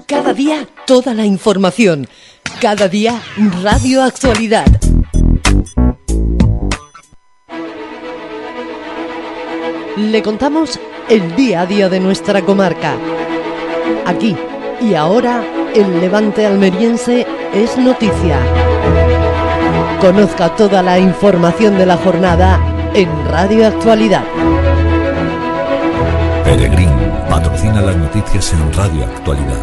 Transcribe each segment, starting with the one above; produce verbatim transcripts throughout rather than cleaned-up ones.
Cada día toda la información. Cada día Radio Actualidad. Le contamos el día a día de nuestra comarca. Aquí y ahora, el Levante almeriense es noticia. Conozca toda la información de la jornada en Radio Actualidad. Peregrín patrocina las noticias en Radio Actualidad.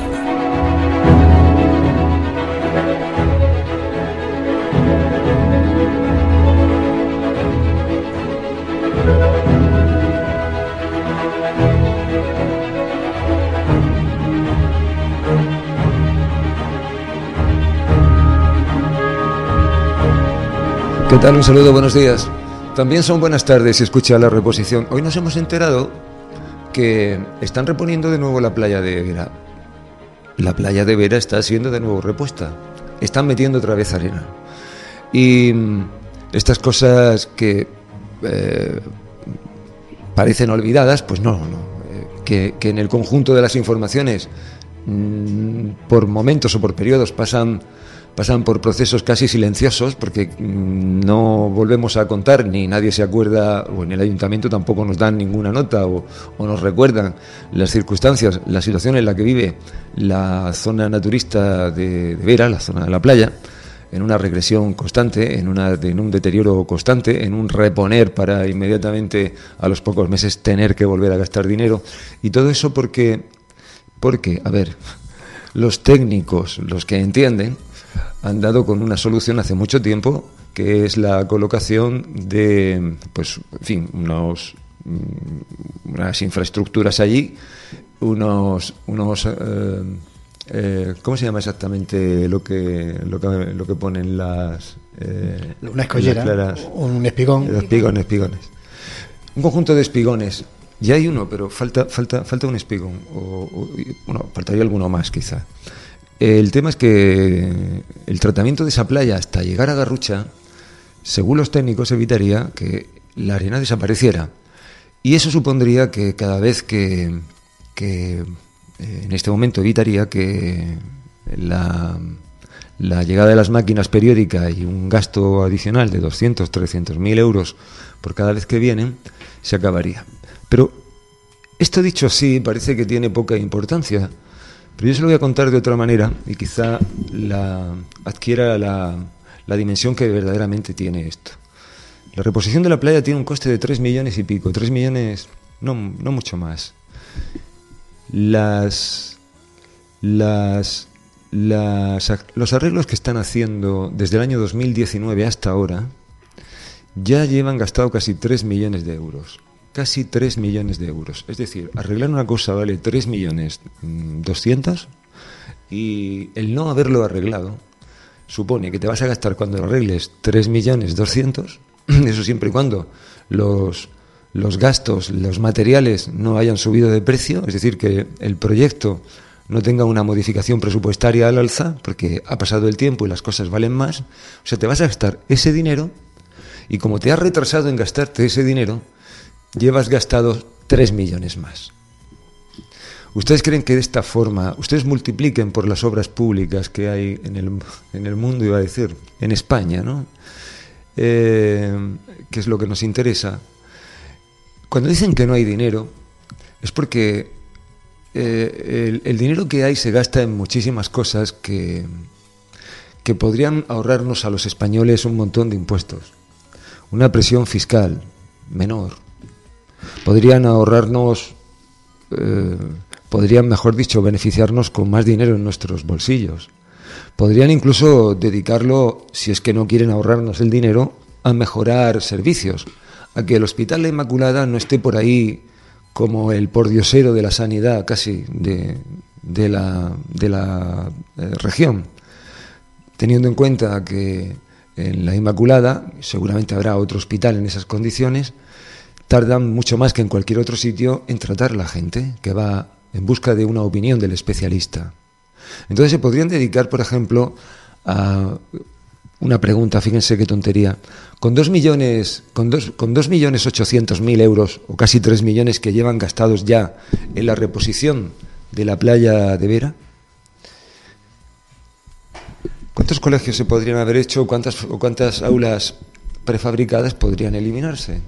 ¿Qué tal? Un saludo, buenos días. También son buenas tardes si escucha la reposición. Hoy nos hemos enterado que están reponiendo de nuevo la playa de Vera. La playa de Vera está siendo de nuevo repuesta. Están metiendo otra vez arena. Y estas cosas que eh, parecen olvidadas, pues no, no. Eh, que, que en el conjunto de las informaciones, mmm, por momentos o por periodos, pasan... pasan por procesos casi silenciosos porque no volvemos a contar, ni nadie se acuerda, o en el ayuntamiento tampoco nos dan ninguna nota o, o nos recuerdan las circunstancias, la situación en la que vive la zona naturista de, de Vera, la zona de la playa, en una regresión constante, en, una, en un deterioro constante, en un reponer para inmediatamente a los pocos meses tener que volver a gastar dinero. Y todo eso porque, porque a ver, los técnicos, los que entienden, han dado con una solución hace mucho tiempo, que es la colocación de, pues, en fin, unos, unas infraestructuras allí, unos, unos, eh, eh, ¿cómo se llama exactamente lo que, lo que, lo que ponen las, eh, una escollera, claras, un espigón, los espigones, espigones, un conjunto de espigones. Ya hay uno, pero falta, falta, falta un espigón, o, o bueno, faltaría alguno más quizá. El tema es que el tratamiento de esa playa hasta llegar a Garrucha, según los técnicos, evitaría que la arena desapareciera. Y eso supondría que cada vez que, que eh, en este momento evitaría que la, la llegada de las máquinas periódica y un gasto adicional de doscientos, trescientos mil euros por cada vez que vienen, se acabaría. Pero esto dicho así parece que tiene poca importancia. Pero yo se lo voy a contar de otra manera y quizá la adquiera la, la dimensión que verdaderamente tiene esto. La reposición de la playa tiene un coste de tres millones y pico, tres millones, no, no mucho más. Las, las, las, los arreglos que están haciendo desde el año dos mil diecinueve hasta ahora ya llevan gastado casi tres millones de euros. Casi tres millones de euros. Es decir, arreglar una cosa vale tres millones doscientos y el no haberlo arreglado supone que te vas a gastar cuando lo arregles tres millones doscientos, eso siempre y cuando los, los gastos, los materiales no hayan subido de precio, es decir, que el proyecto no tenga una modificación presupuestaria al alza, porque ha pasado el tiempo y las cosas valen más. O sea, te vas a gastar ese dinero y como te has retrasado en gastarte ese dinero, llevas gastado tres millones más. ¿Ustedes creen que de esta forma, ustedes multipliquen por las obras públicas que hay en el, en el mundo, iba a decir, en España, ¿no? Eh, que es lo que nos interesa? Cuando dicen que no hay dinero, es porque eh, el, el dinero que hay se gasta en muchísimas cosas que, que podrían ahorrarnos a los españoles un montón de impuestos. Una presión fiscal menor. Podrían ahorrarnos, eh, podrían, mejor dicho, beneficiarnos con más dinero en nuestros bolsillos. Podrían incluso dedicarlo, si es que no quieren ahorrarnos el dinero, a mejorar servicios, a que el Hospital La Inmaculada no esté por ahí como el pordiosero de la sanidad casi de, de la, de la eh, región, teniendo en cuenta que en La Inmaculada, seguramente habrá otro hospital en esas condiciones, tardan mucho más que en cualquier otro sitio en tratar a la gente que va en busca de una opinión del especialista. Entonces se podrían dedicar, por ejemplo, a una pregunta, fíjense qué tontería, con dos millones, con dos, con dos millones ochocientos mil euros, o casi tres millones que llevan gastados ya en la reposición de la playa de Vera, ¿cuántos colegios se podrían haber hecho o cuántas, o cuántas aulas prefabricadas podrían eliminarse?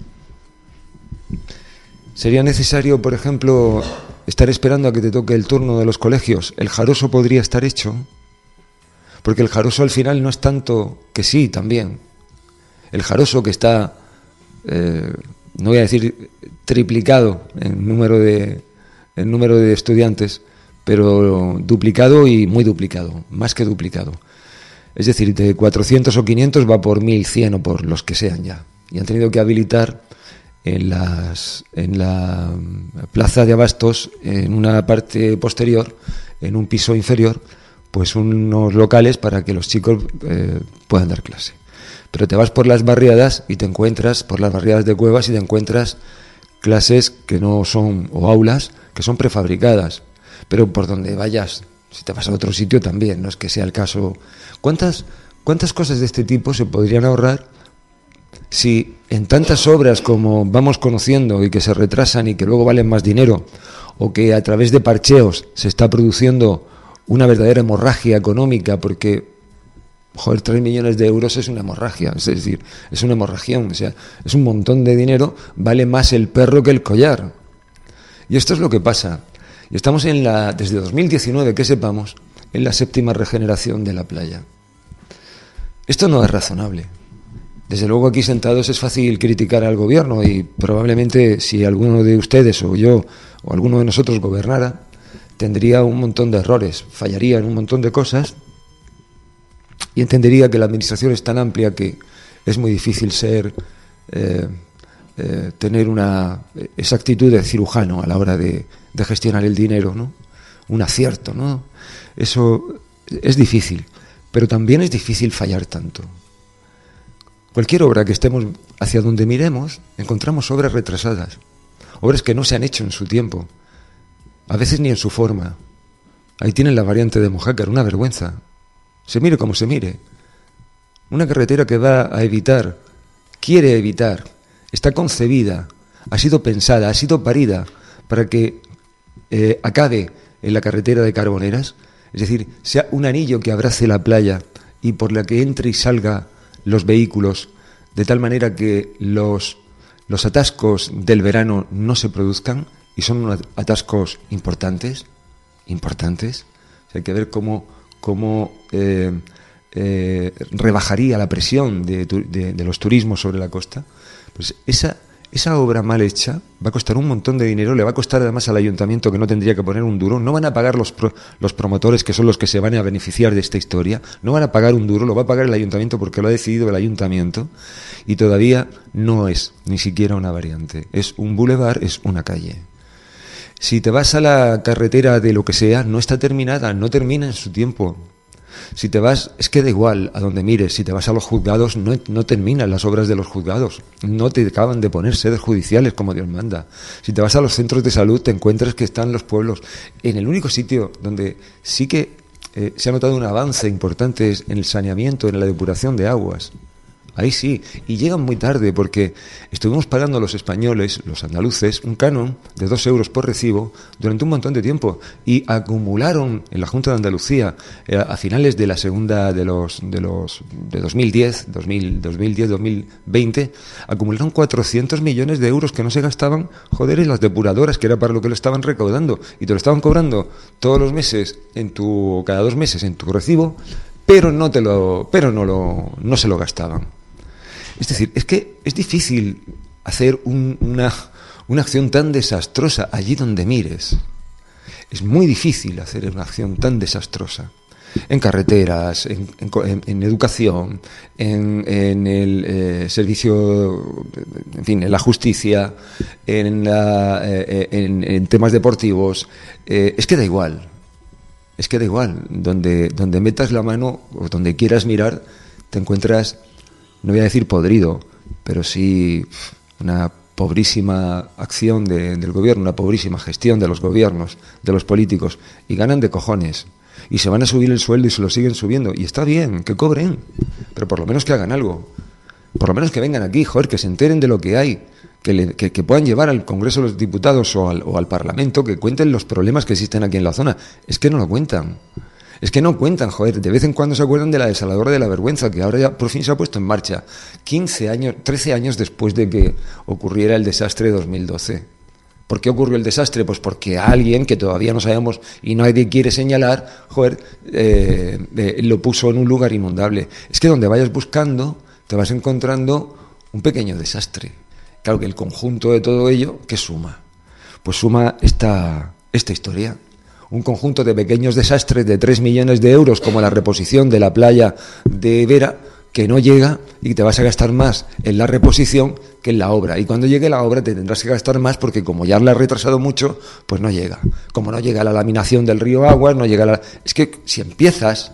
¿Sería necesario, por ejemplo, estar esperando a que te toque el turno de los colegios? ¿El jaroso podría estar hecho? Porque el jaroso al final no es tanto que sí, también. El jaroso que está, eh, no voy a decir triplicado en número de, en número de estudiantes, pero duplicado y muy duplicado, más que duplicado. Es decir, de cuatrocientos o quinientos va por mil cien o por los que sean ya. Y han tenido que habilitar en, las, en la plaza de abastos, en una parte posterior, en un piso inferior, pues unos locales para que los chicos eh, puedan dar clase. Pero te vas por las barriadas y te encuentras, por las barriadas de Cuevas, y te encuentras clases que no son, o aulas, que son prefabricadas. Pero por donde vayas, si te vas a otro sitio también, no es que sea el caso. ¿Cuántas, cuántas cosas de este tipo se podrían ahorrar si en tantas obras como vamos conociendo y que se retrasan y que luego valen más dinero, o que a través de parcheos se está produciendo una verdadera hemorragia económica, porque, joder, tres millones de euros es una hemorragia, es decir, es una hemorragión, o sea, es un montón de dinero, vale más el perro que el collar. Y esto es lo que pasa. Y estamos en la, desde dos mil diecinueve, que sepamos, en la séptima regeneración de la playa. Esto no es razonable. Desde luego aquí sentados es fácil criticar al gobierno y probablemente si alguno de ustedes o yo o alguno de nosotros gobernara, tendría un montón de errores, fallaría en un montón de cosas y entendería que la administración es tan amplia que es muy difícil ser... Eh, Eh, tener una esa actitud de cirujano a la hora de, de gestionar el dinero, ¿no? Un acierto, ¿no? Eso es difícil, pero también es difícil fallar tanto. Cualquier obra que estemos hacia donde miremos, encontramos obras retrasadas, obras que no se han hecho en su tiempo, a veces ni en su forma. Ahí tienen la variante de Mojácar, una vergüenza. Se mire como se mire. Una carretera que va a evitar, quiere evitar, está concebida, ha sido pensada, ha sido parida para que eh, acabe en la carretera de Carboneras, es decir, sea un anillo que abrace la playa y por la que entre y salga los vehículos, de tal manera que los, los atascos del verano no se produzcan, y son unos atascos importantes, importantes. O sea, hay que ver cómo, cómo eh, eh, rebajaría la presión de, de, de los turismos sobre la costa. Pues esa, esa obra mal hecha va a costar un montón de dinero, le va a costar además al ayuntamiento, que no tendría que poner un duro, no van a pagar los, pro, los promotores, que son los que se van a beneficiar de esta historia, no van a pagar un duro, lo va a pagar el ayuntamiento porque lo ha decidido el ayuntamiento, y todavía no es ni siquiera una variante, es un bulevar, es una calle. Si te vas a la carretera de lo que sea, no está terminada, no termina en su tiempo. Si te vas, es que da igual a donde mires, si te vas a los juzgados, no, no terminan las obras de los juzgados, no te acaban de poner sedes judiciales como Dios manda. Si te vas a los centros de salud, te encuentras que están los pueblos. En el único sitio donde sí que eh, se ha notado un avance importante es en el saneamiento, en la depuración de aguas. Ahí sí, y llegan muy tarde porque estuvimos pagando los españoles, los andaluces, un canon de dos euros por recibo durante un montón de tiempo y acumularon en la Junta de Andalucía eh, a finales de la segunda de los de los de dos mil diez, dos mil diez, dos mil veinte, acumularon cuatrocientos millones de euros que no se gastaban, joder, en las depuradoras, que era para lo que lo estaban recaudando, y te lo estaban cobrando todos los meses en tu cada dos meses en tu recibo, pero no te lo pero no lo no se lo gastaban. Es decir, es que es difícil hacer un, una, una acción tan desastrosa allí donde mires. Es muy difícil hacer una acción tan desastrosa. En carreteras, en, en, en educación, en, en el eh, servicio, en fin, en la justicia, en, la, eh, en, en temas deportivos. Eh, es que da igual. Es que da igual. Donde, donde metas la mano o donde quieras mirar, te encuentras... No voy a decir podrido, pero sí una pobrísima acción de, del gobierno, una pobrísima gestión de los gobiernos, de los políticos, y ganan de cojones, y se van a subir el sueldo y se lo siguen subiendo, y está bien, que cobren, pero por lo menos que hagan algo, por lo menos que vengan aquí, joder, que se enteren de lo que hay, que, le, que, que puedan llevar al Congreso de los Diputados o al, o al Parlamento, que cuenten los problemas que existen aquí en la zona. Es que no lo cuentan. Es que no cuentan, joder, de vez en cuando se acuerdan de la desaladora de la Vergüenza, que ahora ya por fin se ha puesto en marcha, quince años, trece años después de que ocurriera el desastre de dos mil doce. ¿Por qué ocurrió el desastre? Pues porque alguien que todavía no sabemos y nadie quiere señalar, joder, eh, eh, lo puso en un lugar inundable. Es que donde vayas buscando, te vas encontrando un pequeño desastre. Claro que el conjunto de todo ello, ¿qué suma? Pues suma esta, esta historia. Un conjunto de pequeños desastres de tres millones de euros, como la reposición de la playa de Vera, que no llega y te vas a gastar más en la reposición que en la obra. Y cuando llegue la obra te tendrás que gastar más porque como ya la has retrasado mucho, pues no llega. Como no llega la laminación del río Aguas, no llega la... Es que si empiezas,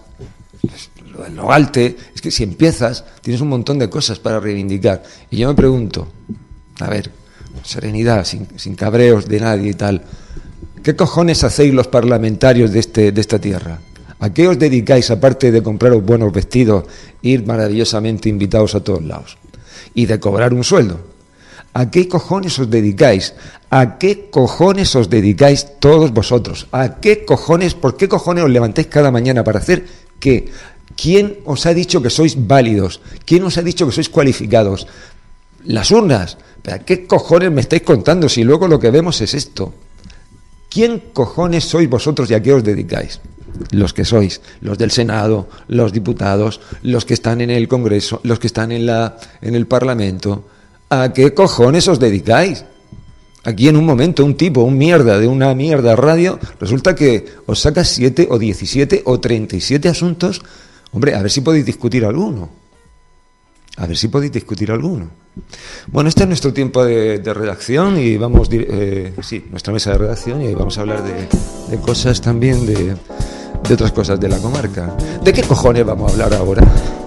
lo alte, es que si empiezas tienes un montón de cosas para reivindicar. Y yo me pregunto, a ver, serenidad, sin, sin cabreos de nadie y tal, ¿qué cojones hacéis los parlamentarios de, este, de esta tierra? ¿A qué os dedicáis, aparte de compraros buenos vestidos, ir maravillosamente invitados a todos lados y de cobrar un sueldo? ¿A qué cojones os dedicáis? ¿A qué cojones os dedicáis todos vosotros? ¿A qué cojones, por qué cojones os levantáis cada mañana para hacer qué? ¿Quién os ha dicho que sois válidos? ¿Quién os ha dicho que sois cualificados? Las urnas. ¿Pero a qué cojones me estáis contando si luego lo que vemos es esto? ¿Quién cojones sois vosotros y a qué os dedicáis? Los que sois, los del Senado, los diputados, los que están en el Congreso, los que están en la en el Parlamento. ¿A qué cojones os dedicáis? Aquí en un momento un tipo, un mierda de una mierda radio, resulta que os saca siete o diecisiete o treinta y siete asuntos. Hombre, a ver si podéis discutir alguno. A ver si podéis discutir alguno. Bueno, este es nuestro tiempo de, de redacción y vamos, eh, sí, nuestra mesa de redacción y vamos a hablar de, de cosas también, de, de otras cosas de la comarca. ¿De qué cojones vamos a hablar ahora?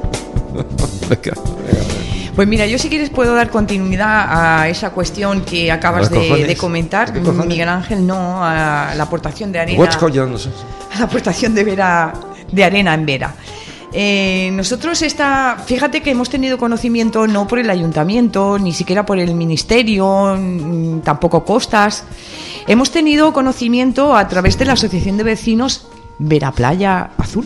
Pues mira, yo si quieres puedo dar continuidad a esa cuestión que acabas de, de comentar, Miguel Ángel, no, a la aportación de arena, a la aportación de Vera, de arena en Vera. Eh, nosotros esta, fíjate que hemos tenido conocimiento no por el ayuntamiento, ni siquiera por el ministerio, tampoco Costas. Hemos tenido conocimiento a través de la asociación de vecinos Vera Playa Azul.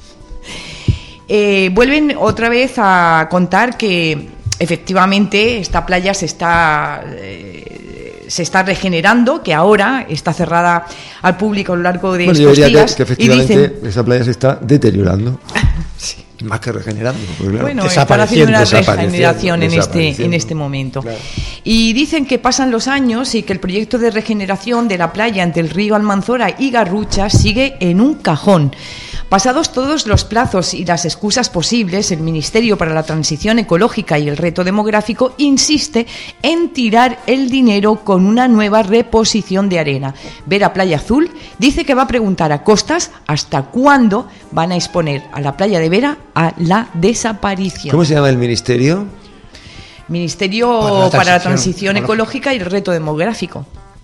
Eh, vuelven otra vez a contar que efectivamente esta playa se está eh, se está regenerando, que ahora está cerrada al público a lo largo de bueno, estos yo diría días. Que, que efectivamente y dicen, esa playa se está deteriorando. sí. Más que regenerando. Claro, bueno, están haciendo una regeneración en este, en este momento. Claro. Y dicen que pasan los años y que el proyecto de regeneración de la playa entre el río Almanzora y Garrucha sigue en un cajón. Pasados todos los plazos y las excusas posibles, el Ministerio para la Transición Ecológica y el Reto Demográfico insiste en tirar el dinero con una nueva reposición de arena. Vera Playa Azul dice que va a preguntar a Costas hasta cuándo van a exponer a la playa de Vera a la desaparición. ¿Cómo se llama el ministerio? Ministerio para la Transición, para la transición Ecológica y el Reto Demográfico.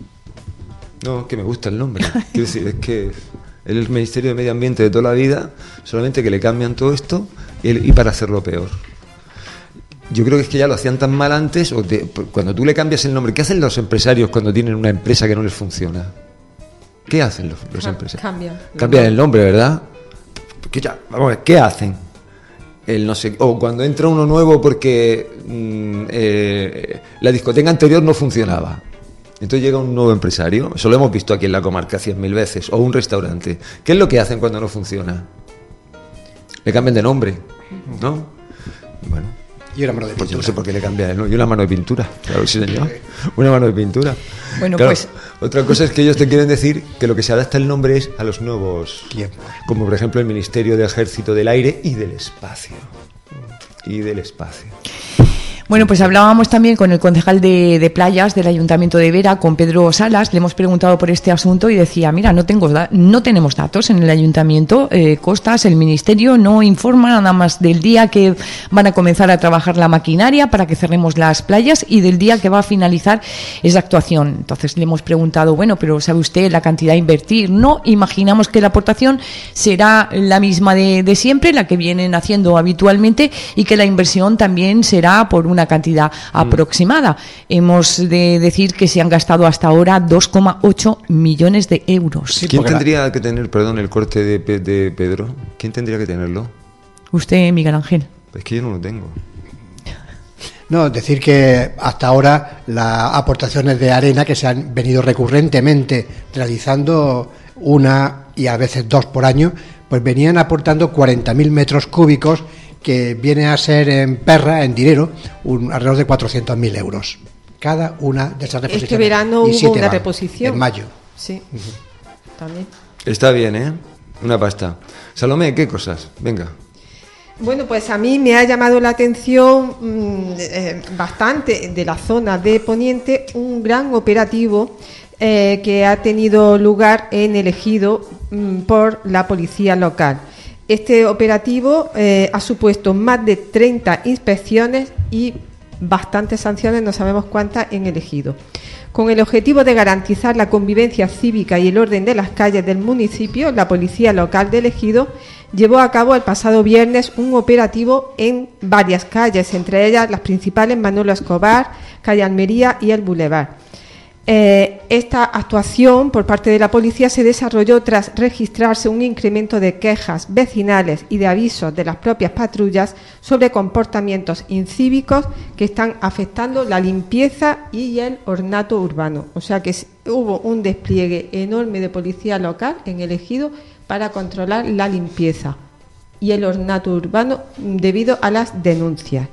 No, que me gusta el nombre. Quiero decir, es que el Ministerio de Medio Ambiente de toda la vida, solamente que le cambian todo esto y, y para hacerlo peor. Yo creo que es que ya lo hacían tan mal antes, o te, cuando tú le cambias el nombre, ¿qué hacen los empresarios cuando tienen una empresa que no les funciona? ¿Qué hacen los, los empresarios? Cambian. Cambian el nombre, ¿verdad? Porque ya, vamos a ver, ¿qué hacen? El no sé, o cuando entra uno nuevo porque mm, eh, la discoteca anterior no funcionaba. Entonces llega un nuevo empresario, eso lo hemos visto aquí en la comarca cien mil veces, o un restaurante. ¿Qué es lo que hacen cuando no funciona? Le cambian de nombre, ¿no? Bueno. Y una mano de pintura. Pues yo no sé por qué le cambian el nombre. Y una mano de pintura, claro, sí señor. Una mano de pintura. Bueno, claro, pues otra cosa es que ellos te quieren decir que lo que se adapta el nombre es a los nuevos tiempos. Como por ejemplo el Ministerio de Ejército del Aire y del Espacio. Y del Espacio. Bueno, pues hablábamos también con el concejal de, de playas del Ayuntamiento de Vera, con Pedro Salas. Le hemos preguntado por este asunto y decía, mira, no tengo da- no tenemos datos en el Ayuntamiento. Eh, Costas, el Ministerio, no informa nada más del día que van a comenzar a trabajar la maquinaria para que cerremos las playas y del día que va a finalizar esa actuación. Entonces le hemos preguntado, bueno, pero ¿sabe usted la cantidad a invertir? No, imaginamos que la aportación será la misma de, de siempre, la que vienen haciendo habitualmente, y que la inversión también será por una una cantidad mm. aproximada. Hemos de decir que se han gastado hasta ahora dos coma ocho millones de euros. Sí, ¿Quién tendría la... que tener, perdón, el corte de, de Pedro? ¿Quién tendría que tenerlo? Usted, Miguel Ángel. Es que yo no lo tengo. No, decir que hasta ahora las aportaciones de arena que se han venido recurrentemente realizando, una y a veces dos por año, pues venían aportando cuarenta mil metros cúbicos, que viene a ser en perra, en dinero, un, alrededor de cuatrocientos mil euros. Cada una de esas reposiciones. Este verano hubo una reposición. En mayo. Sí, uh-huh. también. Está bien, ¿eh? Una pasta. Salomé, ¿qué cosas? Venga. Bueno, pues a mí me ha llamado la atención mmm, eh, bastante de la zona de Poniente un gran operativo eh, que ha tenido lugar en el Ejido mmm, por la policía local. Este operativo eh, ha supuesto más de treinta inspecciones y bastantes sanciones, no sabemos cuántas, en el Ejido, con el objetivo de garantizar la convivencia cívica y el orden de las calles del municipio. La policía local del Ejido llevó a cabo el pasado viernes un operativo en varias calles, entre ellas las principales Manolo Escobar, calle Almería y el Boulevard. Eh, esta actuación por parte de la policía se desarrolló tras registrarse un incremento de quejas vecinales y de avisos de las propias patrullas sobre comportamientos incívicos que están afectando la limpieza y el ornato urbano. O sea que hubo un despliegue enorme de policía local en el Ejido para controlar la limpieza y el ornato urbano debido a las denuncias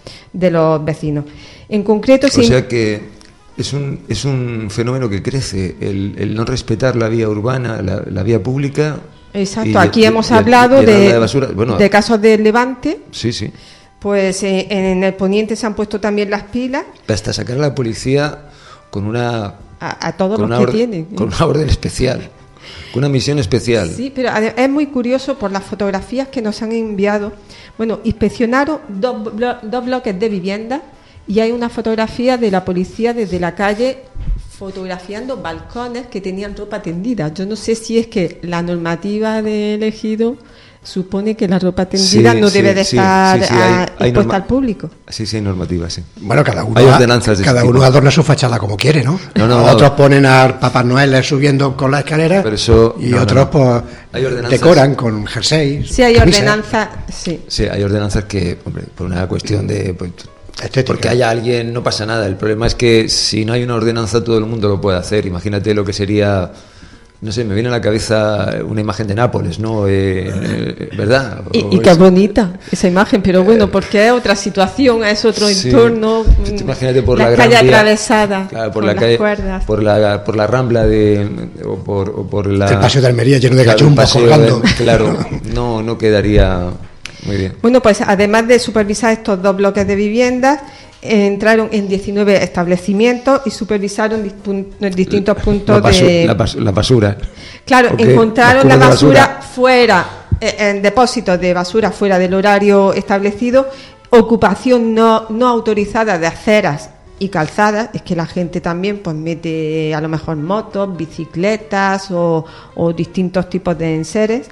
de los vecinos. En concreto, o sin... sea que es un es un fenómeno que crece, el, el no respetar la vía urbana, la, la vía pública. Exacto. Y aquí y, hemos y, hablado y de, de, basura, bueno, de casos de Levante. Sí, sí. Pues eh, en el Poniente se han puesto también las pilas. Hasta sacar a la policía con una a, a todos los que orden, tienen. ¿eh? Con una orden especial. Una misión especial. Sí, pero es muy curioso por las fotografías que nos han enviado. Bueno, inspeccionaron dos, blo- dos bloques de vivienda y hay una fotografía de la policía desde la calle fotografiando balcones que tenían ropa tendida. Yo no sé si es que la normativa del Ejido supone que la ropa tendida sí, no debe sí, de estar sí, sí, hay, a, hay expuesta norma- al público. Sí, sí, hay normativa, sí. Bueno, cada uno, hay ordenanzas de cada uno adorna su fachada como quiere, ¿no? no, no otros no. ponen a Papá Noel subiendo con la escalera pero eso, y no, otros no, no. pues decoran con jerseys. Sí, hay ordenanzas, sí. Sí, hay ordenanzas que, hombre, por una cuestión de... Pues, estética. Porque haya alguien, no pasa nada. El problema es que si no hay una ordenanza todo el mundo lo puede hacer. Imagínate lo que sería... No sé, me viene a la cabeza una imagen de Nápoles, ¿no? Eh, eh, ¿Verdad? Y, y qué bonita esa imagen, pero bueno, porque es otra situación, es otro sí, entorno. Imagínate por la, la gran calle vía, atravesada, claro, por la calle, cuerdas. por la por la rambla de o por, o por la el paseo de Almería lleno de claro, cachumbas colgando. De, claro, no no quedaría muy bien. Bueno, pues además de supervisar estos dos bloques de viviendas, entraron en diecinueve establecimientos y supervisaron dispun- distintos puntos la basu- de... La, bas- la basura. Claro, okay. Encontraron la basura, basura fuera, eh, en depósitos de basura fuera del horario establecido, ocupación no, no autorizada de aceras y calzadas. Es que la gente también pues mete a lo mejor motos, bicicletas o, o distintos tipos de enseres.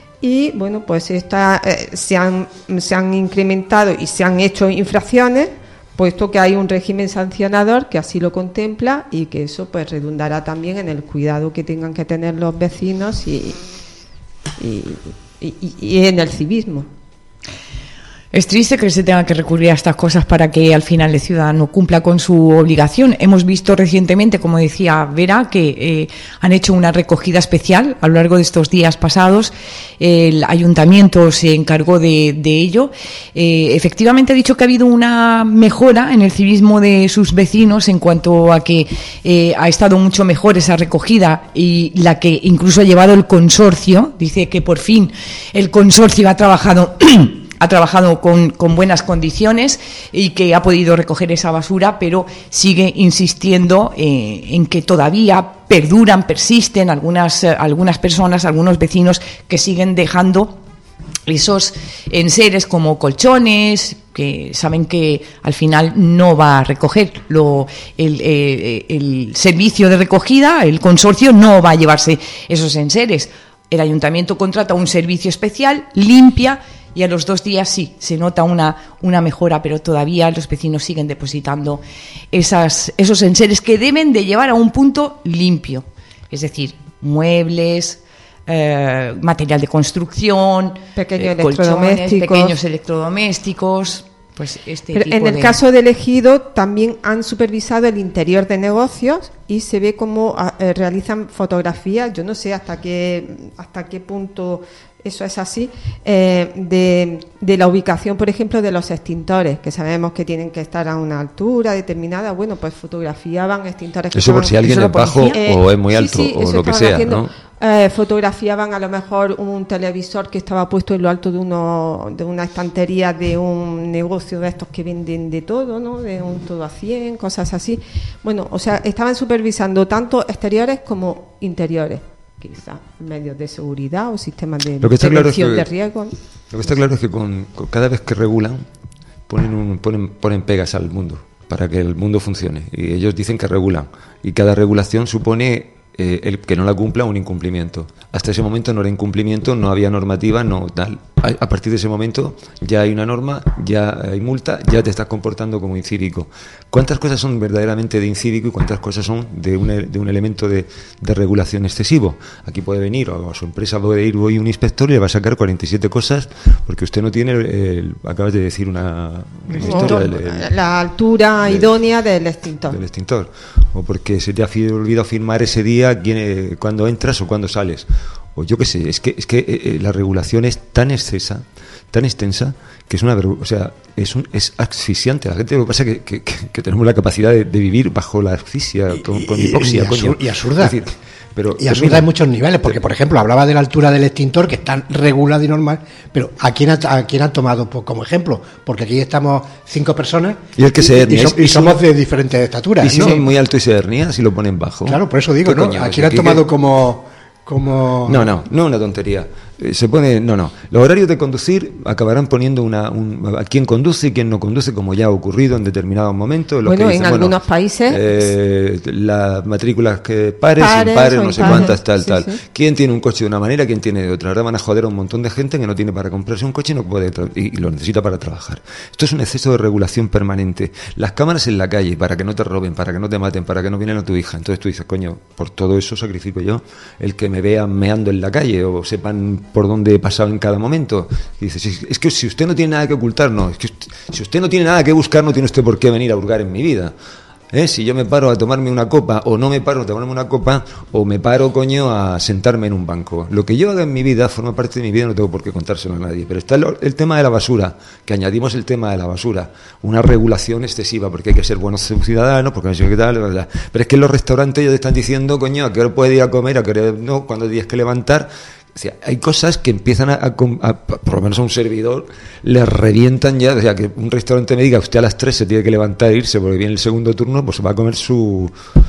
Y bueno, pues esta, eh, se, han, se han incrementado y se han hecho infracciones, puesto que hay un régimen sancionador que así lo contempla y que eso pues redundará también en el cuidado que tengan que tener los vecinos y, y, y, y en el civismo. Es triste que se tenga que recurrir a estas cosas para que al final el ciudadano cumpla con su obligación. Hemos visto recientemente, como decía Vera, que eh, han hecho una recogida especial a lo largo de estos días pasados. El ayuntamiento se encargó de, de ello. Eh, efectivamente ha dicho que ha habido una mejora en el civismo de sus vecinos en cuanto a que eh, ha estado mucho mejor esa recogida y la que incluso ha llevado el consorcio. Dice que por fin el consorcio ha trabajado... ha trabajado con, con buenas condiciones y que ha podido recoger esa basura, pero sigue insistiendo eh, en que todavía perduran, persisten algunas, eh, algunas personas, algunos vecinos que siguen dejando esos enseres como colchones, que saben que al final no va a recoger lo, el, eh, el servicio de recogida, el consorcio no va a llevarse esos enseres. El ayuntamiento contrata un servicio especial, limpia y a los dos días sí, se nota una, una mejora, pero todavía los vecinos siguen depositando esas, esos enseres que deben de llevar a un punto limpio, es decir, muebles, eh, material de construcción, pequeños eh, electrodomésticos, colchones, pequeños electrodomésticos. Pues este Pero tipo en el de... caso del ejido también han supervisado el interior de negocios y se ve cómo eh, realizan fotografías, yo no sé hasta qué hasta qué punto eso es así, eh, de, de la ubicación, por ejemplo, de los extintores, que sabemos que tienen que estar a una altura determinada. Bueno, pues fotografiaban extintores que eso por si alguien es bajo eh, o es muy alto, sí, sí, o lo que sea, haciendo, ¿no? Eh, fotografiaban a lo mejor un televisor que estaba puesto en lo alto de uno de una estantería de un negocio de estos que venden de todo, ¿no? De un todo a cien, cosas así. Bueno, o sea, estaban supervisando tanto exteriores como interiores, quizás medios de seguridad o sistemas de prevención de riesgo. Lo que está claro es que con, con cada vez que regulan ponen, un, ponen, ponen pegas al mundo para que el mundo funcione, y ellos dicen que regulan, y cada regulación supone eh, el que no la cumpla un incumplimiento. Hasta ese momento no era incumplimiento, no había normativa, no tal. A, a partir de ese momento ya hay una norma, ya hay multa, ya te estás comportando como incívico. ¿Cuántas cosas son verdaderamente de incívico y cuántas cosas son de un, de un elemento de, de regulación excesivo? Aquí puede venir, o a su empresa puede ir hoy un inspector y le va a sacar cuarenta y siete cosas porque usted no tiene, el, el, acabas de decir una, una historia, el, el, la altura del, idónea del extintor. Del extintor. O porque se te ha olvidado firmar ese día quién, cuando entras o cuando sales. O yo qué sé, es que es que eh, la regulación es tan excesa, tan extensa, que es una o sea, es un, es asfixiante. La gente, lo que pasa es que, que, que, que tenemos la capacidad de, de vivir bajo la asfixia, y, con, con hipoxia, y, coño. Y absurda. Es decir, pero, y absurda en muchos niveles, porque por ejemplo hablaba de la altura del extintor, que es tan regulada y normal, pero ¿a quién ha, a quién han tomado pues, como ejemplo? Porque aquí estamos cinco personas y, el que se hernia, y, so, y somos de diferentes estaturas. Y si ¿no? son muy alto y se hernia, si lo ponen bajo. Claro, por eso digo, ¿no? ¿A quién han tomado que... como... Como... No, no, no una tontería. Se pone, no, no. Los horarios de conducir acabarán poniendo una, un, a quién conduce y quién no conduce, como ya ha ocurrido en determinados momentos. Los Bueno, que dicen, en bueno, algunos países. Eh, las matrículas que pares, pares impares, no sé impares, cuántas, tal, sí, tal. Sí. ¿Quién tiene un coche de una manera, quién tiene de otra? Ahora van a joder a un montón de gente que no tiene para comprarse un coche y no puede tra- y, y lo necesita para trabajar. Esto es un exceso de regulación permanente. Las cámaras en la calle, para que no te roben, para que no te maten, para que no vienen a tu hija. Entonces tú dices, coño, por todo eso sacrifico yo el que me vean meando en la calle o sepan por dónde he pasado en cada momento. Y dices, es que si usted no tiene nada que ocultar, no, es que usted, si usted no tiene nada que buscar, no tiene usted por qué venir a hurgar en mi vida. ¿Eh? Si yo me paro a tomarme una copa o no me paro a tomarme una copa o me paro, coño, a sentarme en un banco. Lo que yo haga en mi vida forma parte de mi vida, no tengo por qué contárselo a nadie. Pero está el, el tema de la basura, que añadimos el tema de la basura, una regulación excesiva, porque hay que ser buenos ciudadanos, porque no sé qué tal, verdad. Pero es que en los restaurantes ellos te están diciendo, coño, a qué hora puedes ir a comer, a qué hora no, cuando tienes que levantar. O sea, hay cosas que empiezan a, a, a, por lo menos a un servidor, le revientan ya. O sea, que un restaurante me diga, usted a las tres se tiene que levantar e irse porque viene el segundo turno, pues va a comer su,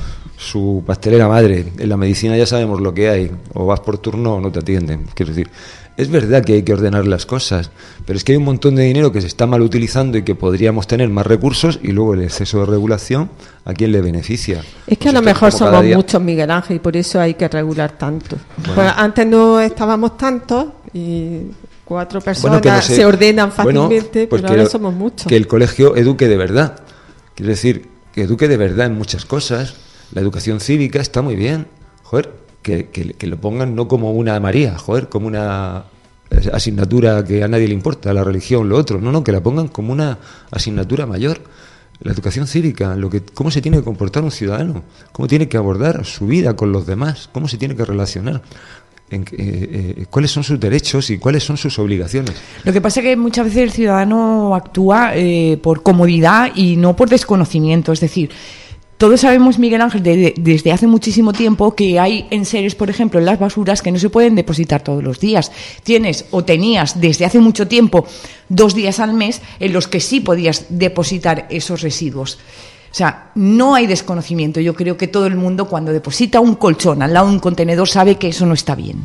su pastelera madre. En la medicina ya sabemos lo que hay, o vas por turno o no te atienden. Quiero decir, es verdad que hay que ordenar las cosas, pero es que hay un montón de dinero que se está mal utilizando y que podríamos tener más recursos, y luego el exceso de regulación, ¿a quién le beneficia? Es que pues a lo mejor somos día... muchos, Miguel Ángel, y por eso hay que regular tanto. Bueno. Pues antes no estábamos tantos y cuatro personas bueno, no se... se ordenan fácilmente, bueno, pues pero ahora somos muchos. Que el colegio eduque de verdad. Quiero decir, que eduque de verdad en muchas cosas. La educación cívica está muy bien. Joder, que, que, que lo pongan no como una María, joder, como una asignatura que a nadie le importa, la religión, lo otro. No, no, que la pongan como una asignatura mayor. La educación cívica, lo que, cómo se tiene que comportar un ciudadano, cómo tiene que abordar su vida con los demás, cómo se tiene que relacionar. En, eh, eh, cuáles son sus derechos y cuáles son sus obligaciones. Lo que pasa es que muchas veces el ciudadano actúa eh, por comodidad y no por desconocimiento, es decir, todos sabemos, Miguel Ángel, de, de, desde hace muchísimo tiempo que hay enseres, por ejemplo, en las basuras que no se pueden depositar todos los días. Tienes o tenías desde hace mucho tiempo dos días al mes en los que sí podías depositar esos residuos. O sea, no hay desconocimiento. Yo creo que todo el mundo cuando deposita un colchón al lado de un contenedor sabe que eso no está bien.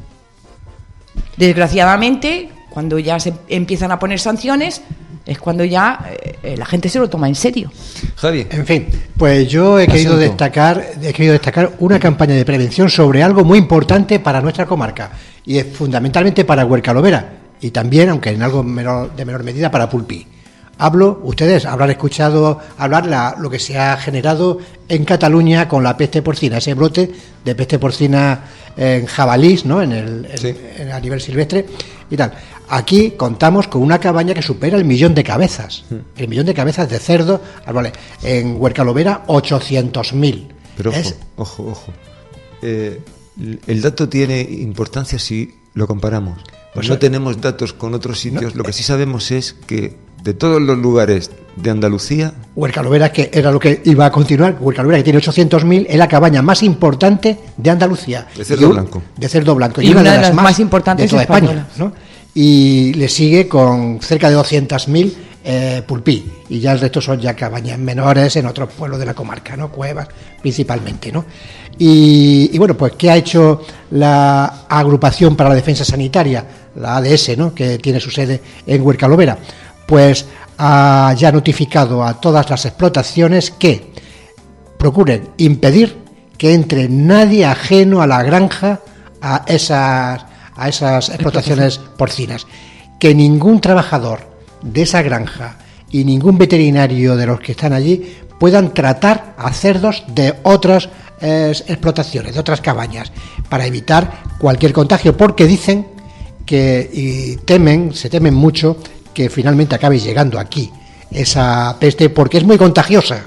Desgraciadamente, cuando ya se empiezan a poner sanciones, es cuando ya eh, la gente se lo toma en serio. Javi. En fin, pues yo he querido destacar, he querido destacar una campaña de prevención sobre algo muy importante para nuestra comarca y es fundamentalmente para Huerca Lovera, y también, aunque en algo menor, de menor medida, para Pulpí. Hablo, ustedes habrán escuchado hablar la, lo que se ha generado en Cataluña con la peste porcina, ese brote de peste porcina en jabalís, ¿no? En el, en, sí. en, a nivel silvestre y tal. Aquí contamos con una cabaña que supera el millón de cabezas, sí. el millón de cabezas de cerdo. Vale, en Huercalovera ochocientos mil. Pero ojo, es... ojo, ojo. Eh, el dato tiene importancia si lo comparamos. Pues no tenemos datos con otros sitios. No, lo que sí sabemos es que de todos los lugares de Andalucía, Huercalovera, que era lo que iba a continuar, Huercalovera, que tiene ochocientos mil, es la cabaña más importante de Andalucía. De cerdo un, blanco. De cerdo blanco. Y, y una, una de las, de las más, más importantes de toda España, ¿no? Y le sigue con cerca de doscientos mil eh, Pulpí. Y ya el resto son ya cabañas menores en otros pueblos de la comarca, ¿no? Cuevas, principalmente, ¿no? Y, y bueno, pues ¿qué ha hecho la Agrupación para la Defensa Sanitaria, la A D S, ¿no? Que tiene su sede en Huercalovera? Pues ha ya notificado a todas las explotaciones que procuren impedir que entre nadie ajeno a la granja a esas, a esas explotaciones porcinas, que ningún trabajador de esa granja y ningún veterinario de los que están allí puedan tratar a cerdos de otras eh, explotaciones, de otras cabañas, para evitar cualquier contagio, porque dicen que y temen, se temen mucho que finalmente acabe llegando aquí esa peste, porque es muy contagiosa,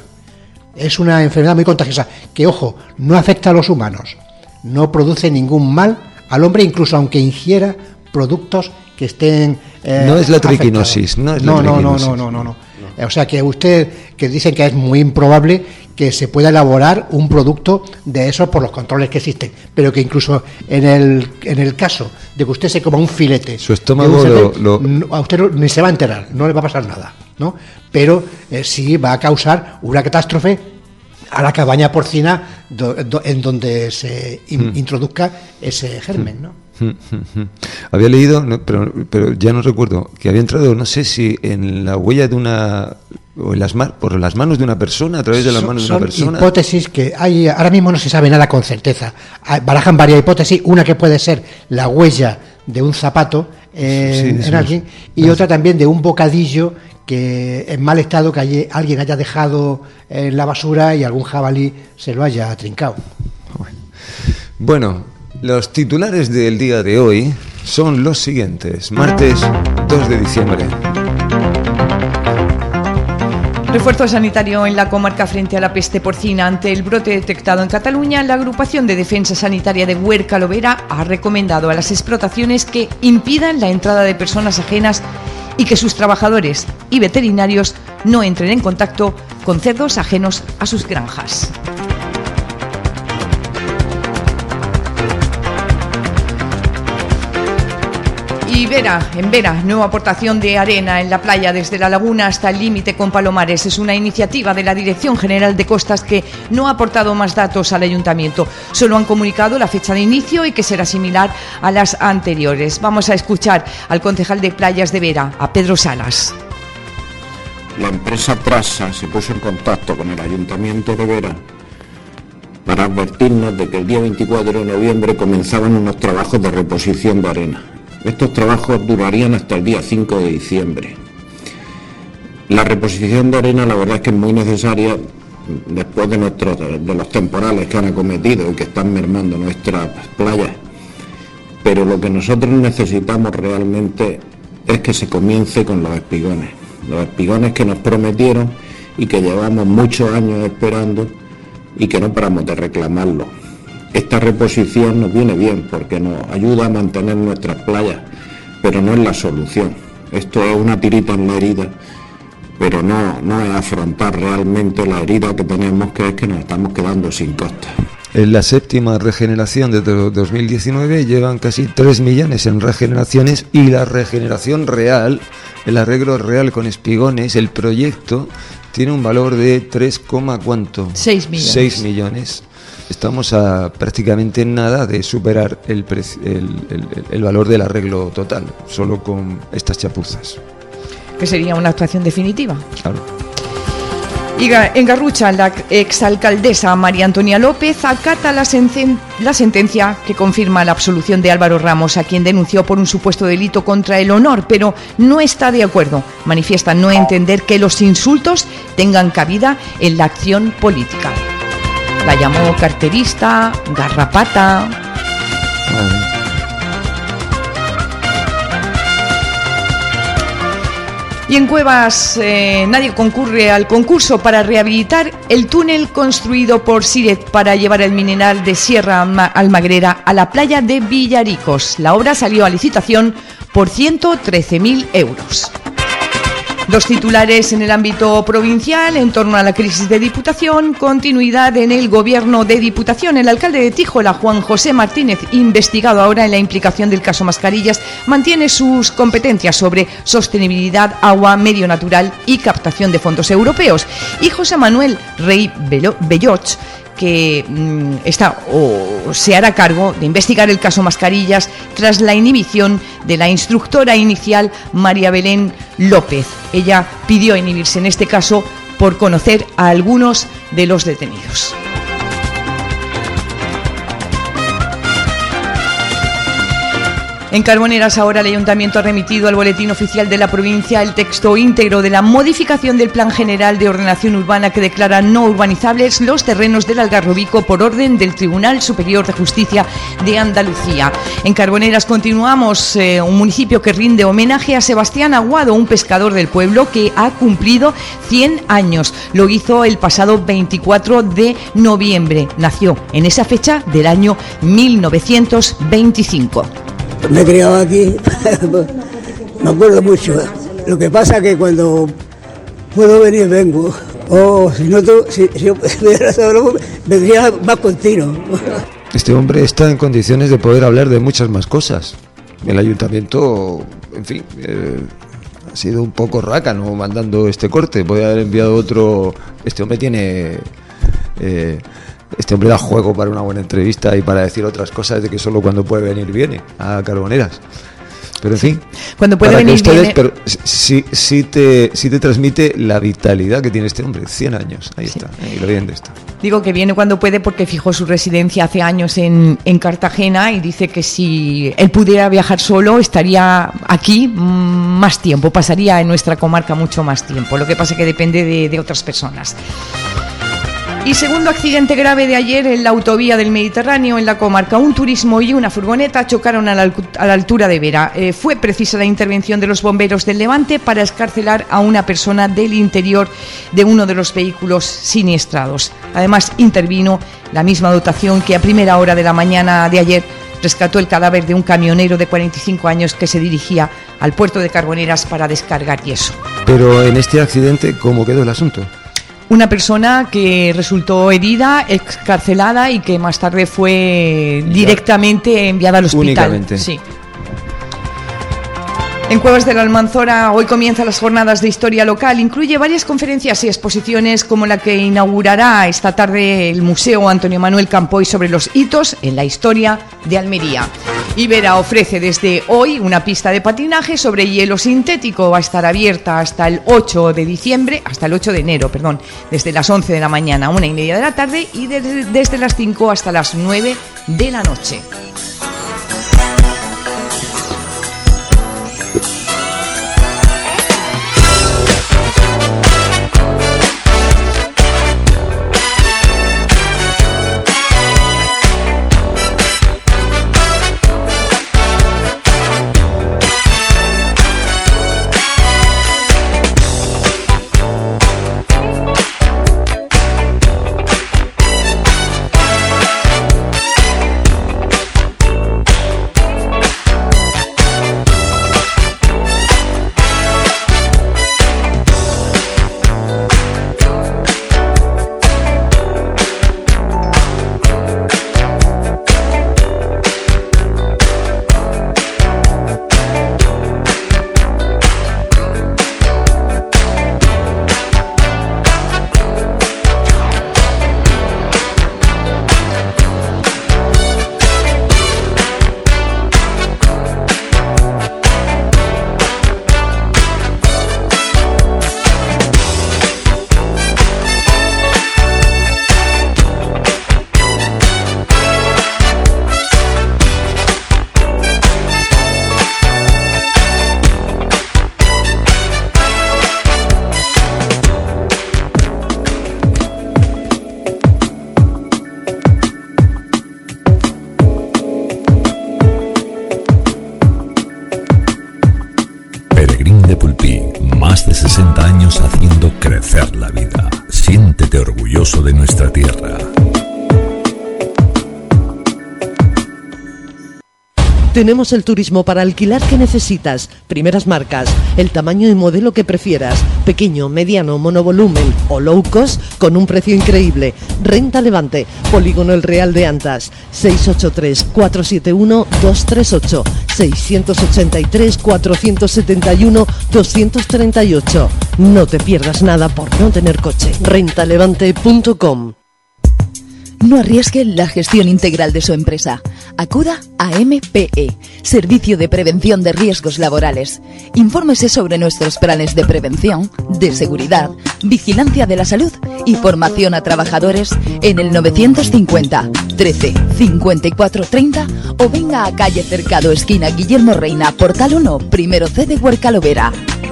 es una enfermedad muy contagiosa, que, ojo, no afecta a los humanos, no produce ningún mal al hombre, incluso aunque ingiera productos que estén eh, no es la triquinosis, no es la no, triquinosis. no, no, no, no, no, no. O sea que usted, que dicen que es muy improbable que se pueda elaborar un producto de esos por los controles que existen, pero que incluso en el en el caso de que usted se coma un filete, su estómago cerdo, lo, lo... a usted ni se va a enterar, no le va a pasar nada, ¿no? Pero eh, sí va a causar una catástrofe a la cabaña porcina do, do, en donde se in, mm. introduzca ese germen, ¿no? Había leído, no, pero, pero ya no recuerdo, que había entrado, no sé si en la huella de una, o en las mar, por las manos de una persona, a través de las son, manos de una persona. Son hipótesis que hay, ahora mismo no se sabe nada con certeza. Barajan varias hipótesis, una que puede ser la huella de un zapato en, sí, en alguien, y sí. otra también de un bocadillo que en mal estado que hay, alguien haya dejado en la basura y algún jabalí se lo haya trincado. Bueno, los titulares del día de hoy son los siguientes. Martes dos de diciembre. Refuerzo sanitario en la comarca frente a la peste porcina. Ante el brote detectado en Cataluña, la Agrupación de Defensa Sanitaria de Huercalovera ha recomendado a las explotaciones que impidan la entrada de personas ajenas y que sus trabajadores y veterinarios no entren en contacto con cerdos ajenos a sus granjas. Y Vera, en Vera, nueva aportación de arena en la playa desde la laguna hasta el límite con Palomares. Es una iniciativa de la Dirección General de Costas que no ha aportado más datos al Ayuntamiento. Solo han comunicado la fecha de inicio y que será similar a las anteriores. Vamos a escuchar al concejal de Playas de Vera, a Pedro Salas. La empresa Trasa se puso en contacto con el Ayuntamiento de Vera para advertirnos de que el día veinticuatro de noviembre comenzaban unos trabajos de reposición de arena. Estos trabajos durarían hasta el día cinco de diciembre. La reposición de arena, la verdad es que es muy necesaria después de, nuestros, de los temporales que han acometido y que están mermando nuestras playas. Pero lo que nosotros necesitamos realmente es que se comience con los espigones. Los espigones que nos prometieron y que llevamos muchos años esperando y que no paramos de reclamarlo. Esta reposición nos viene bien porque nos ayuda a mantener nuestras playas, pero no es la solución. Esto es una tirita en la herida, pero no, no es afrontar realmente la herida que tenemos, que es que nos estamos quedando sin costa. En la séptima regeneración de dos mil diecinueve llevan casi tres millones en regeneraciones, y la regeneración real, el arreglo real con espigones, el proyecto, tiene un valor de tres, ¿cuánto? seis millones. seis millones. Estamos a prácticamente nada de superar el, preci- el, el, el valor del arreglo total, solo con estas chapuzas. Que sería una actuación definitiva. Claro. Y en Garrucha, la exalcaldesa María Antonia López acata la, sen- la sentencia que confirma la absolución de Álvaro Ramos, a quien denunció por un supuesto delito contra el honor, pero no está de acuerdo. Manifiesta no entender que los insultos tengan cabida en la acción política. La llamó carterista, garrapata. Bueno. Y en Cuevas eh, nadie concurre al concurso para rehabilitar el túnel construido por Siret para llevar el mineral de Sierra Almagrera a la playa de Villaricos. La obra salió a licitación por ciento trece mil euros. Dos titulares en el ámbito provincial en torno a la crisis de Diputación, continuidad en el gobierno de Diputación. El alcalde de Tíjola, Juan José Martínez, investigado ahora en la implicación del caso Mascarillas, mantiene sus competencias sobre sostenibilidad, agua, medio natural y captación de fondos europeos. Y José Manuel Rey Belloch, que mmm, está o se hará cargo de investigar el caso Mascarillas tras la inhibición de la instructora inicial María Belén López. Ella pidió inhibirse en este caso por conocer a algunos de los detenidos. En Carboneras ahora el Ayuntamiento ha remitido al Boletín Oficial de la provincia el texto íntegro de la modificación del Plan General de Ordenación Urbana que declara no urbanizables los terrenos del Algarrobico por orden del Tribunal Superior de Justicia de Andalucía. En Carboneras continuamos, eh, un municipio que rinde homenaje a Sebastián Aguado, un pescador del pueblo que ha cumplido cien años. Lo hizo el pasado veinticuatro de noviembre. Nació en esa fecha del año mil novecientos veinticinco. Me he criado aquí, me acuerdo mucho. Lo que pasa es que cuando puedo venir, vengo. O si no, si, si yo vendría más continuo. Este hombre está en condiciones de poder hablar de muchas más cosas. El ayuntamiento, en fin, eh, ha sido un poco rácano mandando este corte. Podría haber enviado otro. Este hombre tiene... Eh, Este hombre da juego para una buena entrevista y para decir otras cosas de que solo cuando puede venir viene a Carboneras. Pero en fin, cuando puede venir ustedes, viene... pero sí, sí, te, sí te transmite la vitalidad que tiene este hombre, cien años, ahí sí. Está, ahí lo bien de esto. Digo que viene cuando puede porque fijó su residencia hace años en, en Cartagena y dice que si él pudiera viajar solo estaría aquí más tiempo, pasaría en nuestra comarca mucho más tiempo, lo que pasa es que depende de, de otras personas. Y segundo accidente grave de ayer en la autovía del Mediterráneo, en la comarca. Un turismo y una furgoneta chocaron a la, a la altura de Vera. Eh, fue precisa la intervención de los bomberos del Levante para excarcelar a una persona del interior de uno de los vehículos siniestrados. Además, intervino la misma dotación que a primera hora de la mañana de ayer rescató el cadáver de un camionero de cuarenta y cinco años que se dirigía al puerto de Carboneras para descargar yeso. Pero en este accidente, ¿cómo quedó el asunto? Una persona que resultó herida, excarcelada y que más tarde fue directamente enviada al hospital. Únicamente. Sí. En Cuevas de la Almanzora hoy comienzan las jornadas de historia local. Incluye varias conferencias y exposiciones como la que inaugurará esta tarde el Museo Antonio Manuel Campoy sobre los hitos en la historia de Almería. Ibera ofrece desde hoy una pista de patinaje sobre hielo sintético. Va a estar abierta hasta el ocho de diciembre, hasta el ocho de enero, perdón, desde las once de la mañana a una y media de la tarde y desde, desde las cinco hasta las nueve de la noche. Más de sesenta años haciendo crecer la vida. Siéntete orgulloso de nuestra tierra. Tenemos el turismo para alquilar que necesitas, primeras marcas, el tamaño y modelo que prefieras, pequeño, mediano, monovolumen o low cost con un precio increíble. Renta Levante, Polígono El Real de Antas, seis ocho tres, cuatro siete uno, dos tres ocho, seis ocho tres, cuatro siete uno, dos tres ocho. No te pierdas nada por no tener coche. renta levante punto com. No arriesgue la gestión integral de su empresa. Acuda a M P E, Servicio de Prevención de Riesgos Laborales. Infórmese sobre nuestros planes de prevención, de seguridad, vigilancia de la salud y formación a trabajadores en el novecientos cincuenta, trece, cincuenta y cuatro, treinta o venga a calle Cercado, esquina Guillermo Reina, Portal uno, primero C de Huercalovera.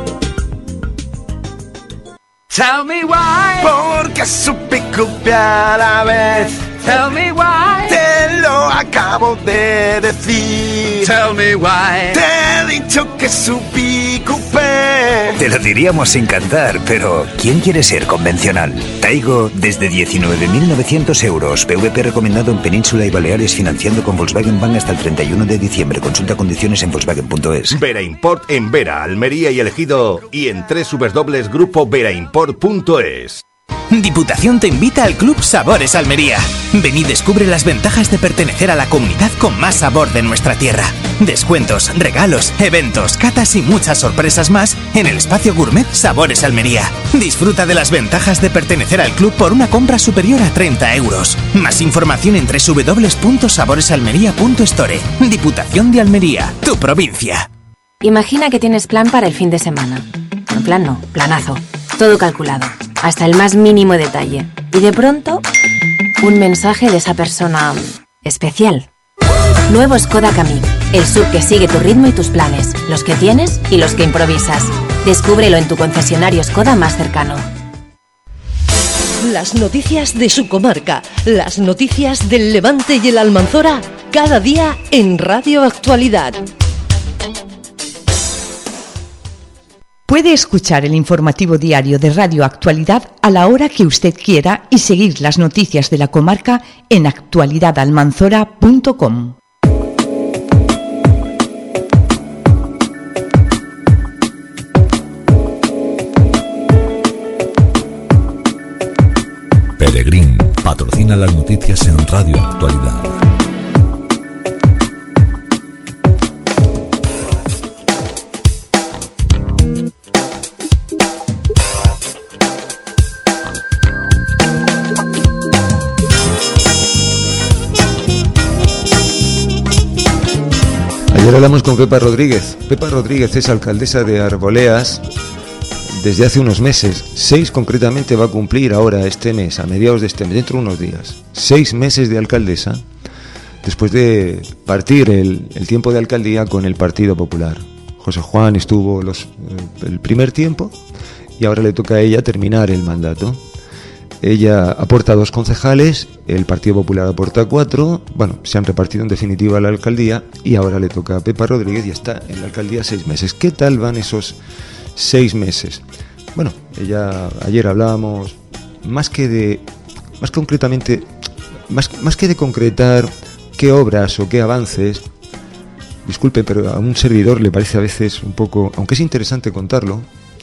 Tell me why. Porque supe copiar a la vez. Tell me why. Te lo acabo de decir. Tell me why. Te he dicho que supí copiar. Te lo diríamos sin cantar, pero ¿quién quiere ser convencional? Taigo desde diecinueve mil novecientos euros. P V P recomendado en Península y Baleares, financiando con Volkswagen Bank hasta el treinta y uno de diciembre. Consulta condiciones en Volkswagen punto es. Vera Import en Vera, Almería y El Ejido y en doble u doble u doble u punto grupo vera import punto es. Diputación te invita al Club Sabores Almería. Ven y descubre las ventajas de pertenecer a la comunidad con más sabor de nuestra tierra. Descuentos, regalos, eventos, catas y muchas sorpresas más en el espacio gourmet Sabores Almería. Disfruta de las ventajas de pertenecer al club por una compra superior a treinta euros. Más información en doble u doble u doble u punto sabores almería punto store. Diputación de Almería, tu provincia. Imagina que tienes plan para el fin de semana. No, plan no, planazo. Todo calculado, hasta el más mínimo detalle. Y de pronto, un mensaje de esa persona especial. Nuevo Skoda Kamiq, el S U V que sigue tu ritmo y tus planes, los que tienes y los que improvisas. Descúbrelo en tu concesionario Skoda más cercano. Las noticias de su comarca, las noticias del Levante y el Almanzora, cada día en Radio Actualidad. Puede escuchar el informativo diario de Radio Actualidad a la hora que usted quiera y seguir las noticias de la comarca en actualidad almanzora punto com. Peregrín patrocina las noticias en Radio Actualidad. Ayer hablamos con Pepa Rodríguez. Pepa Rodríguez es alcaldesa de Arboleas desde hace unos meses. Seis concretamente va a cumplir ahora este mes, a mediados de este mes, dentro de unos días. Seis meses de alcaldesa, después de partir el, el tiempo de alcaldía con el Partido Popular. José Juan estuvo los, el primer tiempo y ahora le toca a ella terminar el mandato. Ella aporta dos concejales, el Partido Popular aporta cuatro, bueno, se han repartido en definitiva la alcaldía y ahora le toca a Pepa Rodríguez y está en la alcaldía seis meses. ¿Qué tal van esos seis meses? Bueno, ella, ayer hablábamos más que de, más concretamente, más, más que de concretar qué obras o qué avances, disculpe, pero a un servidor le parece a veces un poco, aunque es interesante contarlo,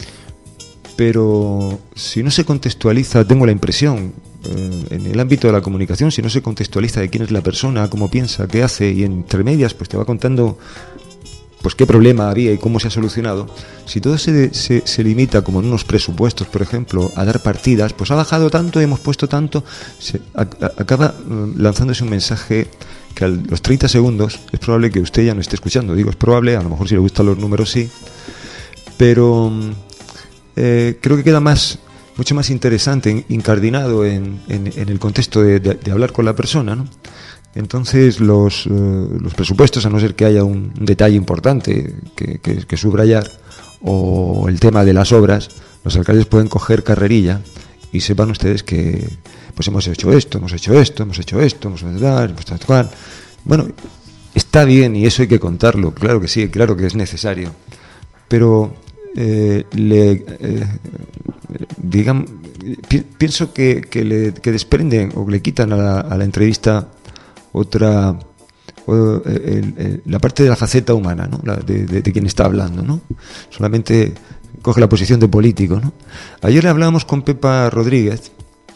pero si no se contextualiza, tengo la impresión, eh, en el ámbito de la comunicación, si no se contextualiza de quién es la persona, cómo piensa, qué hace, y entre medias pues te va contando pues qué problema había y cómo se ha solucionado. Si todo se, se, se limita, como en unos presupuestos, por ejemplo, a dar partidas, pues ha bajado tanto, hemos puesto tanto, se, a, a, acaba eh, lanzándose un mensaje que a los treinta segundos es probable que usted ya no esté escuchando. Digo, es probable, a lo mejor si le gustan los números sí, pero Eh, creo que queda más, mucho más interesante, incardinado en, en, en el contexto de, de, de hablar con la persona, ¿no? Entonces los, eh, los presupuestos, a no ser que haya un, un detalle importante que, que, que subrayar, o el tema de las obras, los alcaldes pueden coger carrerilla y sepan ustedes que pues hemos hecho esto, hemos hecho esto, hemos hecho esto, hemos hecho dar, hemos hecho tal. Bueno, está bien y eso hay que contarlo, claro que sí, claro que es necesario, pero eh, le eh, digan, pi, pienso que, que le que desprenden o le quitan a la, a la entrevista otra o, el, el, la parte de la faceta humana, ¿no? La de, de, de quien está hablando, ¿no? Solamente coge la posición de político, ¿no? Ayer hablábamos con Pepa Rodríguez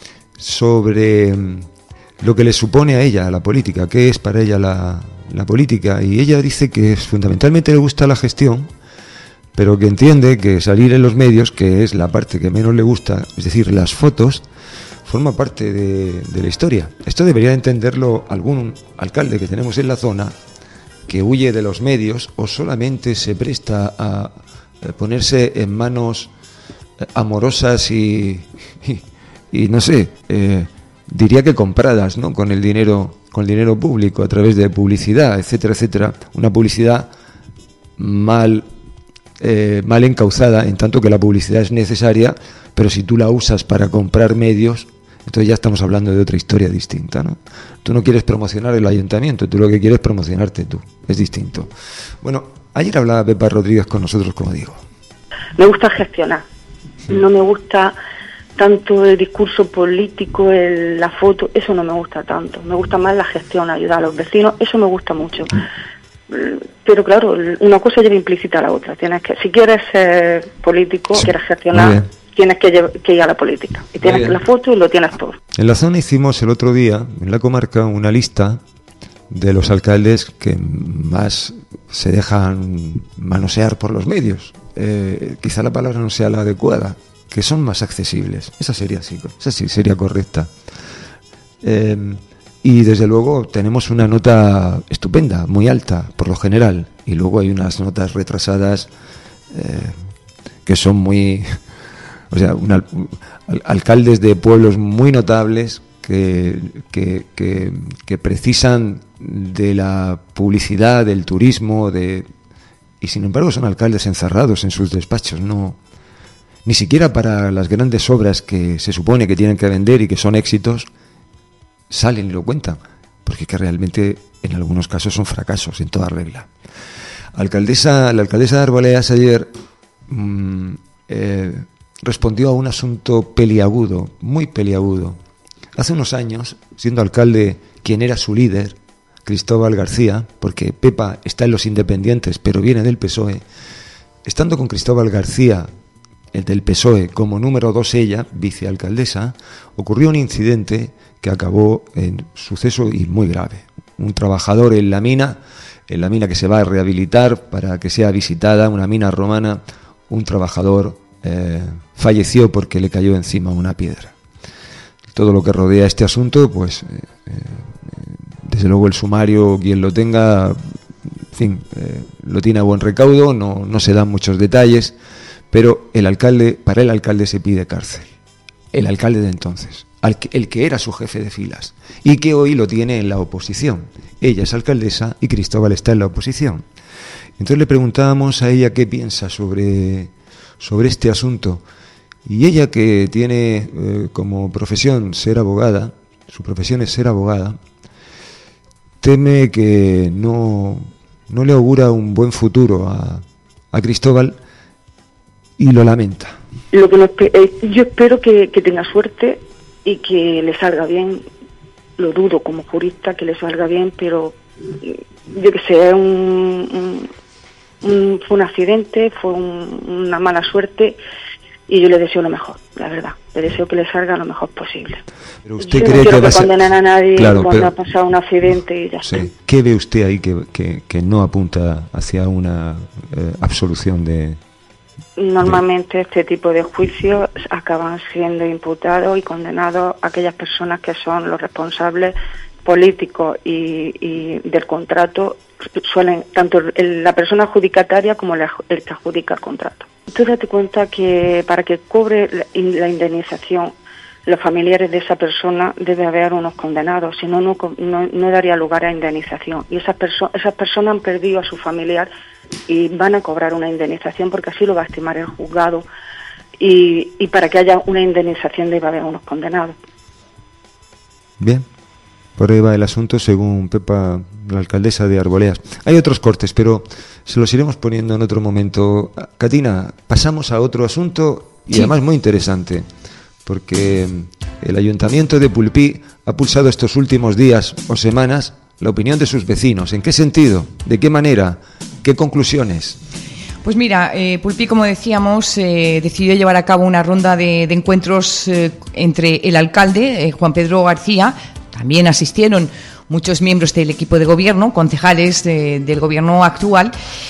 sobre lo que le supone a ella la política, qué es para ella la, la política, y ella dice que fundamentalmente le gusta la gestión, pero que entiende que salir en los medios, que es la parte que menos le gusta, es decir, las fotos, forma parte de, de la historia. Esto debería entenderlo algún alcalde que tenemos en la zona, que huye de los medios o solamente se presta a ponerse en manos amorosas y, y, y no sé, eh, diría que compradas, ¿no? Con el dinero, con el dinero público, a través de publicidad, etcétera, etcétera. Una publicidad mal, eh, mal encauzada, en tanto que la publicidad es necesaria, pero si tú la usas para comprar medios, entonces ya estamos hablando de otra historia distinta, ¿no? Tú no quieres promocionar el ayuntamiento, tú lo que quieres es promocionarte tú, es distinto. Bueno, ayer hablaba Pepa Rodríguez con nosotros, como digo. Me gusta gestionar, sí. No me gusta tanto el discurso político, el, la foto, eso no me gusta tanto. Me gusta más la gestión, ayudar a los vecinos, eso me gusta mucho. Pero claro, una cosa lleva implícita a la otra. Tienes que, si quieres ser político, sí. Quieres gestionar, tienes que, llevar, que ir a la política. Y tienes la foto y lo tienes todo. En la zona hicimos el otro día, en la comarca, una lista de los alcaldes que más se dejan manosear por los medios. Eh, quizá la palabra no sea la adecuada, que son más accesibles. Esa sería sí, esa sí sería correcta. Eh, y desde luego tenemos una nota estupenda, muy alta, por lo general. Y luego hay unas notas retrasadas eh, que son muy... O sea, un al, alcaldes de pueblos muy notables que, que, que, que precisan de la publicidad, del turismo, de y sin embargo son alcaldes encerrados en sus despachos, no ni siquiera para las grandes obras que se supone que tienen que vender y que son éxitos, salen y lo cuentan, porque que realmente en algunos casos son fracasos en toda regla. Alcaldesa, la alcaldesa de Arboledas ayer mmm, eh, respondió a un asunto peliagudo, muy peliagudo. Hace unos años, siendo alcalde quien era su líder, Cristóbal García, porque Pepa está en los independientes, pero viene del P S O E, estando con Cristóbal García, el del P S O E, como número dos ella, vicealcaldesa, ocurrió un incidente que acabó en suceso y muy grave. Un trabajador en la mina, en la mina que se va a rehabilitar para que sea visitada, una mina romana, un trabajador eh, falleció porque le cayó encima una piedra. Todo lo que rodea este asunto, pues... Eh, eh, desde luego el sumario, quien lo tenga, en fin, eh, lo tiene a buen recaudo, no, no se dan muchos detalles, pero el alcalde, para el alcalde se pide cárcel. El alcalde de entonces, al que, el que era su jefe de filas y que hoy lo tiene en la oposición. Ella es alcaldesa y Cristóbal está en la oposición. Entonces le preguntábamos a ella qué piensa sobre, sobre este asunto. Y ella, que tiene eh, como profesión ser abogada, su profesión es ser abogada, teme que no, no le augura un buen futuro a, a Cristóbal y lo lamenta. Lo que nos, eh, yo espero que, que tenga suerte y que le salga bien. Lo dudo como jurista que le salga bien, pero yo que sé, un, un, un, fue un accidente, fue un, una mala suerte. Y yo le deseo lo mejor, la verdad. Le deseo que le salga lo mejor posible. Pero usted yo cree no quiero que, que va condenen a nadie claro, cuando pero... ha pasado un accidente y ya sí. está. ¿Qué ve usted ahí que, que, que no apunta hacia una eh, absolución de...? Normalmente de... este tipo de juicios acaban siendo imputados y condenados a aquellas personas que son los responsables políticos y, y del contrato. Suelen tanto el, la persona adjudicataria como el, el que adjudica el contrato. Tú date cuenta que para que cobre la, la indemnización los familiares de esa persona debe haber unos condenados, si no, no, no daría lugar a indemnización. Y esas, perso esas personas han perdido a su familiar y van a cobrar una indemnización porque así lo va a estimar el juzgado. Y, y para que haya una indemnización debe haber unos condenados. Bien. Por ahí va el asunto, según Pepa, la alcaldesa de Arboleas. Hay otros cortes, pero se los iremos poniendo en otro momento. Catina, pasamos a otro asunto y sí, además muy interesante, porque el Ayuntamiento de Pulpí ha pulsado estos últimos días o semanas la opinión de sus vecinos. ¿En qué sentido? ¿De qué manera? ¿Qué conclusiones? Pues mira, eh, Pulpí, como decíamos, eh, decidió llevar a cabo una ronda de, de encuentros eh, entre el alcalde, eh, Juan Pedro García. También asistieron muchos miembros del equipo de gobierno, concejales de, del gobierno actual,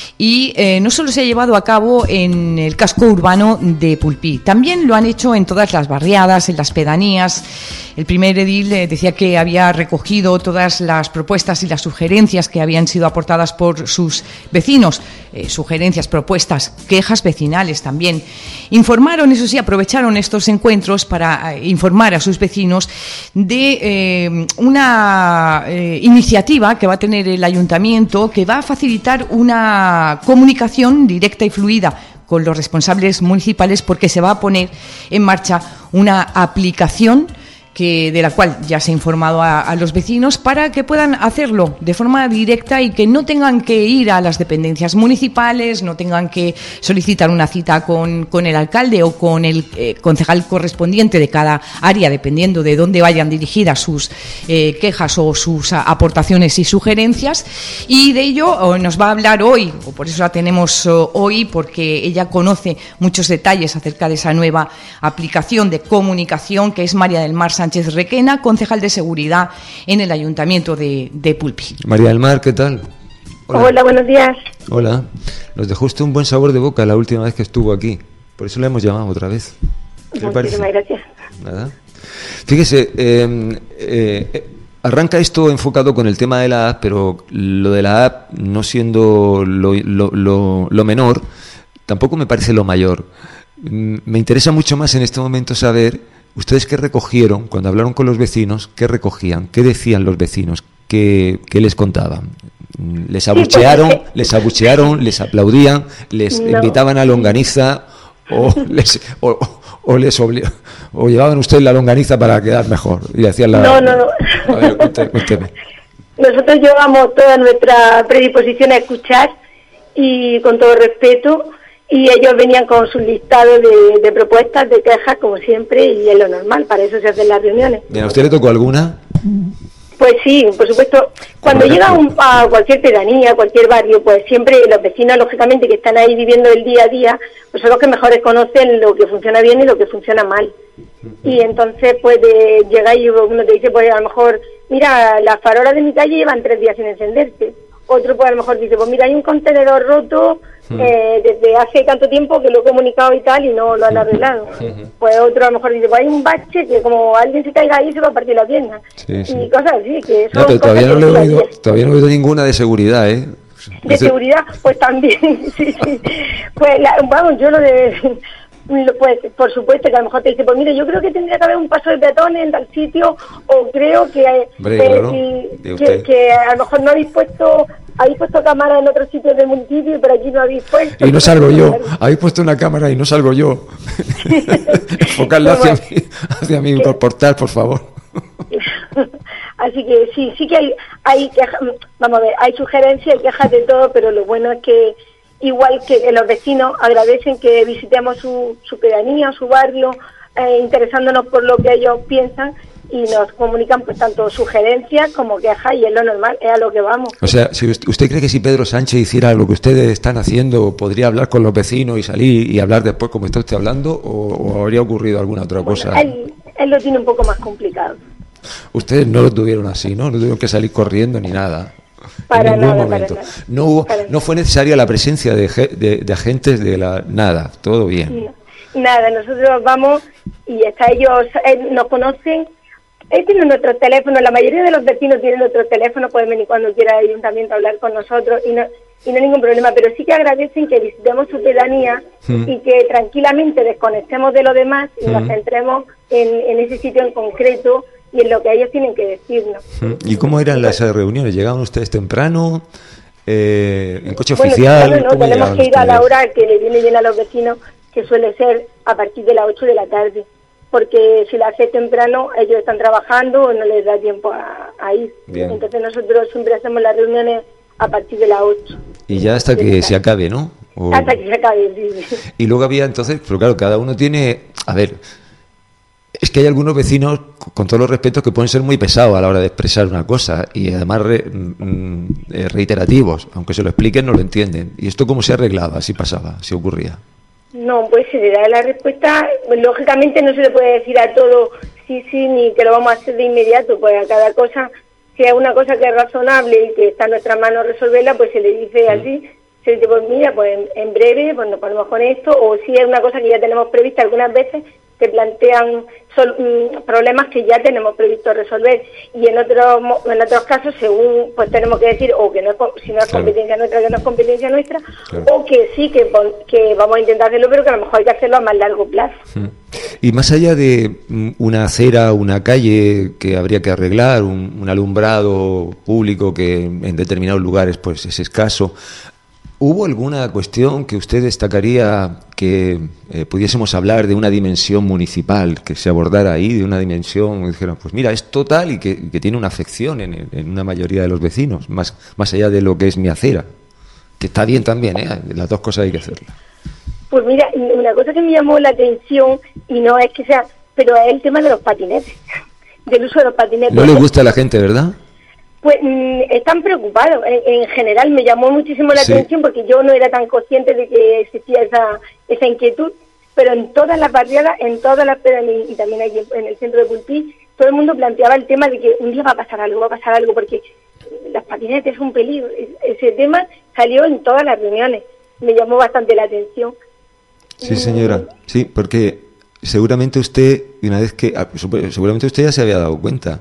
y eh, no solo se ha llevado a cabo en el casco urbano de Pulpí, también lo han hecho en todas las barriadas, en las pedanías. El primer edil eh, decía que había recogido todas las propuestas y las sugerencias que habían sido aportadas por sus vecinos, eh, sugerencias, propuestas, quejas vecinales también. Informaron, eso sí, aprovecharon estos encuentros para eh, informar a sus vecinos de eh, una eh, iniciativa que va a tener el ayuntamiento, que va a facilitar una comunicación directa y fluida con los responsables municipales, porque se va a poner en marcha una aplicación que de la cual ya se ha informado a, a los vecinos, para que puedan hacerlo de forma directa y que no tengan que ir a las dependencias municipales, no tengan que solicitar una cita con, con el alcalde o con el eh, concejal correspondiente de cada área, dependiendo de dónde vayan dirigidas sus eh, quejas o sus aportaciones y sugerencias. Y de ello nos va a hablar hoy, o por eso la tenemos hoy, porque ella conoce muchos detalles acerca de esa nueva aplicación de comunicación, que es María del Mar Sánchez Requena, concejal de seguridad en el Ayuntamiento de, de Pulpí. María del Mar, ¿qué tal? Hola. Hola, buenos días. Hola. Nos dejó usted un buen sabor de boca la última vez que estuvo aquí, por eso le hemos llamado otra vez. ¿Qué le parece? Muchísimas gracias. Nada. Fíjese, eh, eh, arranca esto enfocado con el tema de la app, pero lo de la app no siendo lo, lo, lo, lo menor, tampoco me parece lo mayor. Me interesa mucho más en este momento saber ustedes qué recogieron, cuando hablaron con los vecinos, qué recogían, qué decían los vecinos, qué, qué les contaban. ¿Les abuchearon, sí, pues, les abuchearon, les aplaudían, les no. invitaban a longaniza o les o, o les obli- o llevaban ustedes la longaniza para quedar mejor? Y decían la, no, no, no. A ver, usted, usted. Nosotros llevamos toda nuestra predisposición a escuchar y con todo respeto. Y ellos venían con sus listados de, de propuestas, de quejas, como siempre, y es lo normal, para eso se hacen las reuniones. ¿A usted le tocó alguna? Pues sí, por supuesto. Cuando llega un, a cualquier pedanía, cualquier barrio, pues siempre los vecinos, lógicamente, que están ahí viviendo el día a día, pues son los que mejores conocen lo que funciona bien y lo que funciona mal. Y entonces, pues, de, llega y uno te dice, pues, a lo mejor, mira, las farolas de mi calle llevan tres días sin encenderse. Otro, pues, a lo mejor dice, pues, mira, hay un contenedor roto eh, desde hace tanto tiempo que lo he comunicado y tal y no lo han arreglado. Pues otro, a lo mejor dice, pues, hay un bache que como alguien se caiga ahí se va a partir la pierna. Sí, sí. Y cosas así, que son no, pero todavía no, le he oído, ayer. todavía no he oído ninguna de seguridad, ¿eh? De Ese... seguridad, pues también, sí, sí. Pues, la, vamos, yo lo de... Pues por supuesto que a lo mejor te dice, pues mire, yo creo que tendría que haber un paso de peatones en tal sitio, o creo que, Hombre, que, claro, que, que, que a lo mejor no habéis puesto habéis puesto cámaras en otros sitios del municipio, pero aquí no habéis puesto. Y no salgo yo, habéis puesto una cámara y no salgo yo. Enfocarla hacia mí, hacia mí por portal, por favor. Así que sí, sí que hay, hay quejas, vamos a ver, hay sugerencias y quejas de todo, pero lo bueno es que igual que los vecinos agradecen que visitemos su, su pedanía, su barrio, eh, interesándonos por lo que ellos piensan, y nos comunican pues tanto sugerencias como quejas, y es lo normal, es a lo que vamos. O sea, si usted, ¿usted cree que si Pedro Sánchez hiciera lo que ustedes están haciendo, podría hablar con los vecinos y salir y hablar después como está usted hablando, o, o habría ocurrido alguna otra bueno, cosa? Él, él lo tiene un poco más complicado. Ustedes no lo tuvieron así, ¿no? No tuvieron que salir corriendo ni nada. Para en ningún nada, momento. Para nada. No hubo, para no fue necesaria la presencia de, de, de agentes de la nada, todo bien. No, nada, nosotros vamos y hasta ellos eh, nos conocen. Ellos tienen nuestros teléfonos, la mayoría de los vecinos tienen nuestros teléfonos, pueden venir cuando quiera el ayuntamiento a hablar con nosotros y no, y no hay ningún problema, pero sí que agradecen que visitemos su pedanía mm. y que tranquilamente desconectemos de lo demás y mm. nos centremos en, en ese sitio en concreto y en lo que ellos tienen que decirnos. ¿Y cómo eran las reuniones? ¿Llegaban ustedes temprano? Eh, ¿En coche bueno, oficial? Claro, no, tenemos que ir a la hora que le viene bien a los vecinos, que suele ser a partir de las ocho de la tarde. porque si la hace temprano ellos están trabajando o no les da tiempo a, a ir. Bien. Entonces nosotros siempre hacemos las reuniones a partir de las ocho. Y ya hasta que se acabe, ¿no? O... Hasta que se acabe, sí. Y luego había entonces, pero claro, cada uno tiene, a ver, es que hay algunos vecinos, con todos los respetos, que pueden ser muy pesados a la hora de expresar una cosa y además re, mm, reiterativos, aunque se lo expliquen no lo entienden. ¿Y esto cómo se arreglaba, si pasaba, si ocurría? No, pues se le da la respuesta, pues, lógicamente no se le puede decir a todo sí, sí, ni que lo vamos a hacer de inmediato, pues a cada cosa, si es una cosa que es razonable y que está en nuestra mano resolverla, pues se le dice así, se le dice, pues mira, pues en, en breve, pues nos ponemos con esto, o si es una cosa que ya tenemos prevista algunas veces, se plantean sol, mm, problemas que ya tenemos previsto resolver, y en otros en otros casos según pues tenemos que decir o que no es, si no es claro. competencia nuestra, que no es competencia nuestra, claro. o que sí que, que vamos a intentar hacerlo, pero que a lo mejor hay que hacerlo a más largo plazo. Y más allá de una acera, una calle que habría que arreglar, un, un alumbrado público que en determinados lugares pues es escaso, ¿hubo alguna cuestión que usted destacaría que eh, pudiésemos hablar de una dimensión municipal, que se abordara ahí, de una dimensión, dijeran, pues mira, es total y que, que tiene una afección en, en una mayoría de los vecinos, más, más allá de lo que es mi acera? Que está bien también, ¿eh? Las dos cosas hay que hacerlas. Pues mira, una cosa que me llamó la atención, y no es que sea, pero es el tema de los patinetes, del uso de los patinetes. No le gusta a la gente, ¿verdad? Pues mm, están preocupados. En, en general me llamó muchísimo la sí. atención porque yo no era tan consciente de que existía esa esa inquietud, pero en todas las barriadas, en todas las y, y también aquí en el centro de Pulpí, todo el mundo planteaba el tema de que un día va a pasar algo, va a pasar algo, porque las patinetes es un peligro. Ese tema salió en todas las reuniones. Me llamó bastante la atención. Sí, señora. Sí, porque seguramente usted, una vez que seguramente usted ya se había dado cuenta,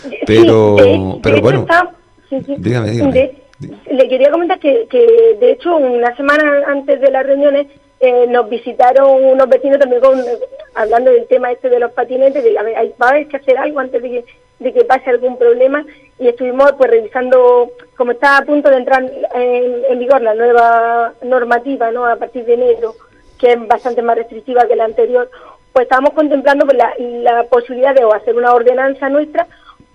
pero sí, de, pero de bueno, está, sí, sí. dígame, dígame. De, le quería comentar que, que de hecho una semana antes de las reuniones eh, nos visitaron unos vecinos también con, hablando del tema este de los patinetes, de a ver, hay, va a haber que hacer algo antes de que, de que pase algún problema, y estuvimos pues revisando, como está a punto de entrar en, en vigor la nueva normativa, ¿no?, a partir de enero, que es bastante más restrictiva que la anterior, pues estábamos contemplando pues, la, la posibilidad de o hacer una ordenanza nuestra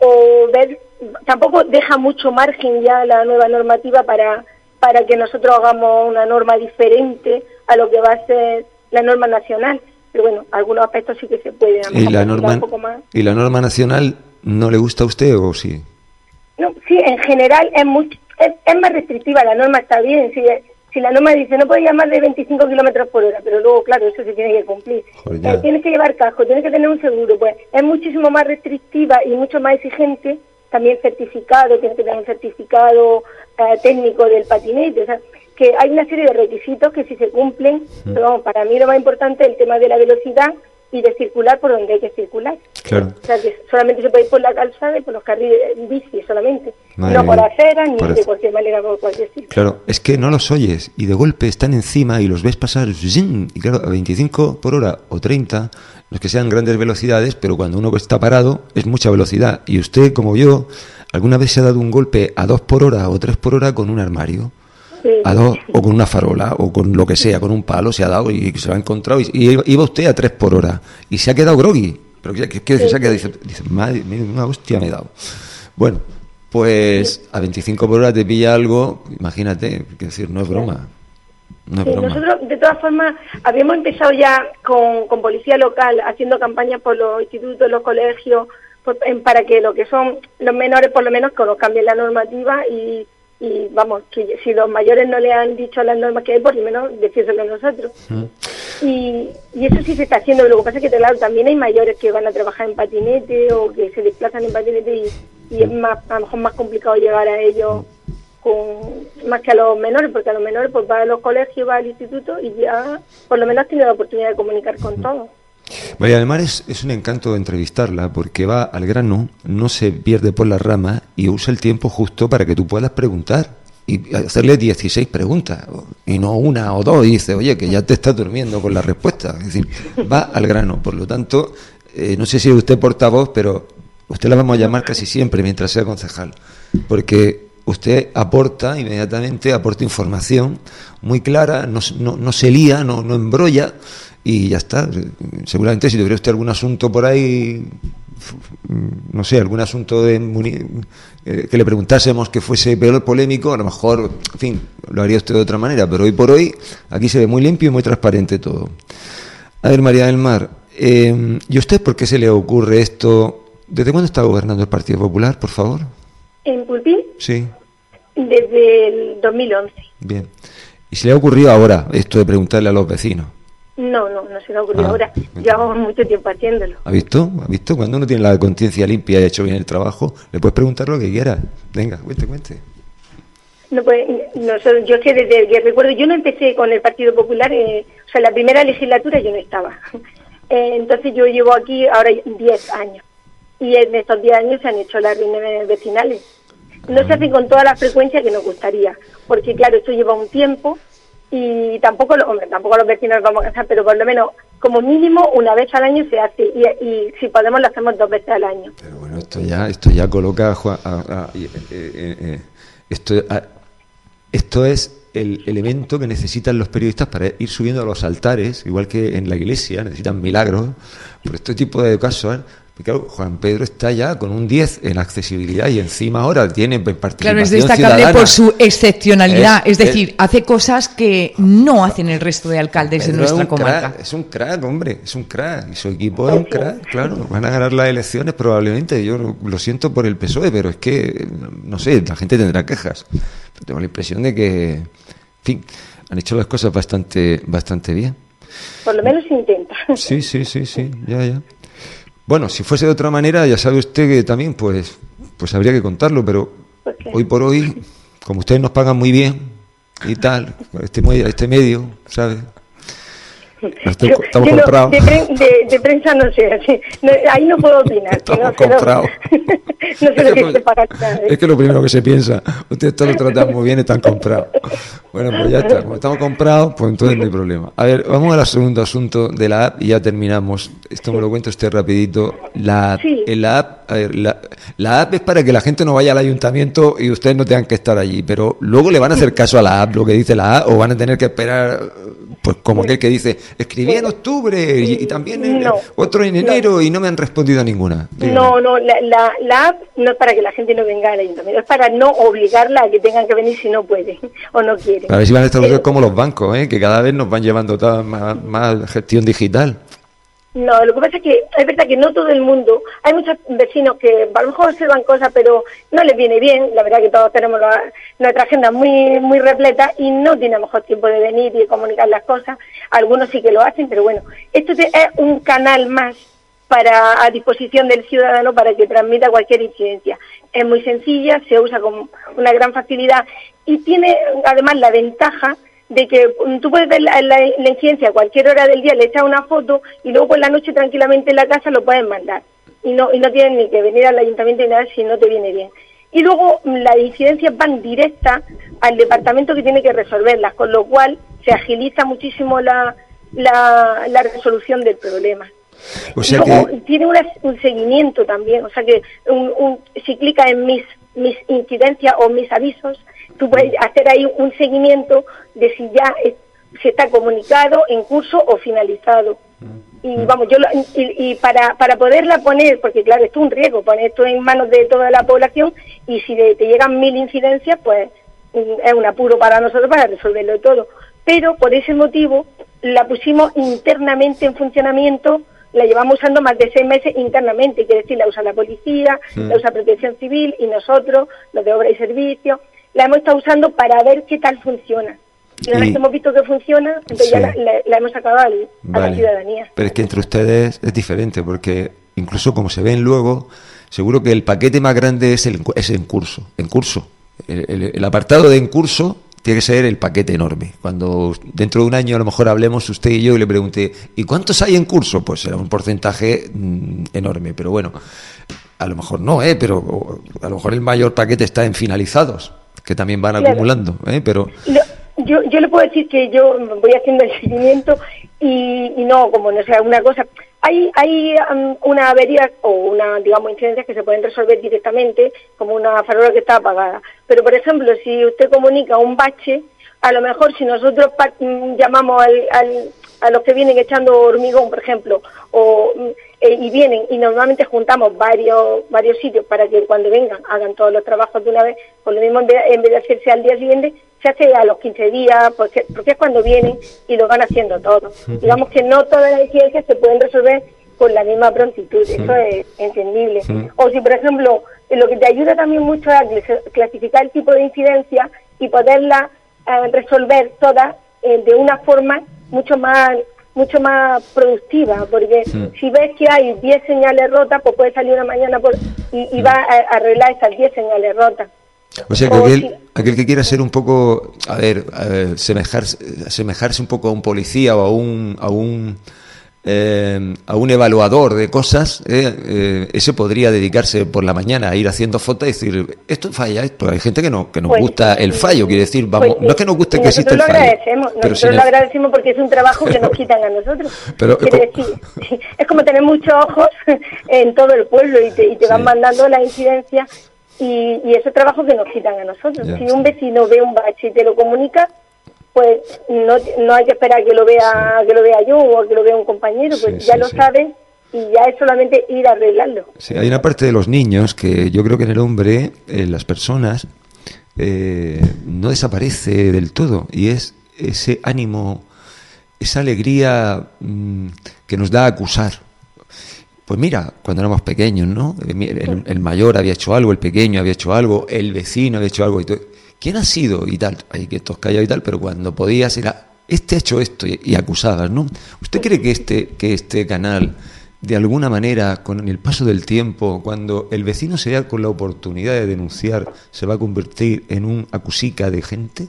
o ver, tampoco deja mucho margen ya la nueva normativa para, para que nosotros hagamos una norma diferente a lo que va a ser la norma nacional, pero bueno, algunos aspectos sí que se pueden. ¿Y la norma, un poco más. ¿Y la norma nacional no le gusta a usted o sí? No, sí, en general es, mucho, es, es más restrictiva, la norma está bien, sí, si la norma dice no puede ir a más de veinticinco kilómetros por hora, pero luego, claro, eso se tiene que cumplir. Eh, tienes que llevar casco, tienes que tener un seguro, pues es muchísimo más restrictiva y mucho más exigente, también certificado, tienes que tener un certificado eh, técnico del patinete, o sea, que hay una serie de requisitos que si se cumplen, mm. pero vamos, para mí lo más importante es el tema de la velocidad y de circular por donde hay que circular. Claro. O sea, que solamente se puede ir por la calzada y por los carriles bici solamente, Madre no por mía. aceras ni por de cualquier manera por cualquier sitio. Claro, es que no los oyes y de golpe están encima y los ves pasar y claro, a veinticinco por hora o treinta, no es que sean grandes velocidades, pero cuando uno está parado es mucha velocidad, y usted, como yo, ¿alguna vez se ha dado un golpe a dos por hora o tres por hora con un armario? Sí. A dos, o con una farola, o con lo que sea, con un palo se ha dado y se lo ha encontrado, y, y iba usted a tres por hora, y se ha quedado groggy, pero ¿qué quiere decir? Se ha quedado, dice, dice, madre mía, una hostia me he dado. Bueno, pues a veinticinco por hora te pilla algo, imagínate, quiero decir, no es broma. No es sí, broma. Nosotros, de todas formas, habíamos empezado ya con, con policía local, haciendo campañas por los institutos, los colegios, por, en, para que lo que son los menores, por lo menos, que nos cambien la normativa y y vamos, que si los mayores no le han dicho las normas que hay, por lo menos decírselo a nosotros. Mm. Y, y eso sí se está haciendo, lo que pasa es que claro, también hay mayores que van a trabajar en patinete o que se desplazan en patinete y, y es más, a lo mejor más complicado llegar a ellos con más que a los menores, porque a los menores pues va a los colegios, va al instituto y ya por lo menos tiene la oportunidad de comunicar con mm. todos. María del Mar es, es un encanto entrevistarla porque va al grano, no se pierde por la rama y usa el tiempo justo para que tú puedas preguntar y hacerle dieciséis preguntas y no una o dos, y dice, oye, que ya te estás durmiendo con la respuesta. Es decir, va al grano, por lo tanto, eh, no sé si es usted portavoz, pero usted la vamos a llamar casi siempre mientras sea concejal, porque usted aporta inmediatamente, aporta información muy clara, no, no, no se lía, no, no embrolla, y ya está. Seguramente si tuviera usted algún asunto por ahí, no sé, algún asunto de eh, que le preguntásemos que fuese peor polémico, a lo mejor, en fin, lo haría usted de otra manera, pero hoy por hoy aquí se ve muy limpio y muy transparente todo. A ver, María del Mar, eh, ¿y a usted por qué se le ocurre esto? ¿Desde cuándo está gobernando el Partido Popular, por favor? ¿En Pulpín? Sí. Desde el dos mil once. Bien. ¿Y se le ha ocurrido ahora esto de preguntarle a los vecinos? No, no, no se le ha ocurrido Ah, ahora. Llevamos mucho tiempo haciéndolo. ¿Ha visto? ¿Ha visto? Cuando uno tiene la conciencia limpia y ha hecho bien el trabajo, le puedes preguntar lo que quiera. Venga, cuente, cuente. No, pues, nosotros, yo sé desde que recuerdo, yo no empecé con el Partido Popular, eh, o sea, la primera legislatura yo no estaba. Eh, entonces yo llevo aquí ahora diez años. Y en estos diez años se han hecho las reuniones vecinales. No se hacen con toda la frecuencia que nos gustaría, porque claro, esto lleva un tiempo y tampoco, hombre, tampoco los vecinos nos vamos a cansar, pero por lo menos como mínimo una vez al año se hace y, y si podemos lo hacemos dos veces al año. Pero bueno, esto ya, esto ya coloca, a, a, a, eh, eh, eh, esto, a, esto es el elemento que necesitan los periodistas para ir subiendo a los altares, igual que en la iglesia necesitan milagros, por este tipo de casos, ¿eh? Claro, Juan Pedro está ya con un diez en accesibilidad y encima ahora tiene participación Claro, es destacable ciudadana. Por su excepcionalidad, es, es decir, es, hace cosas que no hacen el resto de alcaldes Pedro de nuestra es comarca. Crack, es un crack, hombre, es un crack y su equipo es un crack, claro, van a ganar las elecciones probablemente, yo lo siento por el P S O E, pero es que, no sé, la gente tendrá quejas, pero tengo la impresión de que, en fin, han hecho las cosas bastante, bastante bien. Por lo menos se intenta. Sí, sí, sí, sí, ya, ya. Bueno, si fuese de otra manera, ya sabe usted que también, pues, pues habría que contarlo, pero hoy por hoy, como ustedes nos pagan muy bien y tal, este, este medio, ¿sabe? Estoy, estamos yo comprados. No, de, pre, de, de prensa no sé, así, no, ahí no puedo opinar. Estamos no, comprados. No, no sé lo que, que se paga. Es que lo primero que se piensa, ustedes todos lo tratan muy bien, están comprados. Bueno, pues ya está, como estamos comprados, pues entonces no hay problema. A ver, vamos al segundo asunto de la app y ya terminamos. Esto me lo cuento usted rapidito. La app, sí. en la app, a ver, la, la app es para que la gente no vaya al ayuntamiento y ustedes no tengan que estar allí, pero luego le van a hacer caso a la app, lo que dice la app, o van a tener que esperar, pues como aquel que dice, escribí en octubre y, y también en, no, otro en enero no. y no me han respondido a ninguna. Dígame. No, no, la, la, la app no es para que la gente no venga al ayuntamiento, es para no obligarla a que tengan que venir si no pueden o no quieren. A ver si van a estar ustedes como los bancos, ¿eh? Que cada vez nos van llevando toda más, más gestión digital. No, lo que pasa es que es verdad que no todo el mundo, hay muchos vecinos que a lo mejor observan cosas pero no les viene bien, la verdad que todos tenemos la, nuestra agenda muy muy repleta y no tiene mejor tiempo de venir y de comunicar las cosas, algunos sí que lo hacen, pero bueno, esto es un canal más para a disposición del ciudadano para que transmita cualquier incidencia. Es muy sencilla, se usa con una gran facilidad y tiene además la ventaja de que tú puedes ver la, la, la incidencia a cualquier hora del día, le echas una foto y luego por la noche tranquilamente en la casa lo puedes mandar. Y no y no tienes ni que venir al ayuntamiento ni nada si no te viene bien. Y luego las incidencias van directas al departamento que tiene que resolverlas, con lo cual se agiliza muchísimo la, la, la resolución del problema. O sea luego, que... tiene una, un seguimiento también, o sea que un, un, si clicas en mis, mis incidencias o mis avisos, tú puedes hacer ahí un seguimiento de si ya es, se está comunicado, en curso o finalizado. Y vamos, yo lo, y, y para para poderla poner, porque claro, esto es un riesgo, poner esto en manos de toda la población y si de, te llegan mil incidencias, pues es un apuro para nosotros para resolverlo todo. Pero por ese motivo la pusimos internamente en funcionamiento, la llevamos usando más de seis meses internamente, quiere decir, la usa la policía, sí. la usa Protección Civil y nosotros, los de Obra y Servicios, la hemos estado usando para ver qué tal funciona. Y ahora que hemos visto que funciona, entonces sí. ya la, la, la hemos sacado al, vale. a la ciudadanía. Pero es que entre ustedes es diferente, porque incluso como se ven luego, seguro que el paquete más grande es el es en curso. En curso. El, el, el apartado de en curso tiene que ser el paquete enorme. Cuando dentro de un año a lo mejor hablemos usted y yo y le pregunte, ¿y cuántos hay en curso? Pues será un porcentaje mmm, enorme, pero bueno, a lo mejor no, ¿eh? Pero a lo mejor el mayor paquete está en finalizados, que también van claro. acumulando, ¿eh? Pero... Lo, yo, yo le puedo decir que yo voy haciendo el seguimiento y, y no, como no sea una cosa... Hay hay um, una avería o una, digamos, incidencias que se pueden resolver directamente, como una farola que está apagada. Pero, por ejemplo, si usted comunica un bache, a lo mejor si nosotros llamamos al, al, a los que vienen echando hormigón, por ejemplo, o eh, y vienen y normalmente juntamos varios varios sitios para que cuando vengan hagan todos los trabajos de una vez, pues lo mismo en vez, en vez de hacerse al día siguiente, se hace a los quince días, porque, porque es cuando vienen y lo van haciendo todo. Uh-huh. Digamos que no todas las incidencias se pueden resolver con la misma prontitud, sí. Eso es entendible. Sí. O si, por ejemplo, lo que te ayuda también mucho es clasificar el tipo de incidencia y poderla eh, resolver todas eh, de una forma mucho más mucho más productiva, porque sí. Si ves que hay diez señales rotas, pues puedes salir una mañana por, y, y va a, a arreglar esas diez señales rotas. O sea que o aquel, si... aquel que quiera ser un poco, a ver, a ver semejarse, asemejarse un poco a un policía o a un a un eh, a un evaluador de cosas, eh, eh, ese podría dedicarse por la mañana a ir haciendo fotos y decir, esto falla, esto. Hay gente que no que nos pues, gusta el fallo, quiere decir, vamos, pues, no es que nos guste que exista el fallo. Nosotros lo agradecemos, nosotros lo agradecemos porque es un trabajo que nos quitan a nosotros. Pero, Quiere decir, es como tener muchos ojos en todo el pueblo y te, y te van sí. mandando la incidencia y, y ese trabajo que nos quitan a nosotros. Ya. Si un vecino ve un bache y te lo comunica, pues no, no hay que esperar que lo vea sí. que lo vea yo o que lo vea un compañero, pues sí, ya sí, lo sí. saben y ya es solamente ir a arreglarlo. Sí, hay una parte de los niños que yo creo que en el hombre, en las personas, eh, no desaparece del todo y es ese ánimo, esa alegría mmm, que nos da a acusar. Pues mira, cuando éramos pequeños, ¿no? El, el mayor había hecho algo, el pequeño había hecho algo, el vecino había hecho algo y todo. ¿Quién ha sido? Y tal, hay que estos callados y tal, pero cuando podías era, este ha hecho esto y, y acusabas, ¿no? ¿Usted cree que este, que este canal, de alguna manera, con el paso del tiempo, cuando el vecino se vea con la oportunidad de denunciar, se va a convertir en un acusica de gente?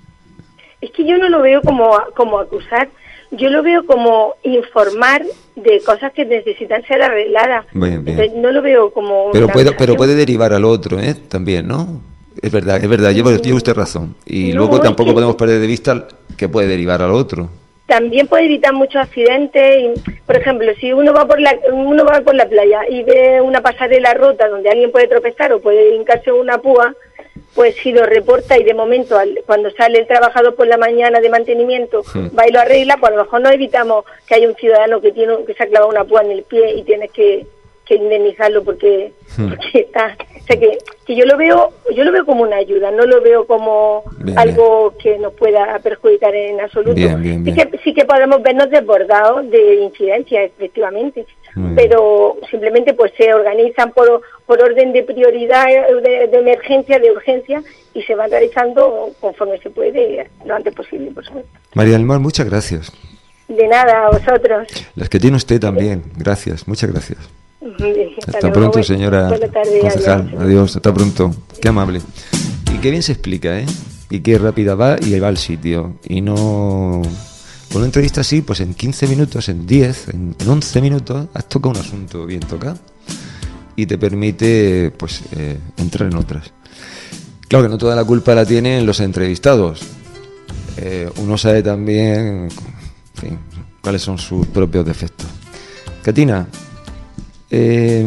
Es que yo no lo veo como, como acusar, yo lo veo como informar de cosas que necesitan ser arregladas. Bien, bien. Entonces, no lo veo como... Pero puede, pero puede derivar al otro, ¿eh? También, ¿no? Es verdad, es verdad, lleva, lleva usted razón. Y no, luego tampoco que... podemos perder de vista que puede derivar al otro. También puede evitar muchos accidentes. Y, por ejemplo, si uno va por la uno va por la playa y ve una pasarela rota donde alguien puede tropezar o puede hincarse en una púa, pues si lo reporta y de momento al, cuando sale el trabajador por la mañana de mantenimiento sí. va y lo arregla, pues a lo mejor no evitamos que haya un ciudadano que tiene que se ha clavado una púa en el pie y tienes que, que indemnizarlo porque, sí. porque está... O sea que, que yo lo veo yo lo veo como una ayuda, no lo veo como bien, algo bien. que nos pueda perjudicar en absoluto. Bien, bien, bien. Sí, que, sí que podemos vernos desbordados de incidencias, efectivamente, muy pero bien. Simplemente pues se organizan por, por orden de prioridad, de, de emergencia, de urgencia, y se van realizando conforme se puede, lo antes posible, por supuesto. María del Mar, muchas gracias. De nada, a vosotros. Las que tiene usted también, gracias, muchas gracias. Hasta, hasta pronto, luego, señora tarde, concejal. Adiós. adiós, hasta pronto. Qué amable. Y qué bien se explica, ¿eh? Y qué rápida va y va al sitio. Y no... Con una entrevista así, pues en quince minutos, en diez, en, en once minutos, has tocado un asunto bien tocado y te permite, pues, eh, entrar en otras. Claro que no toda la culpa la tienen los entrevistados. Eh, uno sabe también, en fin, cuáles son sus propios defectos. Catina... Eh,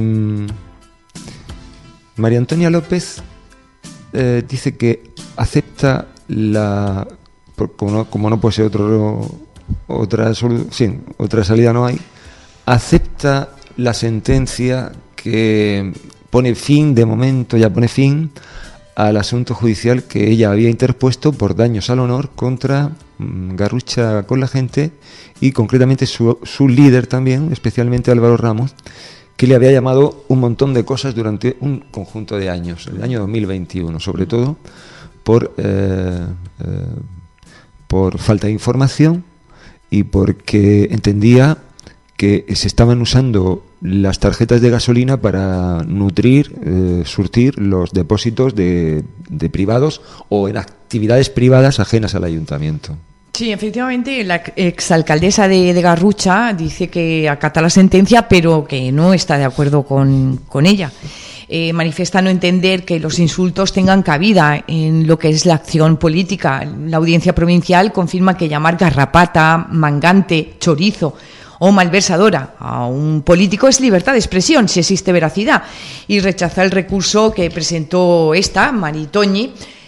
María Antonia López eh, dice que acepta la, como no, como no puede ser otro, otra, sí, otra salida no hay, acepta la sentencia que pone fin, de momento ya pone fin al asunto judicial que ella había interpuesto por daños al honor contra mm, Garrucha con la gente y concretamente su, su líder también, especialmente Álvaro Ramos, que le había llamado un montón de cosas durante un conjunto de años, el año dos mil veintiuno, sobre todo por, eh, eh, por falta de información y porque entendía que se estaban usando las tarjetas de gasolina para nutrir, eh, surtir los depósitos de, de privados o en actividades privadas ajenas al ayuntamiento. Sí, efectivamente, la exalcaldesa de, de Garrucha dice que acata la sentencia, pero que no está de acuerdo con, con ella. Eh, manifiesta no entender que los insultos tengan cabida en lo que es la acción política. La audiencia provincial confirma que llamar garrapata, mangante, chorizo o malversadora a un político es libertad de expresión, si existe veracidad, y rechaza el recurso que presentó esta, Mari Toñi,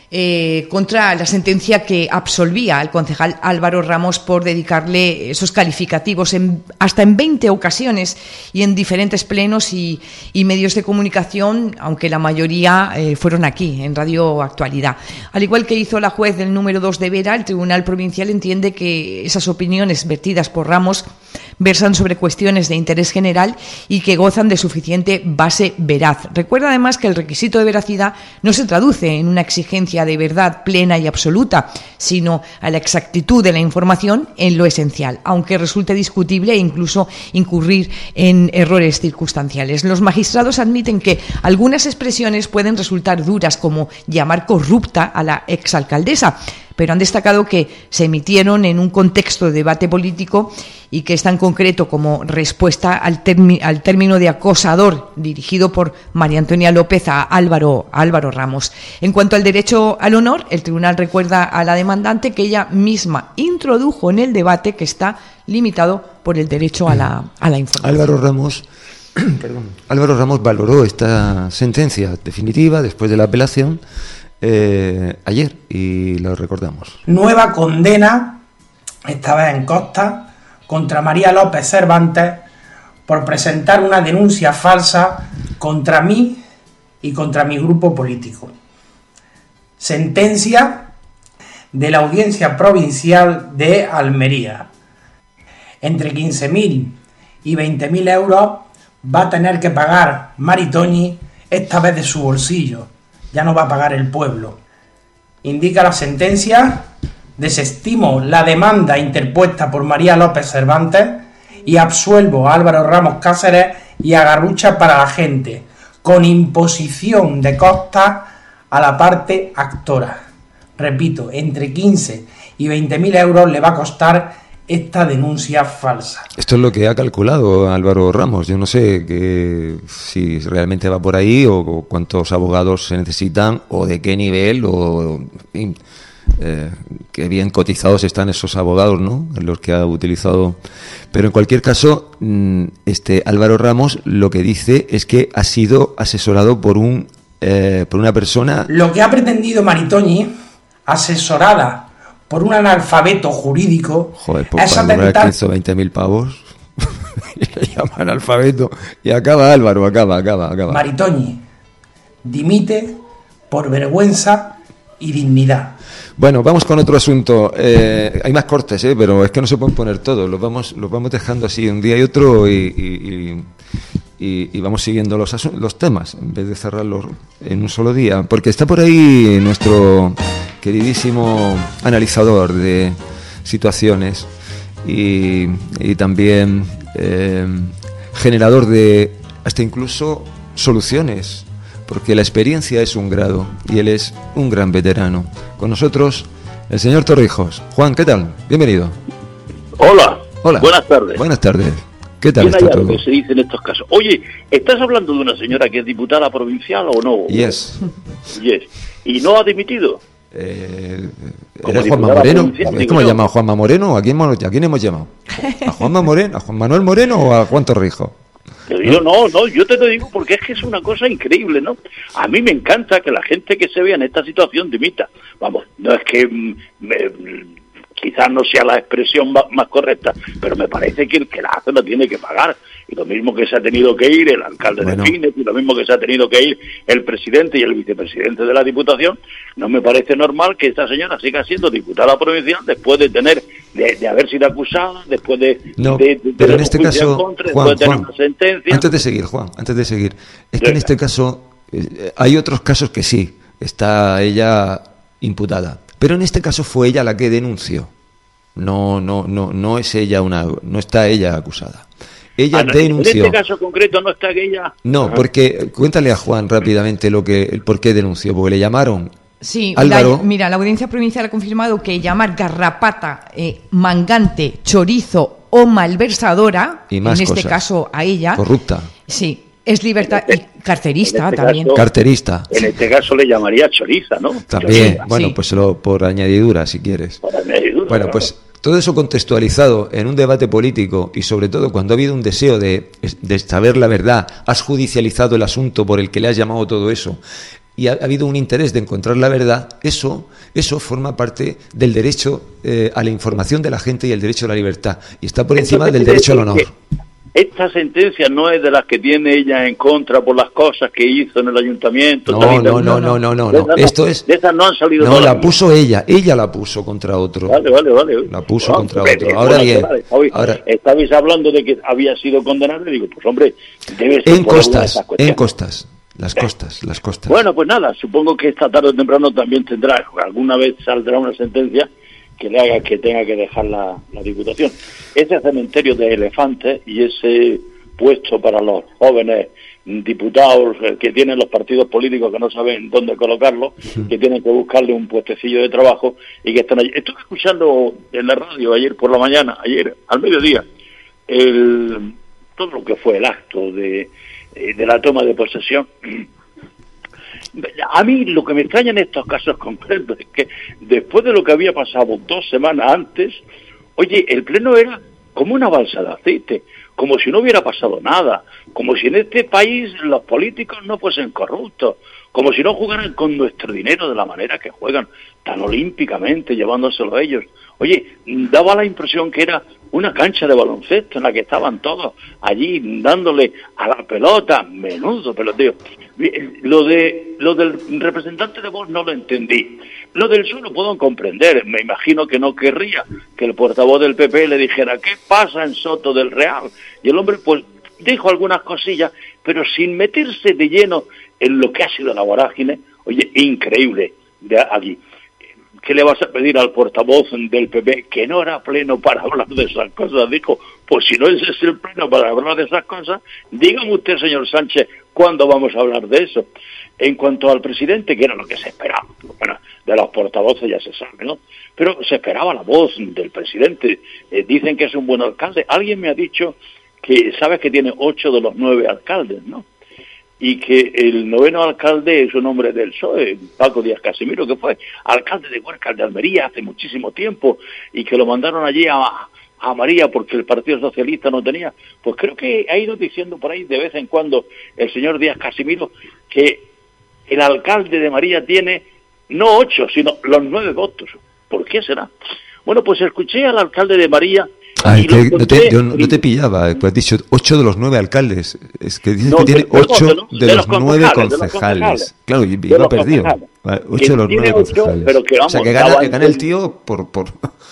Eh, contra la sentencia que absolvía al concejal Álvaro Ramos por dedicarle esos calificativos en, hasta en veinte ocasiones y en diferentes plenos y, y medios de comunicación, aunque la mayoría eh, fueron aquí, en Radio Actualidad. Al igual que hizo la juez del número dos de Vera, el Tribunal Provincial entiende que esas opiniones vertidas por Ramos versan sobre cuestiones de interés general y que gozan de suficiente base veraz. Recuerda además que el requisito de veracidad no se traduce en una exigencia de verdad plena y absoluta, sino a la exactitud de la información en lo esencial, aunque resulte discutible e incluso incurrir en errores circunstanciales. Los magistrados admiten que algunas expresiones pueden resultar duras, como llamar corrupta a la exalcaldesa, pero han destacado que se emitieron en un contexto de debate político y que es tan concreto como respuesta al, termi- al término de acosador dirigido por María Antonia López a Álvaro, a Álvaro Ramos. En cuanto al derecho al honor, el tribunal recuerda a la demandante que ella misma introdujo en el debate que está limitado por el derecho a la, a la información. Álvaro Ramos, perdón, Álvaro Ramos valoró esta sentencia definitiva después de la apelación Eh, ayer, y lo recordamos. Nueva condena, esta vez en Costa, contra María López Cervantes por presentar una denuncia falsa contra mí y contra mi grupo político. Sentencia de la Audiencia Provincial de Almería. Entre quince mil y veinte mil euros va a tener que pagar Mari Toñi, esta vez de su bolsillo. Ya no va a pagar el pueblo. Indica la sentencia: desestimo la demanda interpuesta por María López Cervantes y absuelvo a Álvaro Ramos Cáceres y a Garrucha para la gente, con imposición de costas a la parte actora. Repito, entre quince y veinte mil euros le va a costar esta denuncia falsa. Esto es lo que ha calculado Álvaro Ramos. Yo no sé que, si realmente va por ahí o, o cuántos abogados se necesitan o de qué nivel o en fin, eh, qué bien cotizados están esos abogados, ¿no? Los que ha utilizado. Pero en cualquier caso, este Álvaro Ramos lo que dice es que ha sido asesorado por un eh, por una persona. Lo que ha pretendido Mari Toñi, asesorada por un analfabeto jurídico, Joder, pues es para atentar... quince o veinte mil pavos y le llaman analfabeto y acaba Álvaro, acaba, acaba, acaba. Mari Toñi dimite por vergüenza y dignidad. Bueno, vamos con otro asunto. Eh, hay más cortes, ¿eh? Pero es que no se pueden poner todos. Los vamos, los vamos dejando así un día y otro y, y, y, y vamos siguiendo los, asu- los temas en vez de cerrarlos en un solo día. Porque está por ahí nuestro queridísimo analizador de situaciones y, y también eh, generador de hasta incluso soluciones, porque la experiencia es un grado y él es un gran veterano. Con nosotros el señor Torrijos. Juan, ¿qué tal? Bienvenido. Hola. Hola. Buenas tardes. Buenas tardes. ¿Qué tal Bien está hallado, todo? que se dice en estos casos. Oye, ¿estás hablando de una señora que es diputada provincial o no? Yes. Yes. ¿Y no ha dimitido? Eh, Como ¿Eres Juanma diputada Moreno? provincial, ¿Es digo como yo. llamado Juanma Moreno? ¿A quién, hemos- ¿A quién hemos llamado? ¿A Juanma Moreno? ¿A Juan Manuel Moreno o a Juan Torrijos? Te digo, no, no, yo te lo digo porque es que es una cosa increíble, ¿no? A mí me encanta que la gente que se vea en esta situación dimita. Vamos, no es que mm, me- mm, quizás no sea la expresión ma- más correcta, pero me parece que el que la hace lo tiene que pagar. Y lo mismo que se ha tenido que ir el alcalde Bueno. de Fines, y lo mismo que se ha tenido que ir el presidente y el vicepresidente de la Diputación, no me parece normal que esta señora siga siendo diputada provincial después de tener, de, de haber sido acusada, después de, No, de, de pero tener en este un juicio caso, en contra, Juan, después de tener Juan, una sentencia. antes de seguir, Juan, antes de seguir, es que en este caso eh, hay otros casos que sí, está ella imputada, pero en este caso fue ella la que denunció. No, no, no, no es ella una, no está ella acusada. Ella Ah, no, denunció. En este caso concreto no está aquella. No, Ajá. porque cuéntale a Juan rápidamente lo que, el por qué denunció, porque le llamaron. Sí, Álvaro. la- mira, la Audiencia Provincial ha confirmado que llamar garrapata, eh, mangante, chorizo o malversadora, Y más en este cosas. caso a ella, Corrupta. sí, es libertad y carterista en este también. caso- Carterista. En este caso le llamaría choriza, ¿no? También, Choriza. bueno, pues lo, por añadidura, si quieres. Por añadidura, Bueno, claro. pues todo eso contextualizado en un debate político y sobre todo cuando ha habido un deseo de, de saber la verdad, has judicializado el asunto por el que le has llamado todo eso, y ha, ha habido un interés de encontrar la verdad, eso, eso forma parte del derecho eh, a la información de la gente y el derecho a la libertad, y está por encima del derecho al honor. Esta sentencia no es de las que tiene ella en contra por las cosas que hizo en el ayuntamiento. No, tal, no, no, no, no, no, no. Esto no, es. De esas no han salido. No, la puso ella, ella la puso contra otro. Vale, vale, vale. La puso no, contra hombre, otro. Ahora bien, vale, estabais, ahora. Estabais hablando de que había sido condenado y digo, pues hombre, debe ser en costas, en costas, las costas, las costas. Bueno, pues nada, supongo que esta tarde o temprano también tendrá, alguna vez saldrá una sentencia que le haga que tenga que dejar la, la Diputación. Ese cementerio de elefantes y ese puesto para los jóvenes diputados que tienen los partidos políticos que no saben dónde colocarlo, que tienen que buscarle un puestecillo de trabajo y que están allí. Estuve escuchando en la radio ayer por la mañana, ayer al mediodía, el, todo lo que fue el acto de, de la toma de posesión. A mí lo que me extraña en estos casos concretos es que después de lo que había pasado dos semanas antes, oye, el pleno era como una balsa de aceite, como si no hubiera pasado nada, como si en este país los políticos no fuesen corruptos, como si no jugaran con nuestro dinero de la manera que juegan, tan olímpicamente, llevándoselo a ellos. Oye, daba la impresión que era una cancha de baloncesto en la que estaban todos allí dándole a la pelota, menudo peloteo. Lo de lo del representante de Vox no lo entendí. Lo del sur lo puedo comprender. Me imagino que no querría que el portavoz del P P le dijera ¿qué pasa en Soto del Real? Y el hombre pues dijo algunas cosillas, pero sin meterse de lleno en lo que ha sido la vorágine. Oye, increíble de allí. ¿Qué le vas a pedir al portavoz del P P? Que no era pleno para hablar de esas cosas. Dijo, pues si no ese es el pleno para hablar de esas cosas, dígame usted, señor Sánchez, ¿cuándo vamos a hablar de eso? En cuanto al presidente, que era lo que se esperaba, bueno, de los portavoces ya se sabe, ¿no? Pero se esperaba la voz del presidente. Eh, dicen que es un buen alcalde. Alguien me ha dicho que, sabes que tiene ocho de los nueve alcaldes, ¿no? Y que el noveno alcalde es un hombre del P S O E, Paco Díaz Casimiro, que fue alcalde de Huércal de Almería hace muchísimo tiempo, y que lo mandaron allí a, a María porque el Partido Socialista no tenía. Pues creo que ha ido diciendo por ahí de vez en cuando el señor Díaz Casimiro que el alcalde de María tiene no ocho, sino los nueve votos. ¿Por qué será? Bueno, pues escuché al alcalde de María. Ay, que no, te, yo no te pillaba, pues has dicho ocho de los nueve alcaldes. Es que dices no, que tiene ocho de los, de de los nueve concejales. concejales. Claro, y iba perdido. Vale, ocho de los nueve ocho, concejales. Pero que, vamos, o sea, que gana, que gana el tío por... por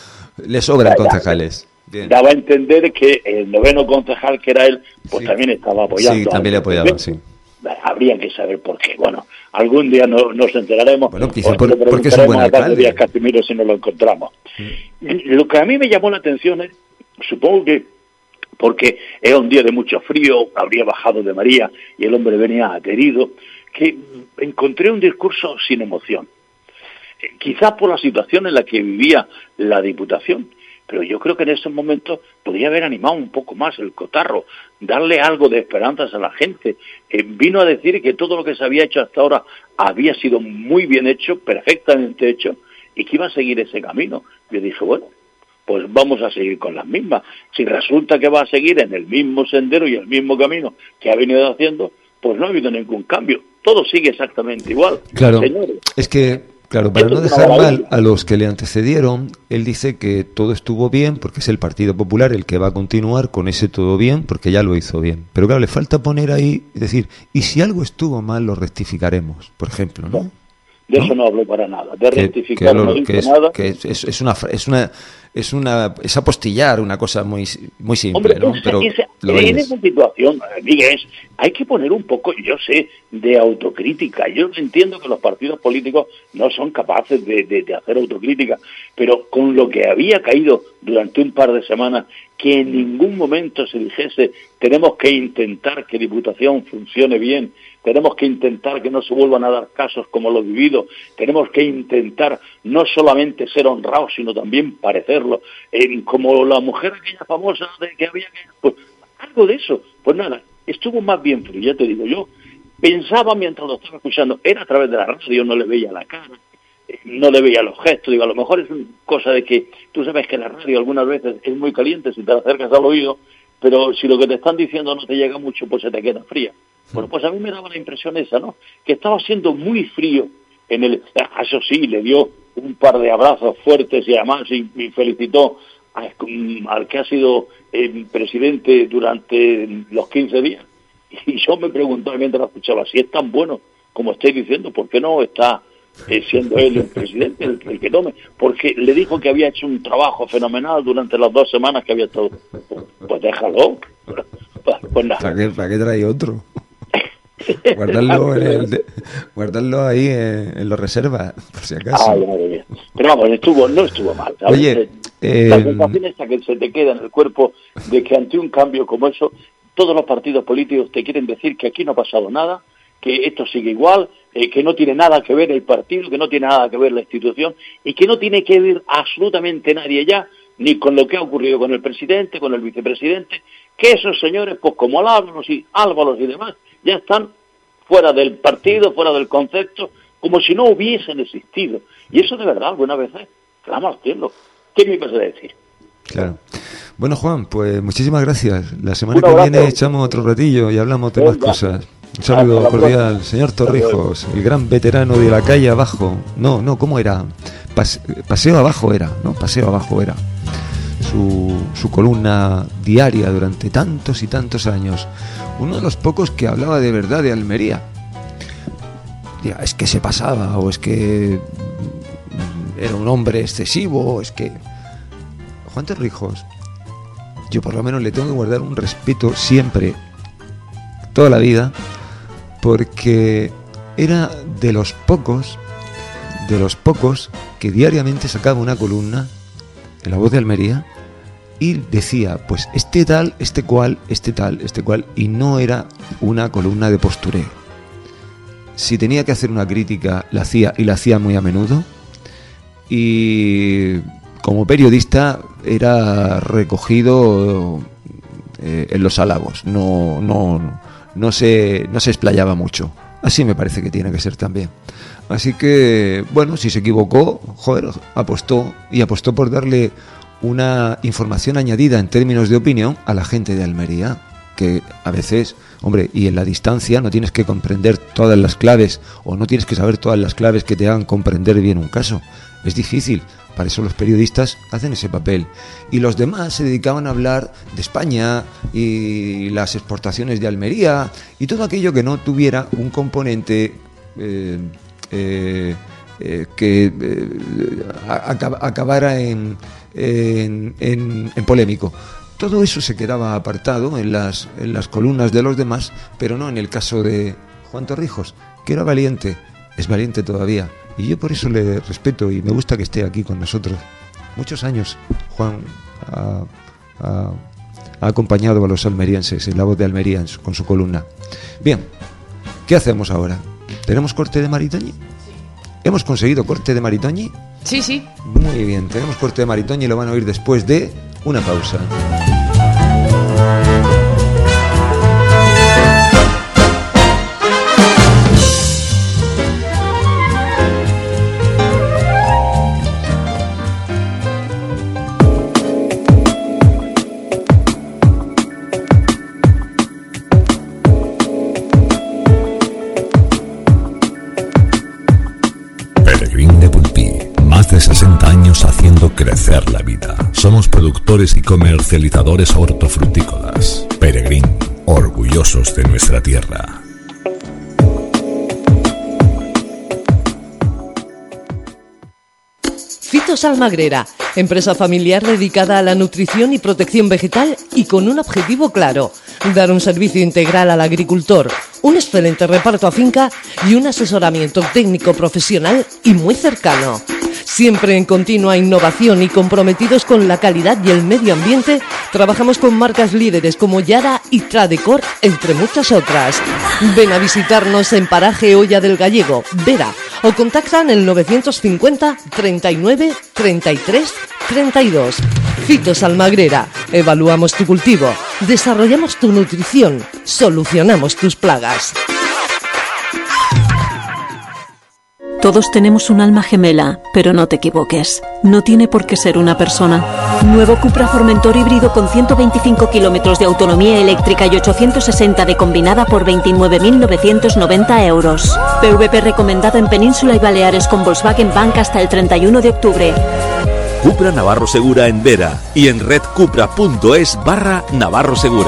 le sobran concejales. Bien. Daba a entender que el noveno concejal, que era él, pues sí. también estaba apoyando. Sí, también le apoyaba, sí. Habría que saber por qué. Bueno, algún día no, nos enteraremos. Bueno, quizá por, porque es un buen alcalde. Díaz Casimiro si nos lo encontramos. Mm. Lo que a mí me llamó la atención es, supongo que porque era un día de mucho frío, habría bajado de María y el hombre venía aterido, que encontré un discurso sin emoción. Eh, quizás por la situación en la que vivía la Diputación, pero yo creo que en ese momento podría haber animado un poco más el cotarro, darle algo de esperanzas a la gente. Eh, vino a decir que todo lo que se había hecho hasta ahora había sido muy bien hecho, perfectamente hecho, y que iba a seguir ese camino. Yo dije, bueno, pues vamos a seguir con las mismas. Si resulta que va a seguir en el mismo sendero y el mismo camino que ha venido haciendo, pues no ha habido ningún cambio. Todo sigue exactamente igual. Claro, señores. Es que... Claro, para no dejar mal a los que le antecedieron, él dice que todo estuvo bien porque es el Partido Popular el que va a continuar con ese todo bien porque ya lo hizo bien. Pero claro, le falta poner ahí, es decir, y si algo estuvo mal lo rectificaremos, por ejemplo, ¿no? De eso ¿no? no hablo para nada, de rectificar que, que lo, no que es, nada. Que es, es, es una es una es una es apostillar una cosa muy muy simple, Hombre, ¿no? Pero esa, en esa situación, Miguel, hay que poner un poco, yo sé, de autocrítica. Yo entiendo que los partidos políticos no son capaces de, de, de hacer autocrítica, pero con lo que había caído durante un par de semanas, que en ningún momento se dijese tenemos que intentar que Diputación funcione bien, tenemos que intentar que no se vuelvan a dar casos como los vividos, tenemos que intentar no solamente ser honrados, sino también parecerlo, eh, como la mujer aquella famosa de que había que... Pues, algo de eso, pues nada, estuvo más bien frío, ya te digo yo, pensaba mientras lo estaba escuchando, era a través de la radio, no le veía la cara, eh, no le veía los gestos, digo, a lo mejor es una cosa de que tú sabes que la radio algunas veces es muy caliente si te la acercas al oído, pero si lo que te están diciendo no te llega mucho, pues se te queda fría. Bueno, pues a mí me daba la impresión esa, ¿no? Que estaba siendo muy frío en el... Eso sí, le dio un par de abrazos fuertes y además y, y felicitó a, al que ha sido eh, presidente durante los quince días. Y yo me preguntaba mientras lo escuchaba, si es tan bueno como estáis diciendo, ¿por qué no está eh, siendo él el presidente el, el que tome? Porque le dijo que había hecho un trabajo fenomenal durante las dos semanas que había estado. Pues, pues déjalo. Pues, pues nada. ¿Para qué, ¿Para qué trae otro? guardarlo, en el de, guardarlo ahí en, en los reservas, por si acaso. Ah, ya, ya. Pero vamos, estuvo, no estuvo mal. ¿Sabes? Oye, eh, la sensación esta que se te queda en el cuerpo de que ante un cambio como eso, todos los partidos políticos te quieren decir que aquí no ha pasado nada, que esto sigue igual, eh, que no tiene nada que ver el partido, que no tiene nada que ver la institución y que no tiene que ver absolutamente nadie ya, ni con lo que ha ocurrido con el presidente, con el vicepresidente, que esos señores, pues como Álvaros y Álvaros y demás, ya están fuera del partido, fuera del concepto, como si no hubiesen existido. Y eso de verdad, alguna vez, vamos a hacerlo. ¿Qué me ibas a decir? Claro. Bueno, Juan, pues muchísimas gracias. La semana que viene echamos otro ratillo y hablamos de más cosas. Un saludo cordial, señor Torrijos, el gran veterano de la calle abajo. No, no, ¿cómo era? Pase, paseo abajo era, ¿no? Paseo abajo era. Su, su columna diaria durante tantos y tantos años. Uno de los pocos que hablaba de verdad de Almería. Ya, es que se pasaba, o es que era un hombre excesivo, o es que... Juan Torrijos, yo por lo menos le tengo que guardar un respeto siempre, toda la vida, porque era de los pocos, de los pocos que diariamente sacaba una columna en La Voz de Almería y decía, pues este tal, este cual, este tal, este cual, y no era una columna de postureo. Si tenía que hacer una crítica, la hacía, y la hacía muy a menudo, y como periodista era recogido eh, en los halagos, no, no, no, se, no se explayaba mucho. Así me parece que tiene que ser también. Así que, bueno, si se equivocó, joder, apostó, y apostó por darle una información añadida en términos de opinión a la gente de Almería, que a veces, hombre, y en la distancia no tienes que comprender todas las claves, o no tienes que saber todas las claves que te hagan comprender bien un caso. Es difícil, para eso los periodistas hacen ese papel. Y los demás se dedicaban a hablar de España y las exportaciones de Almería y todo aquello que no tuviera un componente eh, eh, eh, que eh, acab- acabara en, en, en, en polémico. Todo eso se quedaba apartado en las, en las columnas de los demás, pero no en el caso de Juan Torrijos, que era valiente, es valiente todavía. Y yo por eso le respeto y me gusta que esté aquí con nosotros. Muchos años Juan ha, ha, ha acompañado a los almerienses en La Voz de Almería en su, con su columna. Bien, ¿qué hacemos ahora? ¿Tenemos corte de Maritoñi? Sí. ¿Hemos conseguido corte de Maritoñi? Sí, sí. Muy bien, tenemos corte de Maritoñi y lo van a oír después de una pausa. sesenta años haciendo crecer la vida. Somos productores y comercializadores hortofrutícolas. Peregrín, orgullosos de nuestra tierra. Fitos Almagrera, empresa familiar dedicada a la nutrición y protección vegetal y con un objetivo claro: dar un servicio integral al agricultor, un excelente reparto a finca y un asesoramiento técnico profesional y muy cercano. Siempre en continua innovación y comprometidos con la calidad y el medio ambiente, trabajamos con marcas líderes como Yara y Tradecor, entre muchas otras. Ven a visitarnos en Paraje Olla del Gallego, Vera, o contactan el novecientos cincuenta, treinta y nueve, treinta y tres, treinta y dos. Fitos Almagrera, evaluamos tu cultivo, desarrollamos tu nutrición, solucionamos tus plagas. Todos tenemos un alma gemela, pero no te equivoques. No tiene por qué ser una persona. Nuevo Cupra Formentor híbrido con ciento veinticinco kilómetros de autonomía eléctrica y ochocientos sesenta de combinada por veintinueve mil novecientos noventa euros. P V P recomendado en Península y Baleares con Volkswagen Bank hasta el treinta y uno de octubre. Cupra Navarro Segura en Vera y en redcupra.es barra Navarro Segura.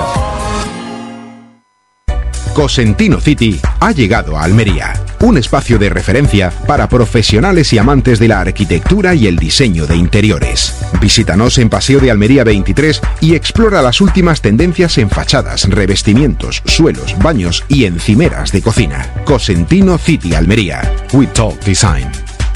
Cosentino City ha llegado a Almería, un espacio de referencia para profesionales y amantes de la arquitectura y el diseño de interiores. Visítanos en Paseo de Almería veintitrés y explora las últimas tendencias en fachadas, revestimientos, suelos, baños y encimeras de cocina. Cosentino City Almería. We Talk Design.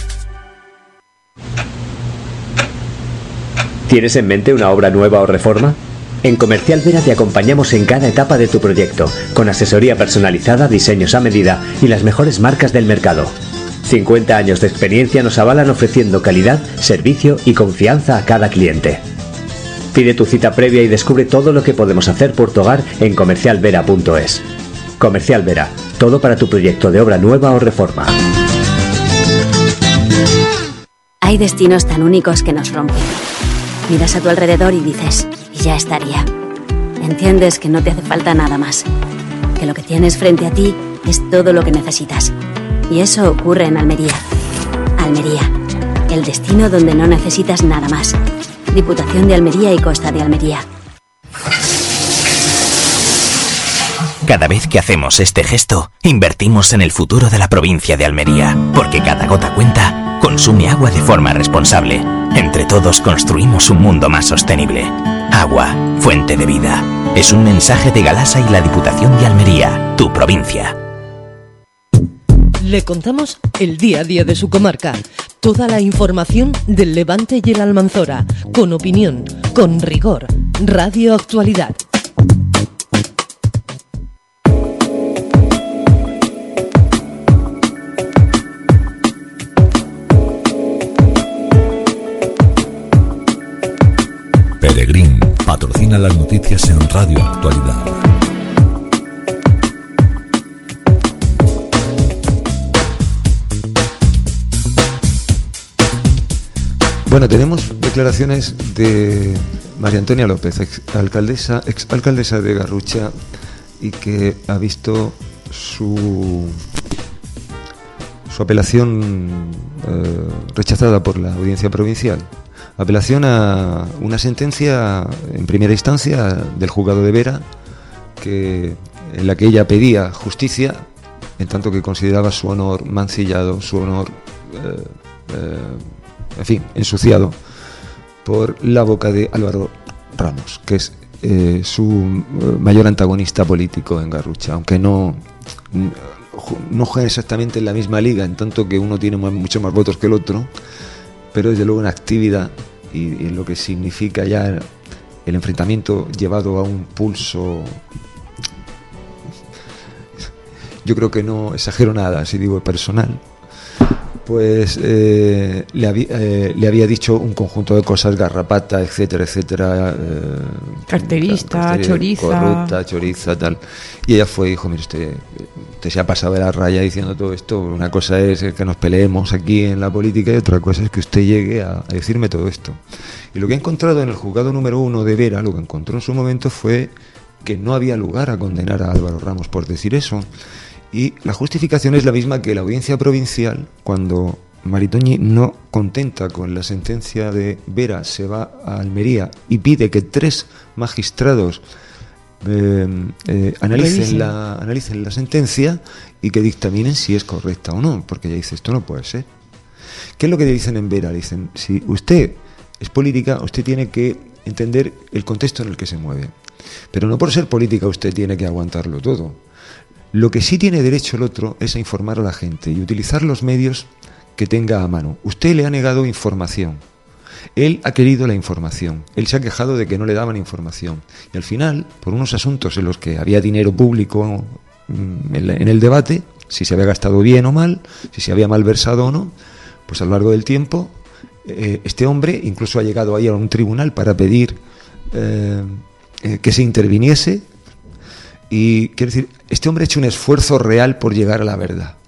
¿Tienes en mente una obra nueva o reforma? En Comercial Vera te acompañamos en cada etapa de tu proyecto, con asesoría personalizada, diseños a medida y las mejores marcas del mercado. cincuenta años de experiencia nos avalan ofreciendo calidad, servicio y confianza a cada cliente. Pide tu cita previa y descubre todo lo que podemos hacer por tu hogar en comercial vera punto es. Comercial Vera, todo para tu proyecto de obra nueva o reforma. Hay destinos tan únicos que nos rompen. Miras a tu alrededor y dices, y ya estaría. Entiendes que no te hace falta nada más, que lo que tienes frente a ti es todo lo que necesitas. Y eso ocurre en Almería. Almería, el destino donde no necesitas nada más. Diputación de Almería y Costa de Almería. Cada vez que hacemos este gesto, invertimos en el futuro de la provincia de Almería, porque cada gota cuenta, consume agua de forma responsable. Entre todos construimos un mundo más sostenible. Agua, fuente de vida. Es un mensaje de Galasa y la Diputación de Almería, tu provincia. Le contamos el día a día de su comarca. Toda la información del Levante y el Almanzora. Con opinión, con rigor. Radio Actualidad. Peregrín patrocina las noticias en Radio Actualidad. Bueno, tenemos declaraciones de María Antonia López, ex alcaldesa, ex alcaldesa de Garrucha, y que ha visto su su apelación eh, rechazada por la Audiencia Provincial. Apelación a una sentencia en primera instancia del juzgado de Vera, que, en la que ella pedía justicia, en tanto que consideraba su honor mancillado, su honor, eh, eh, en fin, ensuciado por la boca de Álvaro Ramos, que es eh, su mayor antagonista político en Garrucha, aunque no, no juega exactamente en la misma liga, en tanto que uno tiene muchos más votos que el otro, pero desde luego en actividad y, y en lo que significa ya el enfrentamiento llevado a un pulso, yo creo que no exagero nada si digo personal, pues eh, le, había, eh, le había dicho un conjunto de cosas, garrapata, etcétera, etcétera. Eh, carterista, carterista, choriza. Corrupta, choriza, tal. Y ella fue y dijo, mire usted, usted se ha pasado de la raya diciendo todo esto. Una cosa es que nos peleemos aquí en la política y otra cosa es que usted llegue a, a decirme todo esto. Y lo que he encontrado en el juzgado número uno de Vera, lo que encontró en su momento fue que no había lugar a condenar a Álvaro Ramos por decir eso. Y la justificación es la misma que la Audiencia Provincial, cuando Maritoñi, no contenta con la sentencia de Vera, se va a Almería y pide que tres magistrados eh, eh, analicen, la, analicen la sentencia y que dictaminen si es correcta o no, porque ella dice, esto no puede ser. ¿Qué es lo que le dicen en Vera? Le dicen, si usted es política, usted tiene que entender el contexto en el que se mueve, pero no por ser política usted tiene que aguantarlo todo. Lo que sí tiene derecho el otro es a informar a la gente y utilizar los medios que tenga a mano. Usted le ha negado información. Él ha querido la información. Él se ha quejado de que no le daban información. Y al final, por unos asuntos en los que había dinero público en el debate, si se había gastado bien o mal, si se había malversado o no, pues a lo largo del tiempo, eh, este hombre incluso ha llegado ahí a un tribunal para pedir eh, eh, que se interviniese. Y quiero decir, este hombre ha hecho un esfuerzo real por llegar a la verdad.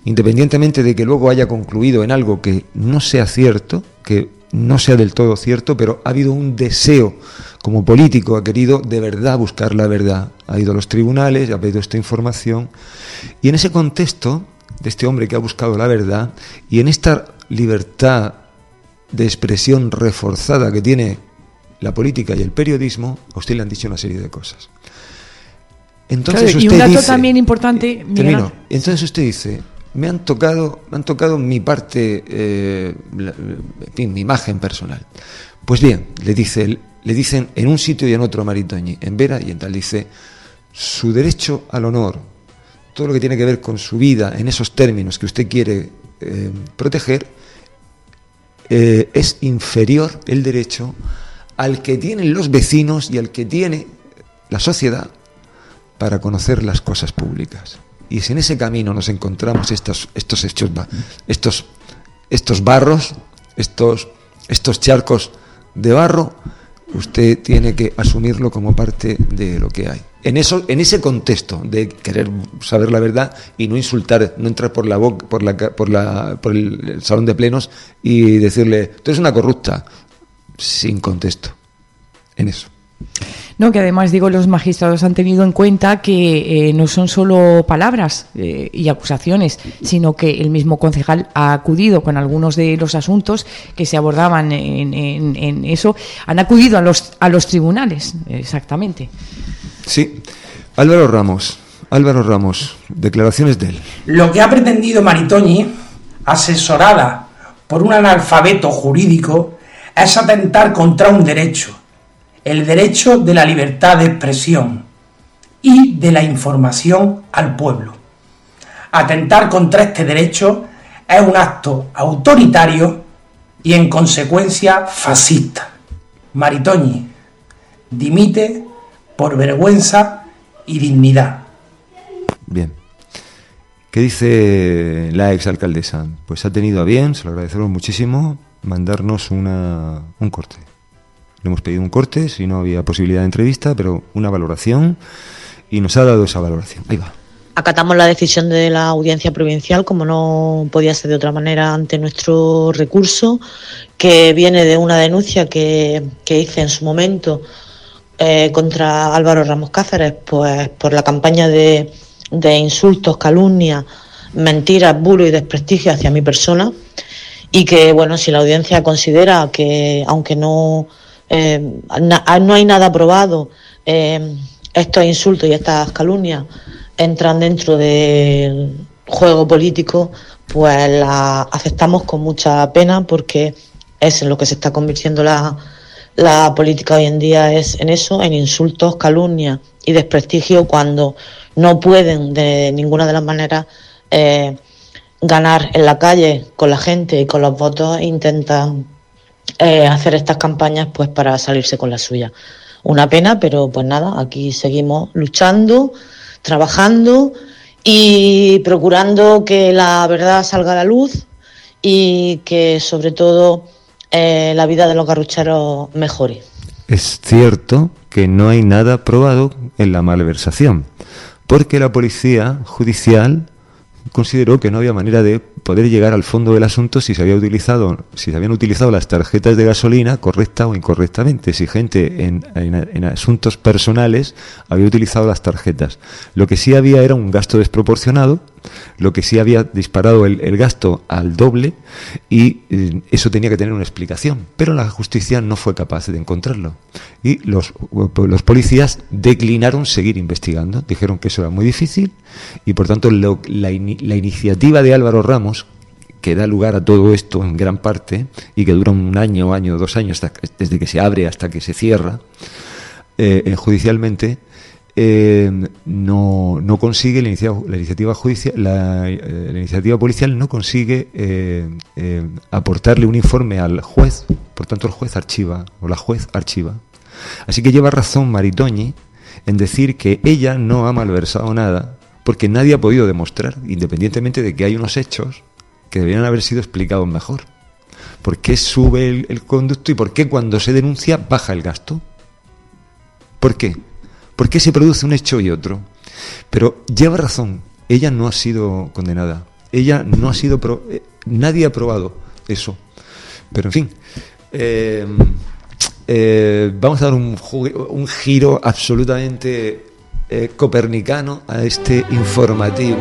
independientemente de que luego haya concluido en algo que no sea cierto, que no sea del todo cierto, pero ha habido un deseo como político, ha querido de verdad buscar la verdad, ha ido a los tribunales, ha pedido esta información, y en ese contexto de este hombre que ha buscado la verdad, y en esta libertad de expresión reforzada que tiene la política y el periodismo, a usted le han dicho una serie de cosas. Entonces claro, usted y un dato dice, también importante, termino, entonces usted dice, me han tocado, me han tocado mi parte, eh, la, en fin, mi imagen personal. Pues bien, le dice, le dicen en un sitio y en otro a Maritoñi, en Vera y en tal, dice, su derecho al honor, todo lo que tiene que ver con su vida en esos términos que usted quiere eh, proteger, eh, es inferior el derecho al que tienen los vecinos y al que tiene la sociedad para conocer las cosas públicas. Y si en ese camino nos encontramos estos estos hechos, estos estos barros, estos estos charcos de barro, usted tiene que asumirlo como parte de lo que hay. En eso, en ese contexto de querer saber la verdad y no insultar, no entrar por la boca, por la por la por el salón de plenos y decirle, tú eres una corrupta, sin contexto. En eso. No, que además, digo, los magistrados han tenido en cuenta que eh, no son solo palabras eh, y acusaciones, sino que el mismo concejal ha acudido con algunos de los asuntos que se abordaban en, en, en eso, han acudido a los, a los tribunales, exactamente. Sí. Álvaro Ramos, Álvaro Ramos, declaraciones de él. Lo que ha pretendido Maritoñi, asesorada por un analfabeto jurídico, es atentar contra un derecho, el derecho de la libertad de expresión y de la información al pueblo. Atentar contra este derecho es un acto autoritario y, en consecuencia, fascista. Maritoñi dimite por vergüenza y dignidad. Bien. ¿Qué dice la exalcaldesa? Pues ha tenido a bien, se lo agradecemos muchísimo, mandarnos una, un corte. Le hemos pedido un corte, si no había posibilidad de entrevista, pero una valoración, y nos ha dado esa valoración. Ahí va. Acatamos la decisión de la Audiencia Provincial, como no podía ser de otra manera, ante nuestro recurso, que viene de una denuncia que, que hice en su momento eh, contra Álvaro Ramos Cáceres, pues por la campaña de, de insultos, calumnias, mentiras, bulos y desprestigio hacia mi persona, y que, bueno, si la Audiencia considera que, aunque no... Eh, na, no hay nada probado, eh, estos insultos y estas calumnias entran dentro del juego político, pues la aceptamos con mucha pena, porque es en lo que se está convirtiendo la, la política hoy en día, es en eso, en insultos, calumnias y desprestigio, cuando no pueden de ninguna de las maneras eh, ganar en la calle con la gente y con los votos, e intentan Eh, hacer estas campañas pues para salirse con la suya. Una pena, pero pues nada, aquí seguimos luchando, trabajando y procurando que la verdad salga a la luz y que sobre todo eh, la vida de los garrucheros mejore. Es cierto que no hay nada probado en la malversación, porque la policía judicial consideró que no había manera de poder llegar al fondo del asunto si se había utilizado, si se habían utilizado las tarjetas de gasolina correcta o incorrectamente, si gente en, en, en asuntos personales había utilizado las tarjetas. Lo que sí había era un gasto desproporcionado, lo que sí había disparado el, el gasto al doble, y eh, eso tenía que tener una explicación, pero la justicia no fue capaz de encontrarlo, y los, los policías declinaron seguir investigando, dijeron que eso era muy difícil, y por tanto lo, la, la iniciativa de Álvaro Ramos, que da lugar a todo esto en gran parte y que dura un año, año, dos años, hasta, desde que se abre hasta que se cierra eh, judicialmente, eh, no, no consigue la iniciativa, la iniciativa judicial, la, eh, la iniciativa policial no consigue eh, eh, aportarle un informe al juez, por tanto el juez archiva, o la juez archiva. Así que lleva razón Maritoñi en decir que ella no ha malversado nada, porque nadie ha podido demostrar, independientemente de que hay unos hechos que deberían haber sido explicados mejor. ¿Por qué sube el, el conducto y por qué cuando se denuncia baja el gasto? ¿Por qué? ¿Por qué se produce un hecho y otro? Pero lleva razón, ella no ha sido condenada. ella no ha sido, pro, eh, nadie ha probado eso. Pero en fin, eh, eh, vamos a dar un, un giro absolutamente eh, copernicano a este informativo,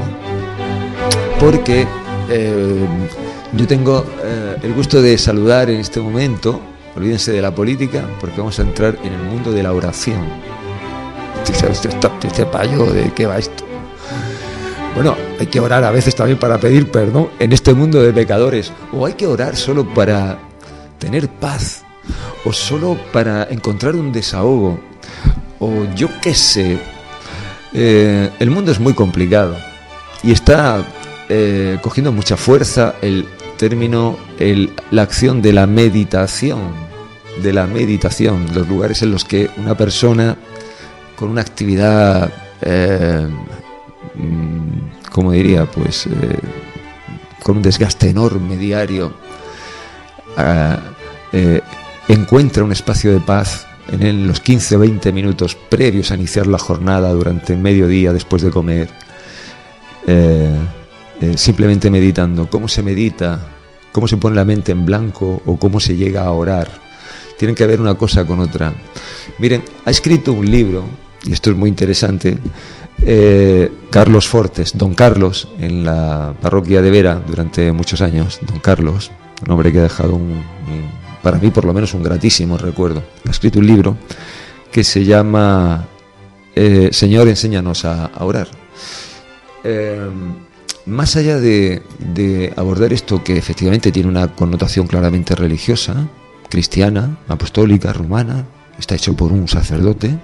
porque eh, yo tengo eh, el gusto de saludar en este momento, olvídense de la política, porque vamos a entrar en el mundo de la oración. Usted, usted, usted payo, ¿de qué va esto? Bueno, hay que orar a veces también para pedir perdón en este mundo de pecadores, o hay que orar solo para tener paz, o solo para encontrar un desahogo, o yo qué sé. Eh, el mundo es muy complicado y está eh, cogiendo mucha fuerza el término, el, la acción de la meditación, de la meditación, los lugares en los que una persona con una actividad, eh, como diría, pues eh, con un desgaste enorme diario, eh, eh, encuentra un espacio de paz en el, los quince o veinte minutos previos a iniciar la jornada, durante el mediodía, después de comer, eh, eh, simplemente meditando. ¿Cómo se medita? ¿Cómo se pone la mente en blanco? ¿O cómo se llega a orar? Tienen que ver una cosa con otra. Miren, ha escrito un libro, y esto es muy interesante, eh, Carlos Fortes, don Carlos, en la parroquia de Vera durante muchos años. Don Carlos, un hombre que ha dejado un, un, para mí por lo menos un gratísimo recuerdo. Ha escrito un libro que se llama eh, Señor, enséñanos a, a orar. Eh, más allá de, de abordar esto, que efectivamente tiene una connotación claramente religiosa, cristiana, apostólica, romana, está hecho por un sacerdote,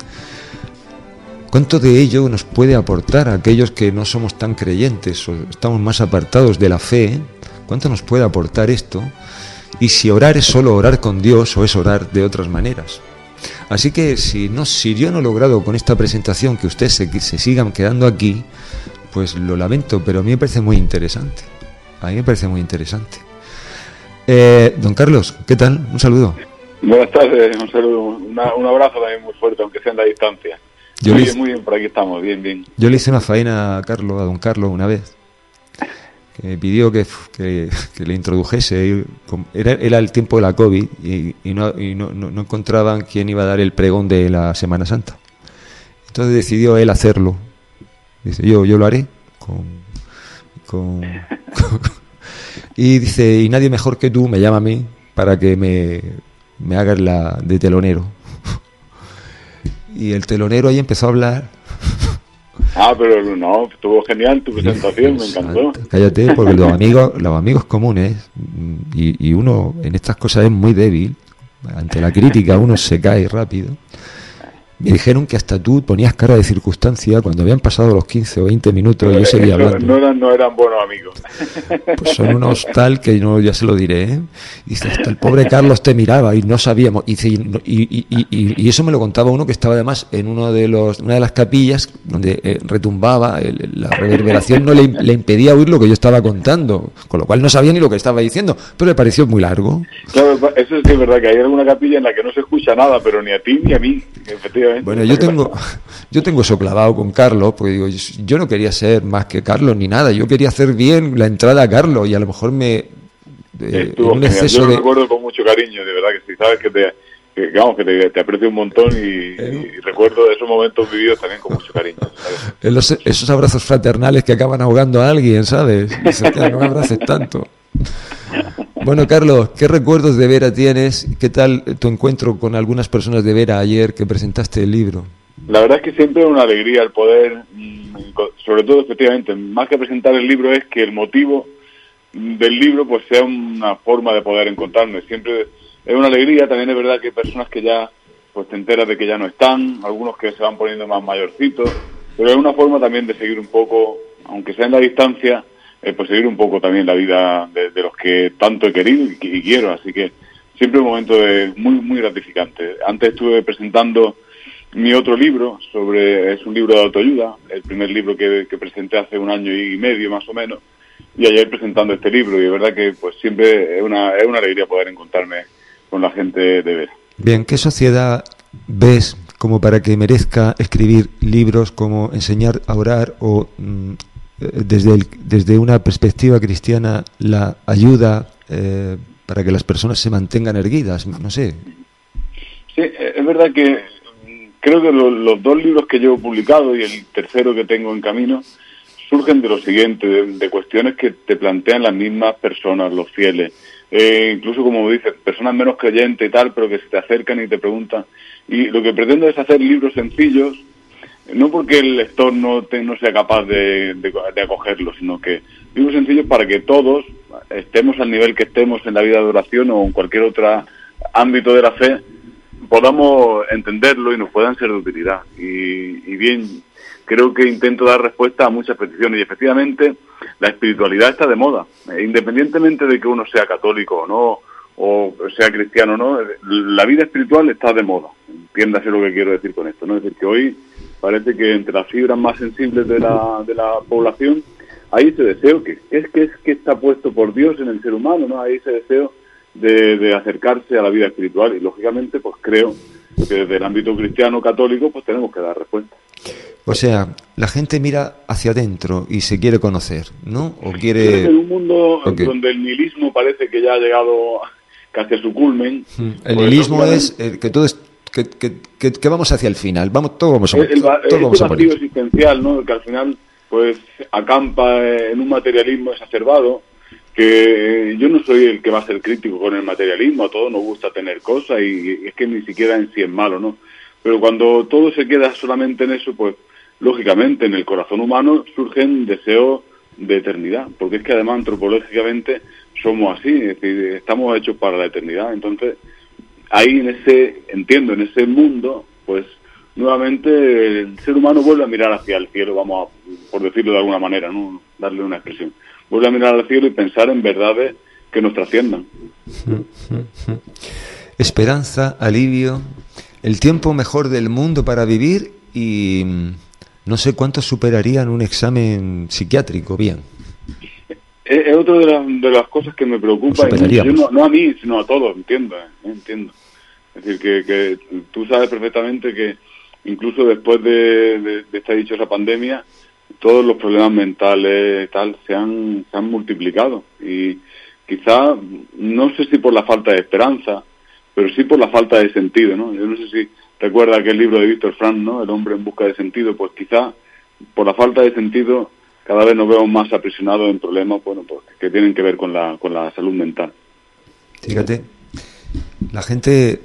¿cuánto de ello nos puede aportar a aquellos que no somos tan creyentes o estamos más apartados de la fe? ¿Cuánto nos puede aportar esto? Y si orar es solo orar con Dios o es orar de otras maneras. Así que si, no, si yo no he logrado con esta presentación que ustedes se, se sigan quedando aquí, pues lo lamento, pero a mí me parece muy interesante. A mí me parece muy interesante. Eh, don Carlos, ¿qué tal? Un saludo. Buenas tardes, un saludo, una, un abrazo también muy fuerte, aunque sea en la distancia. Yo muy, bien, muy bien, por aquí estamos, bien, bien. Yo le hice una faena a Carlos, a don Carlos, una vez, que me pidió que, que, que le introdujese. Era, era el tiempo de la COVID y, y, no, y no, no, no encontraban quién iba a dar el pregón de la Semana Santa. Entonces decidió él hacerlo. Dice, yo, yo lo haré con, con, con y dice, y nadie mejor que tú me llama a mí para que me, me hagas la de telonero. Y el telonero ahí empezó a hablar. Ah, pero no, estuvo genial tu presentación, me encantó. Cállate, porque los amigos, los amigos comunes, y, y uno en estas cosas es muy débil, ante la crítica uno se cae rápido. Me dijeron que hasta tú ponías cara de circunstancia cuando habían pasado los quince o veinte minutos y yo seguía hablando. No, no, eran, no eran buenos amigos. Pues son unos tal que no, ya se lo diré, ¿eh? Dice, hasta el pobre Carlos te miraba y no sabíamos. Y, y, y, y, y eso me lo contaba uno que estaba además en uno de los, una de las capillas donde eh, retumbaba, el, la reverberación no le, le impedía oír lo que yo estaba contando, con lo cual no sabía ni lo que estaba diciendo, pero le pareció muy largo. Claro, eso es que es verdad, que hay alguna capilla en la que no se escucha nada, pero ni a ti ni a mí, efectivamente. Bueno, yo tengo yo tengo eso clavado con Carlos, porque digo, yo no quería ser más que Carlos ni nada, yo quería hacer bien la entrada a Carlos y a lo mejor me eh, un exceso yo lo de... recuerdo con mucho cariño, de verdad que sí, sabes que te que, vamos, que te, te aprecio un montón y, eh, y recuerdo esos momentos vividos también con mucho cariño, ¿sabes? Los, esos abrazos fraternales que acaban ahogando a alguien, ¿sabes? Dices, no me abraces tanto. Bueno, Carlos, ¿qué recuerdos de Vera tienes? ¿Qué tal tu encuentro con algunas personas de Vera ayer que presentaste el libro? La verdad es que siempre es una alegría el poder, sobre todo efectivamente, más que presentar el libro, es que el motivo del libro pues sea una forma de poder encontrarme. Siempre es una alegría. También es verdad que hay personas que ya pues te enteras de que ya no están, algunos que se van poniendo más mayorcitos, pero es una forma también de seguir un poco, aunque sea en la distancia, Eh, pues seguir un poco también la vida de, de los que tanto he querido y, y quiero, así que siempre un momento de, muy muy gratificante. Antes estuve presentando mi otro libro, sobre es un libro de autoayuda, el primer libro que, que presenté hace un año y medio más o menos, y ayer presentando este libro, y es verdad que pues siempre es una, es una alegría poder encontrarme con la gente de Vera. Bien, ¿qué sociedad ves como para que merezca escribir libros como Enseñar a orar o... Mmm, desde, el, desde una perspectiva cristiana, la ayuda eh, para que las personas se mantengan erguidas, no sé. Sí, es verdad que creo que lo, los dos libros que llevo publicados y el tercero que tengo en camino surgen de lo siguiente, de, de cuestiones que te plantean las mismas personas, los fieles. Eh, incluso, como dices, personas menos creyentes y tal, pero que se te acercan y te preguntan. Y lo que pretendo es hacer libros sencillos, no porque el lector no, te, no sea capaz de, de, de acogerlos, sino que libros sencillos para que todos, estemos al nivel que estemos en la vida de oración o en cualquier otro ámbito de la fe, podamos entenderlo y nos puedan ser de utilidad. Y, y bien, creo que intento dar respuesta a muchas peticiones y efectivamente la espiritualidad está de moda, eh, independientemente de que uno sea católico o no, o sea cristiano o no, la vida espiritual está de moda. Entiéndase lo que quiero decir con esto, ¿no? Es decir, que hoy parece que entre las fibras más sensibles de la, de la población hay ese deseo que es que es que está puesto por Dios en el ser humano, ¿no? Hay ese deseo de, de acercarse a la vida espiritual y lógicamente pues creo que desde el ámbito cristiano católico pues tenemos que dar respuesta. O sea, la gente mira hacia adentro y se quiere conocer, ¿no? O quiere... En un mundo okay. donde el nihilismo parece que ya ha llegado casi a su culmen. Mm. El nihilismo es el que todo es que, que, que, que vamos hacia el final, vamos todos vamos a morir. El, el, todos vamos a vacío morir. existencial, ¿no? Que al final pues acampa en un materialismo exacerbado, que yo no soy el que va a ser crítico con el materialismo, a todos nos gusta tener cosas y, y es que ni siquiera en sí es malo, ¿no? Pero cuando todo se queda solamente en eso, pues lógicamente en el corazón humano surgen deseos de eternidad, porque es que además antropológicamente somos así, es decir, estamos hechos para la eternidad. Entonces ahí en ese, entiendo, en ese mundo, pues nuevamente el ser humano vuelve a mirar hacia el cielo, vamos a, por decirlo de alguna manera, no darle una expresión, vuelve a mirar al cielo y pensar en verdades que nos trasciendan. Esperanza, alivio, el tiempo mejor del mundo para vivir y no sé cuántos superarían un examen psiquiátrico bien. Es, es otra de, la, de las cosas que me preocupa, y yo no, no a mí, sino a todos, entiendo, ¿eh? entiendo. Es decir, que, que tú sabes perfectamente que incluso después de, de, de esta dichosa pandemia, todos los problemas mentales y tal se han, se han multiplicado. Y quizá, no sé si por la falta de esperanza, pero sí por la falta de sentido, ¿no? Yo no sé si recuerda aquel libro de Víctor Frank, ¿no? El hombre en busca de sentido. Pues quizá por la falta de sentido cada vez nos vemos más aprisionados en problemas, bueno, pues que tienen que ver con la con la salud mental. Fíjate, la gente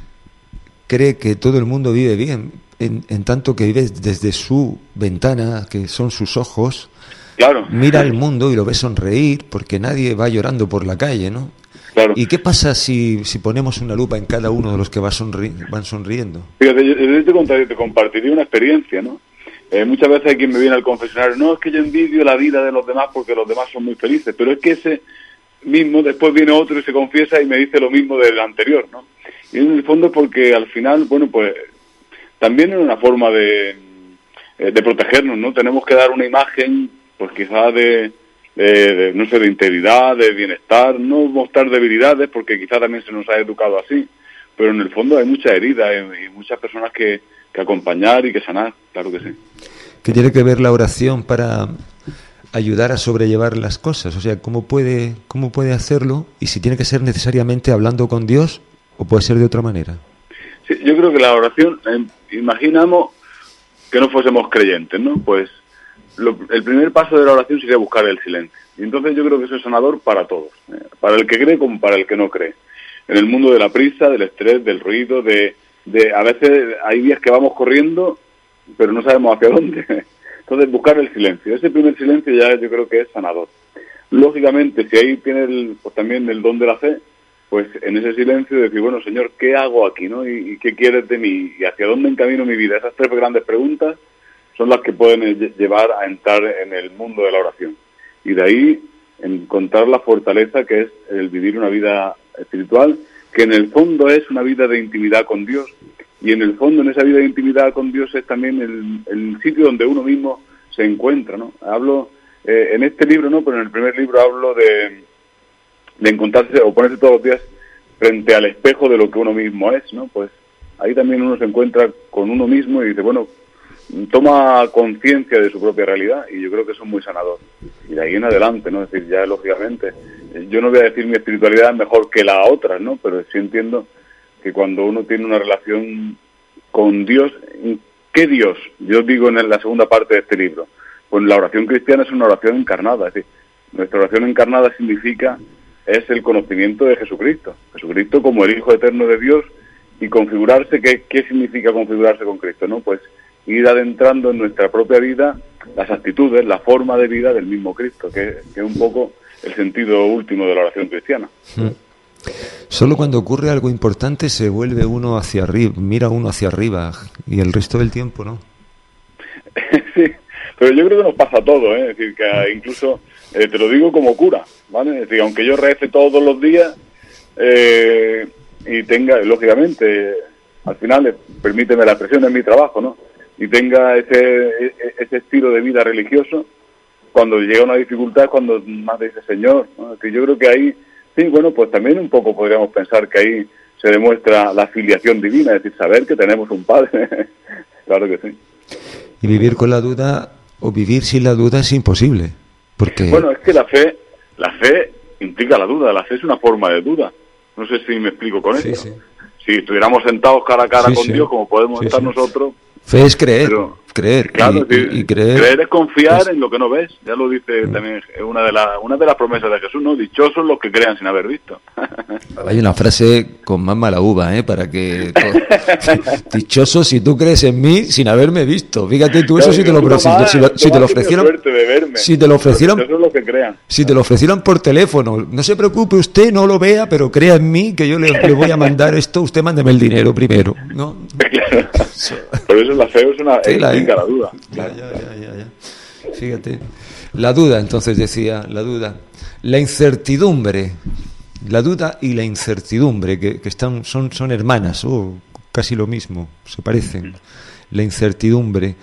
cree que todo el mundo vive bien, en, en tanto que vive desde su ventana, que son sus ojos. Claro. Mira el mundo y lo ve sonreír, porque nadie va llorando por la calle, ¿no? Claro. ¿Y qué pasa si, si ponemos una lupa en cada uno de los que va sonri van sonriendo? Fíjate, yo, yo te, contaría, te compartiría una experiencia, ¿no? Eh, muchas veces hay quien me viene al confesionario, no, es que yo envidio la vida de los demás porque los demás son muy felices, pero es que ese mismo, después viene otro y se confiesa y me dice lo mismo del anterior, ¿no? Y en el fondo porque al final, bueno, pues también es una forma de, de protegernos, ¿no? Tenemos que dar una imagen, pues quizás de... De, de, no sé, de integridad, de bienestar, no mostrar debilidades, porque quizá también se nos ha educado así, pero en el fondo hay muchas heridas y, y muchas personas que, que acompañar y que sanar, claro que sí. ¿Qué tiene que ver la oración para ayudar a sobrellevar las cosas? O sea, ¿cómo puede, cómo puede hacerlo? Y si tiene que ser necesariamente hablando con Dios, ¿o puede ser de otra manera? Sí, yo creo que la oración, eh, imaginamos que no fuésemos creyentes, ¿no? Pues Lo, el primer paso de la oración sería buscar el silencio. Y entonces yo creo que eso es sanador para todos, eh, para el que cree como para el que no cree. En el mundo de la prisa, del estrés, del ruido, de, de a veces hay días que vamos corriendo, pero no sabemos hacia dónde. Entonces buscar el silencio. Ese primer silencio ya yo creo que es sanador. Lógicamente, si ahí tiene el, pues también el don de la fe, pues en ese silencio decir, bueno, Señor, ¿qué hago aquí, no? ¿Y, y qué quieres de mí? ¿Y hacia dónde encamino mi vida? Esas tres grandes preguntas son las que pueden llevar a entrar en el mundo de la oración. Y de ahí encontrar la fortaleza que es el vivir una vida espiritual, que en el fondo es una vida de intimidad con Dios. Y en el fondo, en esa vida de intimidad con Dios, es también el, el sitio donde uno mismo se encuentra, ¿no? Hablo, eh, en este libro, ¿no? Pero en el primer libro hablo de, de encontrarse o ponerse todos los días frente al espejo de lo que uno mismo es, ¿no? Pues ahí también uno se encuentra con uno mismo y dice, bueno, toma conciencia de su propia realidad, y yo creo que eso es muy sanador. Y de ahí en adelante, ¿no? Es decir, ya lógicamente, yo no voy a decir mi espiritualidad es mejor que la otra, ¿no? Pero sí entiendo que cuando uno tiene una relación con Dios, ¿qué Dios? Yo digo en la segunda parte de este libro, pues la oración cristiana es una oración encarnada, es decir, nuestra oración encarnada significa, es el conocimiento de Jesucristo, Jesucristo como el Hijo eterno de Dios, y configurarse, ¿qué, qué significa configurarse con Cristo? ¿No? Pues ir adentrando en nuestra propia vida las actitudes, la forma de vida del mismo Cristo, que, que es un poco el sentido último de la oración cristiana. Mm. Solo cuando ocurre algo importante se vuelve uno hacia arriba, mira uno hacia arriba, y el resto del tiempo no. Sí, pero yo creo que nos pasa a todos, ¿eh? Es decir, que incluso, eh, te lo digo como cura, ¿vale? Es decir, aunque yo rece todos los días, eh, y tenga, lógicamente, al final, eh, permíteme la expresión, es mi trabajo, ¿no? Y tenga ese, ese estilo de vida religioso, cuando llega una dificultad, cuando más dice Señor, ¿no? Que yo creo que ahí, sí, bueno, pues también un poco podríamos pensar que ahí se demuestra la filiación divina, es decir, saber que tenemos un Padre. Claro que sí. Y vivir con la duda, o vivir sin la duda, es imposible, porque... Bueno, es que la fe, la fe implica la duda, la fe es una forma de duda. No sé si me explico con sí, esto. Sí. Si estuviéramos sentados cara a cara sí, con sí. Dios, como podemos sí, estar sí. nosotros... Fe es creer, pero, creer, claro, y, y, y creer... creer es confiar es... en lo que no ves, ya lo dice mm. también una de, la, una de las promesas de Jesús, ¿no? Dichosos los que crean sin haber visto. Hay una frase con más mala uva, ¿eh? Para que... Dichoso si tú crees en mí sin haberme visto. Fíjate tú, eso si te lo, si, si, lo, si te lo ofrecieran... Si te lo ofrecieran... Eso es lo que crean. Si te lo ofrecieran por teléfono, no se preocupe usted, no lo vea, pero crea en mí que yo le, le voy a mandar esto, usted mándeme el dinero primero, ¿no? Claro. Por eso la fe es una... Tela, explica ¿eh? la duda. Ya, ya, ya, ya, ya. Fíjate. La duda, entonces decía, la duda. La incertidumbre. La duda y la incertidumbre, que, que están, son, son hermanas, oh, casi lo mismo, se parecen. La incertidumbre.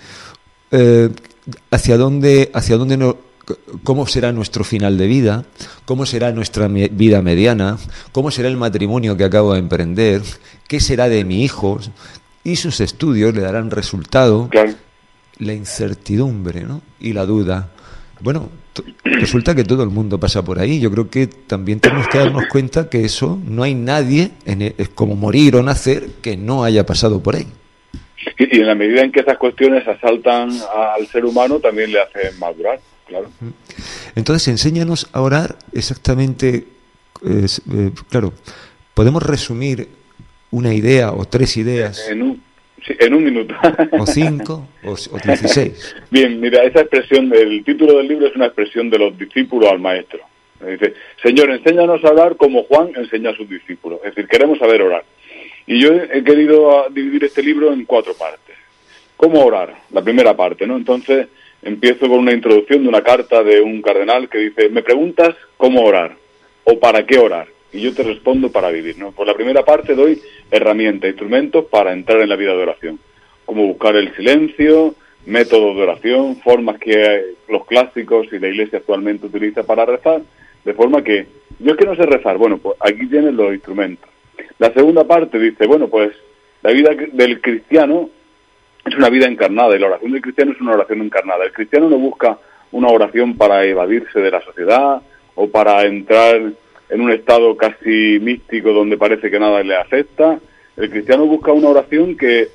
Eh, ¿Hacia dónde, hacia dónde no, cómo será nuestro final de vida? ¿Cómo será nuestra me- vida mediana? ¿Cómo será el matrimonio que acabo de emprender? ¿Qué será de mi hijo? Y sus estudios le darán resultado. Claro. La incertidumbre, ¿no? Y la duda. Bueno, t- resulta que todo el mundo pasa por ahí. Yo creo que también tenemos que darnos cuenta que eso no hay nadie, en el, es como morir o nacer, que no haya pasado por ahí. Y, y en la medida en que esas cuestiones asaltan al ser humano, también le hacen madurar, claro. Entonces, enséñanos a orar exactamente, eh, eh, claro, podemos resumir una idea o tres ideas. En un, sí, en un minuto. O cinco, o, o dieciséis. Bien, mira, esa expresión, el título del libro es una expresión de los discípulos al maestro. Dice, Señor, enséñanos a orar como Juan enseñó a sus discípulos. Es decir, queremos saber orar. Y yo he querido dividir este libro en cuatro partes. ¿Cómo orar? La primera parte, ¿no? Entonces, empiezo con una introducción de una carta de un cardenal que dice, me preguntas cómo orar o para qué orar. Y yo te respondo para vivir, ¿no? Por la primera parte doy herramientas, instrumentos para entrar en la vida de oración. Cómo buscar el silencio, métodos de oración, formas que los clásicos y la Iglesia actualmente utiliza para rezar, de forma que, yo es que no sé rezar, bueno, pues aquí tienes los instrumentos. La segunda parte dice, bueno, pues la vida del cristiano es una vida encarnada y la oración del cristiano es una oración encarnada. El cristiano no busca una oración para evadirse de la sociedad o para entrar en un estado casi místico donde parece que nada le afecta. El cristiano busca una oración que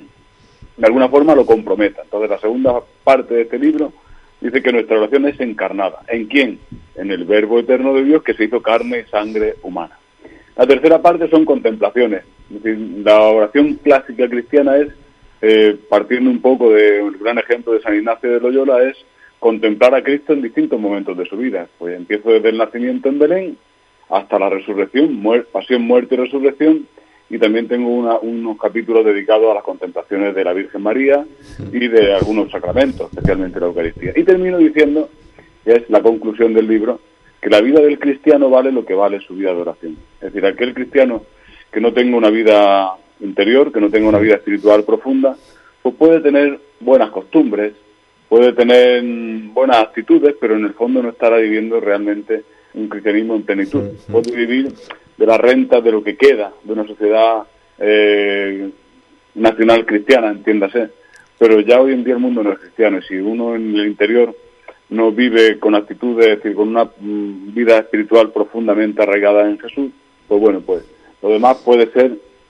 de alguna forma lo comprometa. Entonces la segunda parte de este libro dice que nuestra oración es encarnada. ¿En quién? En el Verbo eterno de Dios que se hizo carne y sangre humana. La tercera parte son contemplaciones. Es decir, la oración clásica cristiana es, eh, partiendo un poco del gran ejemplo de San Ignacio de Loyola, es contemplar a Cristo en distintos momentos de su vida. Pues empiezo desde el nacimiento en Belén hasta la resurrección, muer- pasión, muerte y resurrección, y también tengo una, unos capítulos dedicados a las contemplaciones de la Virgen María y de algunos sacramentos, especialmente la Eucaristía. Y termino diciendo, que es la conclusión del libro, que la vida del cristiano vale lo que vale su vida de oración. Es decir, aquel cristiano que no tenga una vida interior, que no tenga una vida espiritual profunda, pues puede tener buenas costumbres, puede tener buenas actitudes, pero en el fondo no estará viviendo realmente un cristianismo en plenitud. Puede vivir de las rentas de lo que queda de una sociedad eh, nacional cristiana, entiéndase, pero ya hoy en día el mundo no es cristiano, y si uno en el interior no vive con actitudes, es decir, con una mm, vida espiritual profundamente arraigada en Jesús, pues bueno, pues lo demás puede ser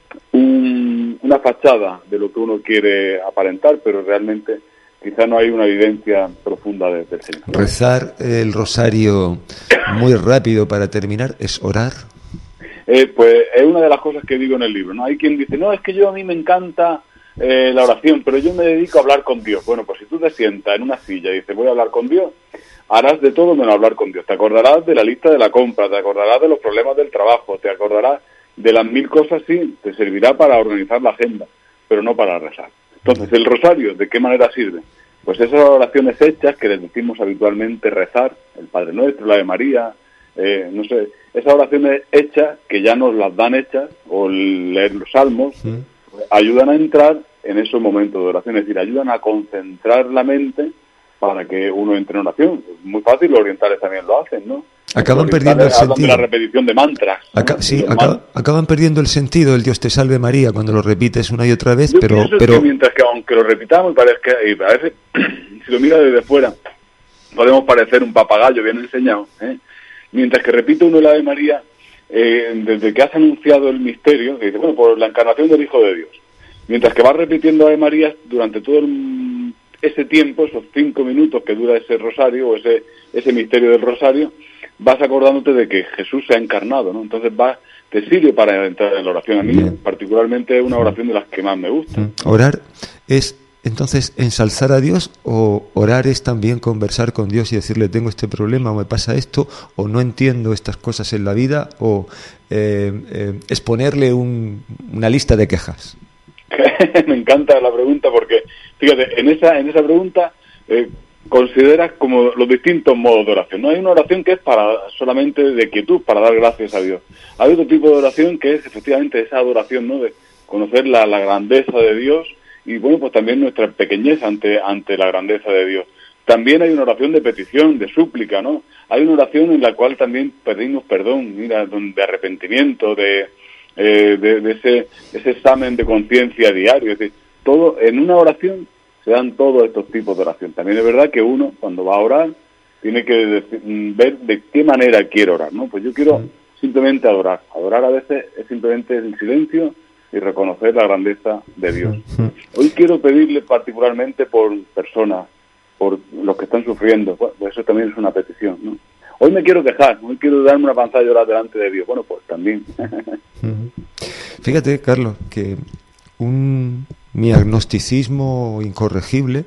un, una fachada de lo que uno quiere aparentar, pero realmente quizá no hay una vivencia profunda de, del Señor. Rezar el rosario muy rápido para terminar es orar. Eh, pues es una de las cosas que digo en el libro, ¿no? Hay quien dice, no, es que yo a mí me encanta eh, la oración, pero yo me dedico a hablar con Dios. Bueno, pues si tú te sientas en una silla y dices, voy a hablar con Dios, harás de todo menos hablar con Dios. Te acordarás de la lista de la compra, te acordarás de los problemas del trabajo, te acordarás de las mil cosas, sí, te servirá para organizar la agenda, pero no para rezar. Entonces, ¿el rosario de qué manera sirve? Pues esas oraciones hechas que les decimos habitualmente rezar, el Padre Nuestro, la de María, eh, no sé, esas oraciones hechas que ya nos las dan hechas, o leer los salmos, sí, pues, ayudan a entrar en esos momentos de oración, es decir, ayudan a concentrar la mente para que uno entre en oración. Es muy fácil, los orientales también lo hacen, ¿no? Acaban perdiendo el sentido. De la repetición de mantras. Aca- sí, acaba, acaban perdiendo el sentido el Dios te salve María cuando lo repites una y otra vez, Yo pero... pienso pero... que mientras que aunque lo repitamos, parece que, y parece, si lo mira desde fuera, podemos parecer un papagayo bien enseñado, ¿eh? Mientras que repite uno la Ave María, eh, desde que has anunciado el misterio, que dice, bueno, por la encarnación del Hijo de Dios, mientras que vas repitiendo Ave María durante todo el, ese tiempo, esos cinco minutos que dura ese rosario, o ese, ese misterio del rosario, vas acordándote de que Jesús se ha encarnado, ¿no? Entonces va, te sirve para entrar en la oración. A mí, bien, particularmente, es una oración de las que más me gusta. Orar es, entonces, ensalzar a Dios, o orar es también conversar con Dios y decirle, tengo este problema, o me pasa esto, o no entiendo estas cosas en la vida, o eh, eh, exponerle un, una lista de quejas. Me encanta la pregunta porque, fíjate, en esa, en esa pregunta... Eh, consideras como los distintos modos de oración. No hay una oración que es para solamente de quietud, para dar gracias a Dios. Hay otro tipo de oración que es efectivamente esa adoración, ¿no? De conocer la, la grandeza de Dios y, bueno, pues también nuestra pequeñez ante, ante la grandeza de Dios. También hay una oración de petición, de súplica, ¿no? Hay una oración en la cual también pedimos perdón, mira, de arrepentimiento, de, eh, de, de ese, ese examen de conciencia diario. Es decir, todo en una oración se dan todos estos tipos de oración. También es verdad que uno, cuando va a orar, tiene que decir, ver de qué manera quiere orar, ¿no? Pues yo quiero simplemente adorar. Adorar a veces es simplemente el silencio y reconocer la grandeza de Dios. Hoy quiero pedirle particularmente por personas, por los que están sufriendo. Bueno, pues eso también es una petición, ¿no? Hoy me quiero quejar, hoy quiero darme una panzada y llorar delante de Dios. Bueno, pues también. Fíjate, Carlos, que un... mi agnosticismo incorregible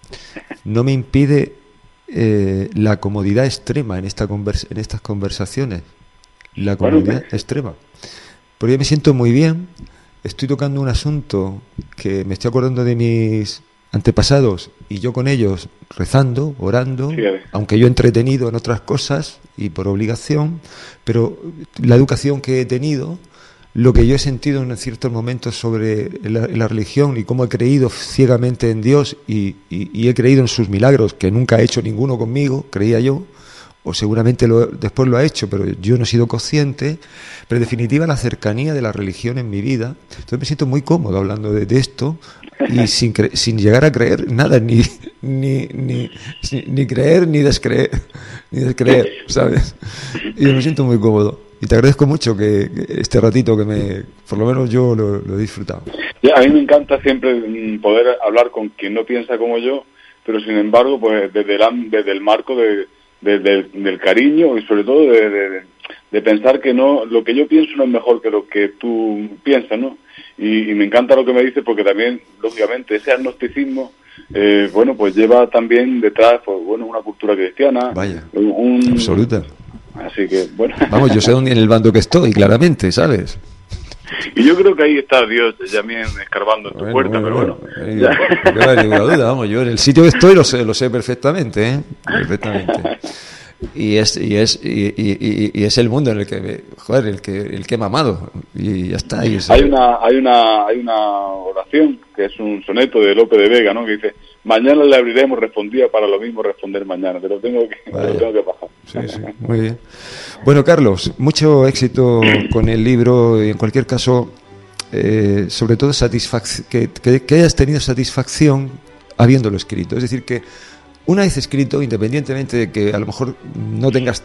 no me impide eh, la comodidad extrema en, esta convers- en estas conversaciones. La comodidad bueno, extrema. Porque yo me siento muy bien, estoy tocando un asunto que me estoy acordando de mis antepasados y yo con ellos rezando, orando, sí, aunque yo entretenido en otras cosas y por obligación, pero la educación que he tenido, lo que yo he sentido en ciertos momentos sobre la, la religión y cómo he creído ciegamente en Dios y, y, y he creído en sus milagros, que nunca ha hecho ninguno conmigo, creía yo, o seguramente lo, después lo ha hecho, pero yo no he sido consciente, pero en definitiva la cercanía de la religión en mi vida. Entonces me siento muy cómodo hablando de, de esto y sin, cre- sin llegar a creer nada, ni, ni, ni, ni creer ni descreer, ni descreer, ¿sabes? Y yo me siento muy cómodo. Y te agradezco mucho que, que este ratito que me, por lo menos yo lo, lo he disfrutado. A mí me encanta siempre poder hablar con quien no piensa como yo, pero sin embargo, pues desde el, desde el marco de, de, de, del cariño y sobre todo de, de, de pensar que no, lo que yo pienso no es mejor que lo que tú piensas, ¿no? Y, y me encanta lo que me dices porque también, lógicamente, ese agnosticismo, eh, bueno, pues lleva también detrás, pues bueno, una cultura cristiana. Vaya, un, absoluta. Así que, bueno. Vamos, yo sé dónde en el bando que estoy, claramente, ¿sabes? Y yo creo que ahí está Dios también escarbando en tu bueno, puerta, bueno, pero bueno. bueno. No hay ninguna duda, vamos, yo en el sitio que estoy lo sé, lo sé perfectamente, ¿eh? Perfectamente. Y es y es y, y, y es el mundo en el que, joder, el que el que he mamado y ya está. Y hay una hay una hay una oración que es un soneto de Lope de Vega, ¿no? Que dice: mañana le abriremos, respondía para lo mismo responder mañana. Te lo tengo que, te lo tengo que pasar. Sí, sí, muy bien. Bueno, Carlos, mucho éxito con el libro y en cualquier caso eh, sobre todo satisfac- que, que, que hayas tenido satisfacción habiéndolo escrito. Es decir, que una vez escrito, independientemente de que a lo mejor no tengas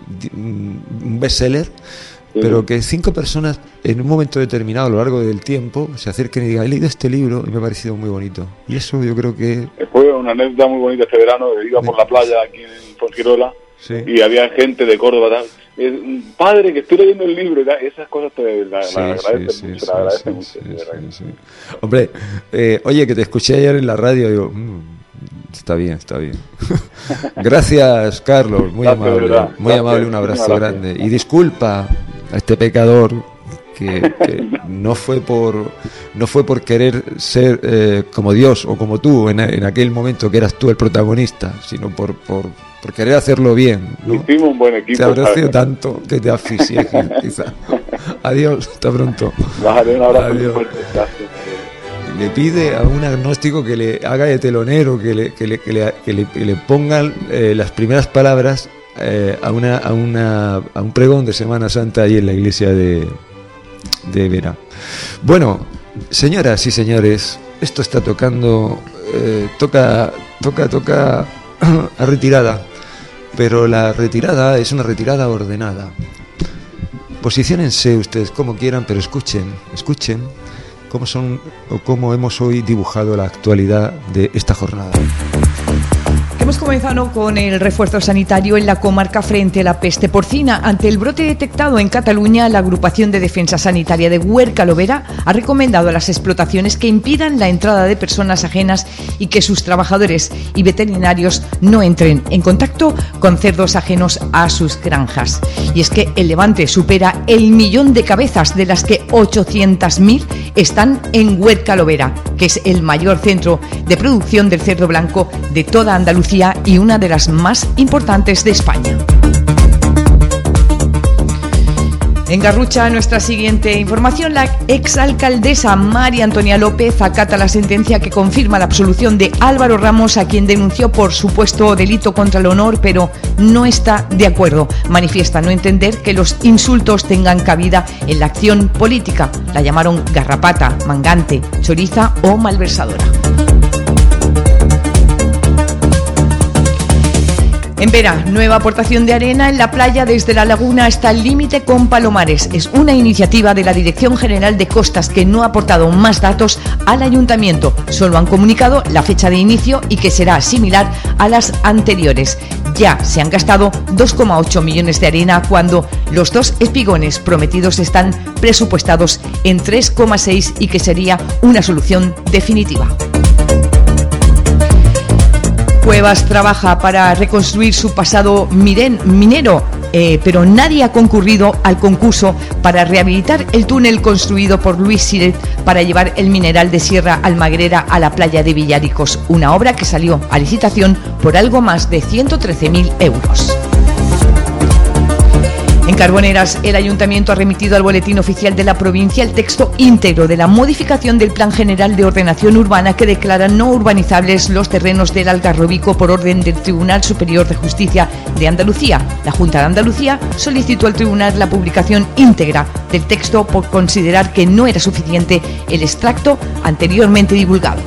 un bestseller, sí, pero que cinco personas en un momento determinado a lo largo del tiempo se acerquen y digan, he leído este libro y me ha parecido muy bonito. Y eso yo creo que... Fue una anécdota muy bonita este verano, iba por la playa aquí en Fongirola, sí, y había gente de Córdoba, tal, padre, que estoy leyendo el libro, esas cosas te la, sí, la agradecen sí, mucho, sí, la agradecen sí, mucho. Sí, sí, sí. Hombre, eh, oye, que te escuché ayer en la radio, digo, mmm, está bien, está bien. Gracias, Carlos, muy Gracias, amable, verdad. muy Gracias. amable, un abrazo grande. Y disculpa a este pecador que, que no fue por no fue por querer ser eh, como Dios o como tú en, en aquel momento que eras tú el protagonista, sino por por, por querer hacerlo bien, ¿no? Hicimos un buen equipo. Te habrá sido tanto que te asfixié, quizá. Adiós, hasta pronto. Bájale un abrazo. Adiós. Le pide a un agnóstico que le haga de telonero, que le, que le, que le, que le, que le pongan eh, las primeras palabras eh, a, una, a, una, a un pregón de Semana Santa ahí en la iglesia de, de Vera. Bueno, señoras y señores, esto está tocando, eh, toca, toca, toca a retirada, pero la retirada es una retirada ordenada. Posiciónense ustedes como quieran, pero escuchen, escuchen cómo son o cómo hemos hoy dibujado la actualidad de esta jornada. Hemos comenzado con el refuerzo sanitario en la comarca frente a la peste porcina. Ante el brote detectado en Cataluña, la Agrupación de Defensa Sanitaria de Huerca-Lovera ha recomendado a las explotaciones que impidan la entrada de personas ajenas y que sus trabajadores y veterinarios no entren en contacto con cerdos ajenos a sus granjas. Y es que el Levante supera el millón de cabezas, de las que ochocientas mil están en Huerca-Lovera, que es el mayor centro de producción del cerdo blanco de toda Andalucía y una de las más importantes de España. En Garrucha, nuestra siguiente información, la exalcaldesa María Antonia López acata la sentencia que confirma la absolución de Álvaro Ramos, a quien denunció por supuesto delito contra el honor, pero no está de acuerdo. Manifiesta no entender que los insultos tengan cabida en la acción política. La llamaron garrapata, mangante, choriza o malversadora. En Vera, nueva aportación de arena en la playa desde la laguna hasta el límite con Palomares. Es una iniciativa de la Dirección General de Costas, que no ha aportado más datos al ayuntamiento. Solo han comunicado la fecha de inicio y que será similar a las anteriores. Ya se han gastado dos coma ocho millones de arena, cuando los dos espigones prometidos están presupuestados en tres coma seis y que sería una solución definitiva. Cuevas trabaja para reconstruir su pasado miren, minero, eh, pero nadie ha concurrido al concurso para rehabilitar el túnel construido por Luis Siret para llevar el mineral de Sierra Almagrera a la playa de Villaricos, una obra que salió a licitación por algo más de ciento trece mil euros. En Carboneras, el Ayuntamiento ha remitido al Boletín Oficial de la provincia el texto íntegro de la modificación del Plan General de Ordenación Urbana, que declara no urbanizables los terrenos del Algarrobico por orden del Tribunal Superior de Justicia de Andalucía. La Junta de Andalucía solicitó al Tribunal la publicación íntegra del texto por considerar que no era suficiente el extracto anteriormente divulgado.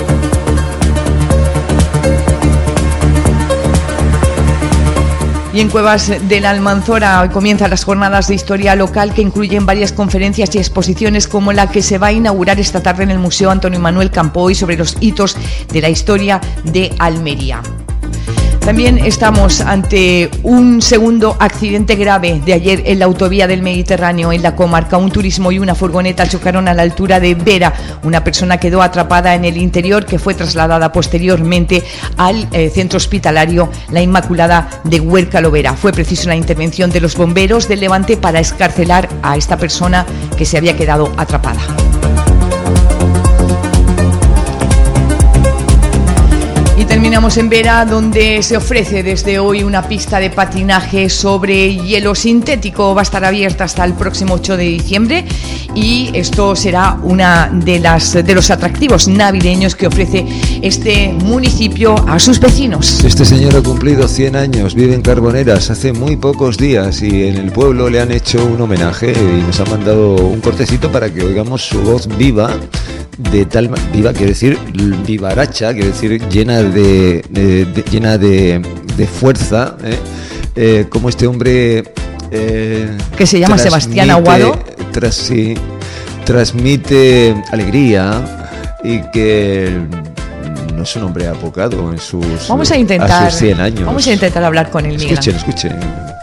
Y en Cuevas de la Almanzora hoy comienzan las jornadas de historia local, que incluyen varias conferencias y exposiciones, como la que se va a inaugurar esta tarde en el Museo Antonio Manuel Campoy sobre los hitos de la historia de Almería. También estamos ante un segundo accidente grave de ayer en la autovía del Mediterráneo, en la comarca. Un turismo y una furgoneta chocaron a la altura de Vera. Una persona quedó atrapada en el interior, que fue trasladada posteriormente al eh, centro hospitalario La Inmaculada de Huerca-Lovera. Fue preciso la intervención de los bomberos del Levante para excarcelar a esta persona que se había quedado atrapada. Y terminamos terminamos en Vera, donde se ofrece desde hoy una pista de patinaje sobre hielo sintético. Va a estar abierta hasta el próximo ocho de diciembre y esto será una de las de los atractivos navideños que ofrece este municipio a sus vecinos. Este señor ha cumplido cien años, vive en Carboneras hace muy pocos días y en el pueblo le han hecho un homenaje y nos han mandado un cortecito para que oigamos su voz viva. De tal viva, quiere decir vivaracha, quiere decir llena de, de, de llena de, de fuerza, ¿eh? Eh, como este hombre eh, que se llama Sebastián Aguado, tras, sí, transmite alegría y que no es un hombre apocado en sus, vamos a intentar, a sus cien años. Vamos a intentar hablar con él. Escuchen, escuchen.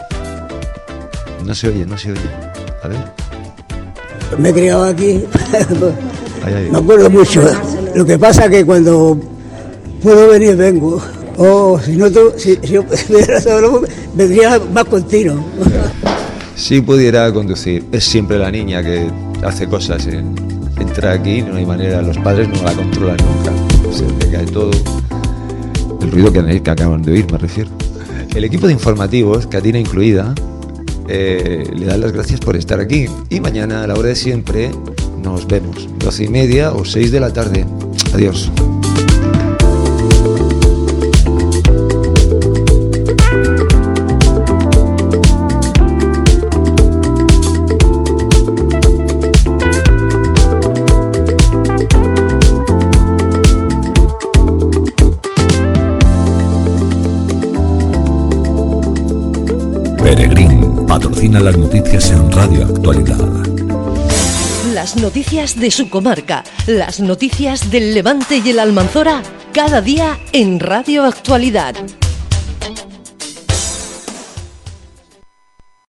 No se oye, no se oye. A ver. Me he criado aquí. Ay, ay. Me acuerdo mucho. Lo que pasa es que cuando puedo venir, vengo. O si no, si, si yo vendría más continuo. Si pudiera conducir, es siempre la niña que hace cosas. ¿eh? Entra aquí, no hay manera, los padres no la controlan nunca. Se le cae todo. El ruido que, que acaban de oír, me refiero. El equipo de informativos, Katina incluida, eh, le dan las gracias por estar aquí. Y mañana, a la hora de siempre, nos vemos, doce y media o seis de la tarde. Adiós. Peregrín patrocina las noticias en Radio Actualidad. Las noticias de su comarca, las noticias del Levante y el Almanzora, cada día en Radio Actualidad.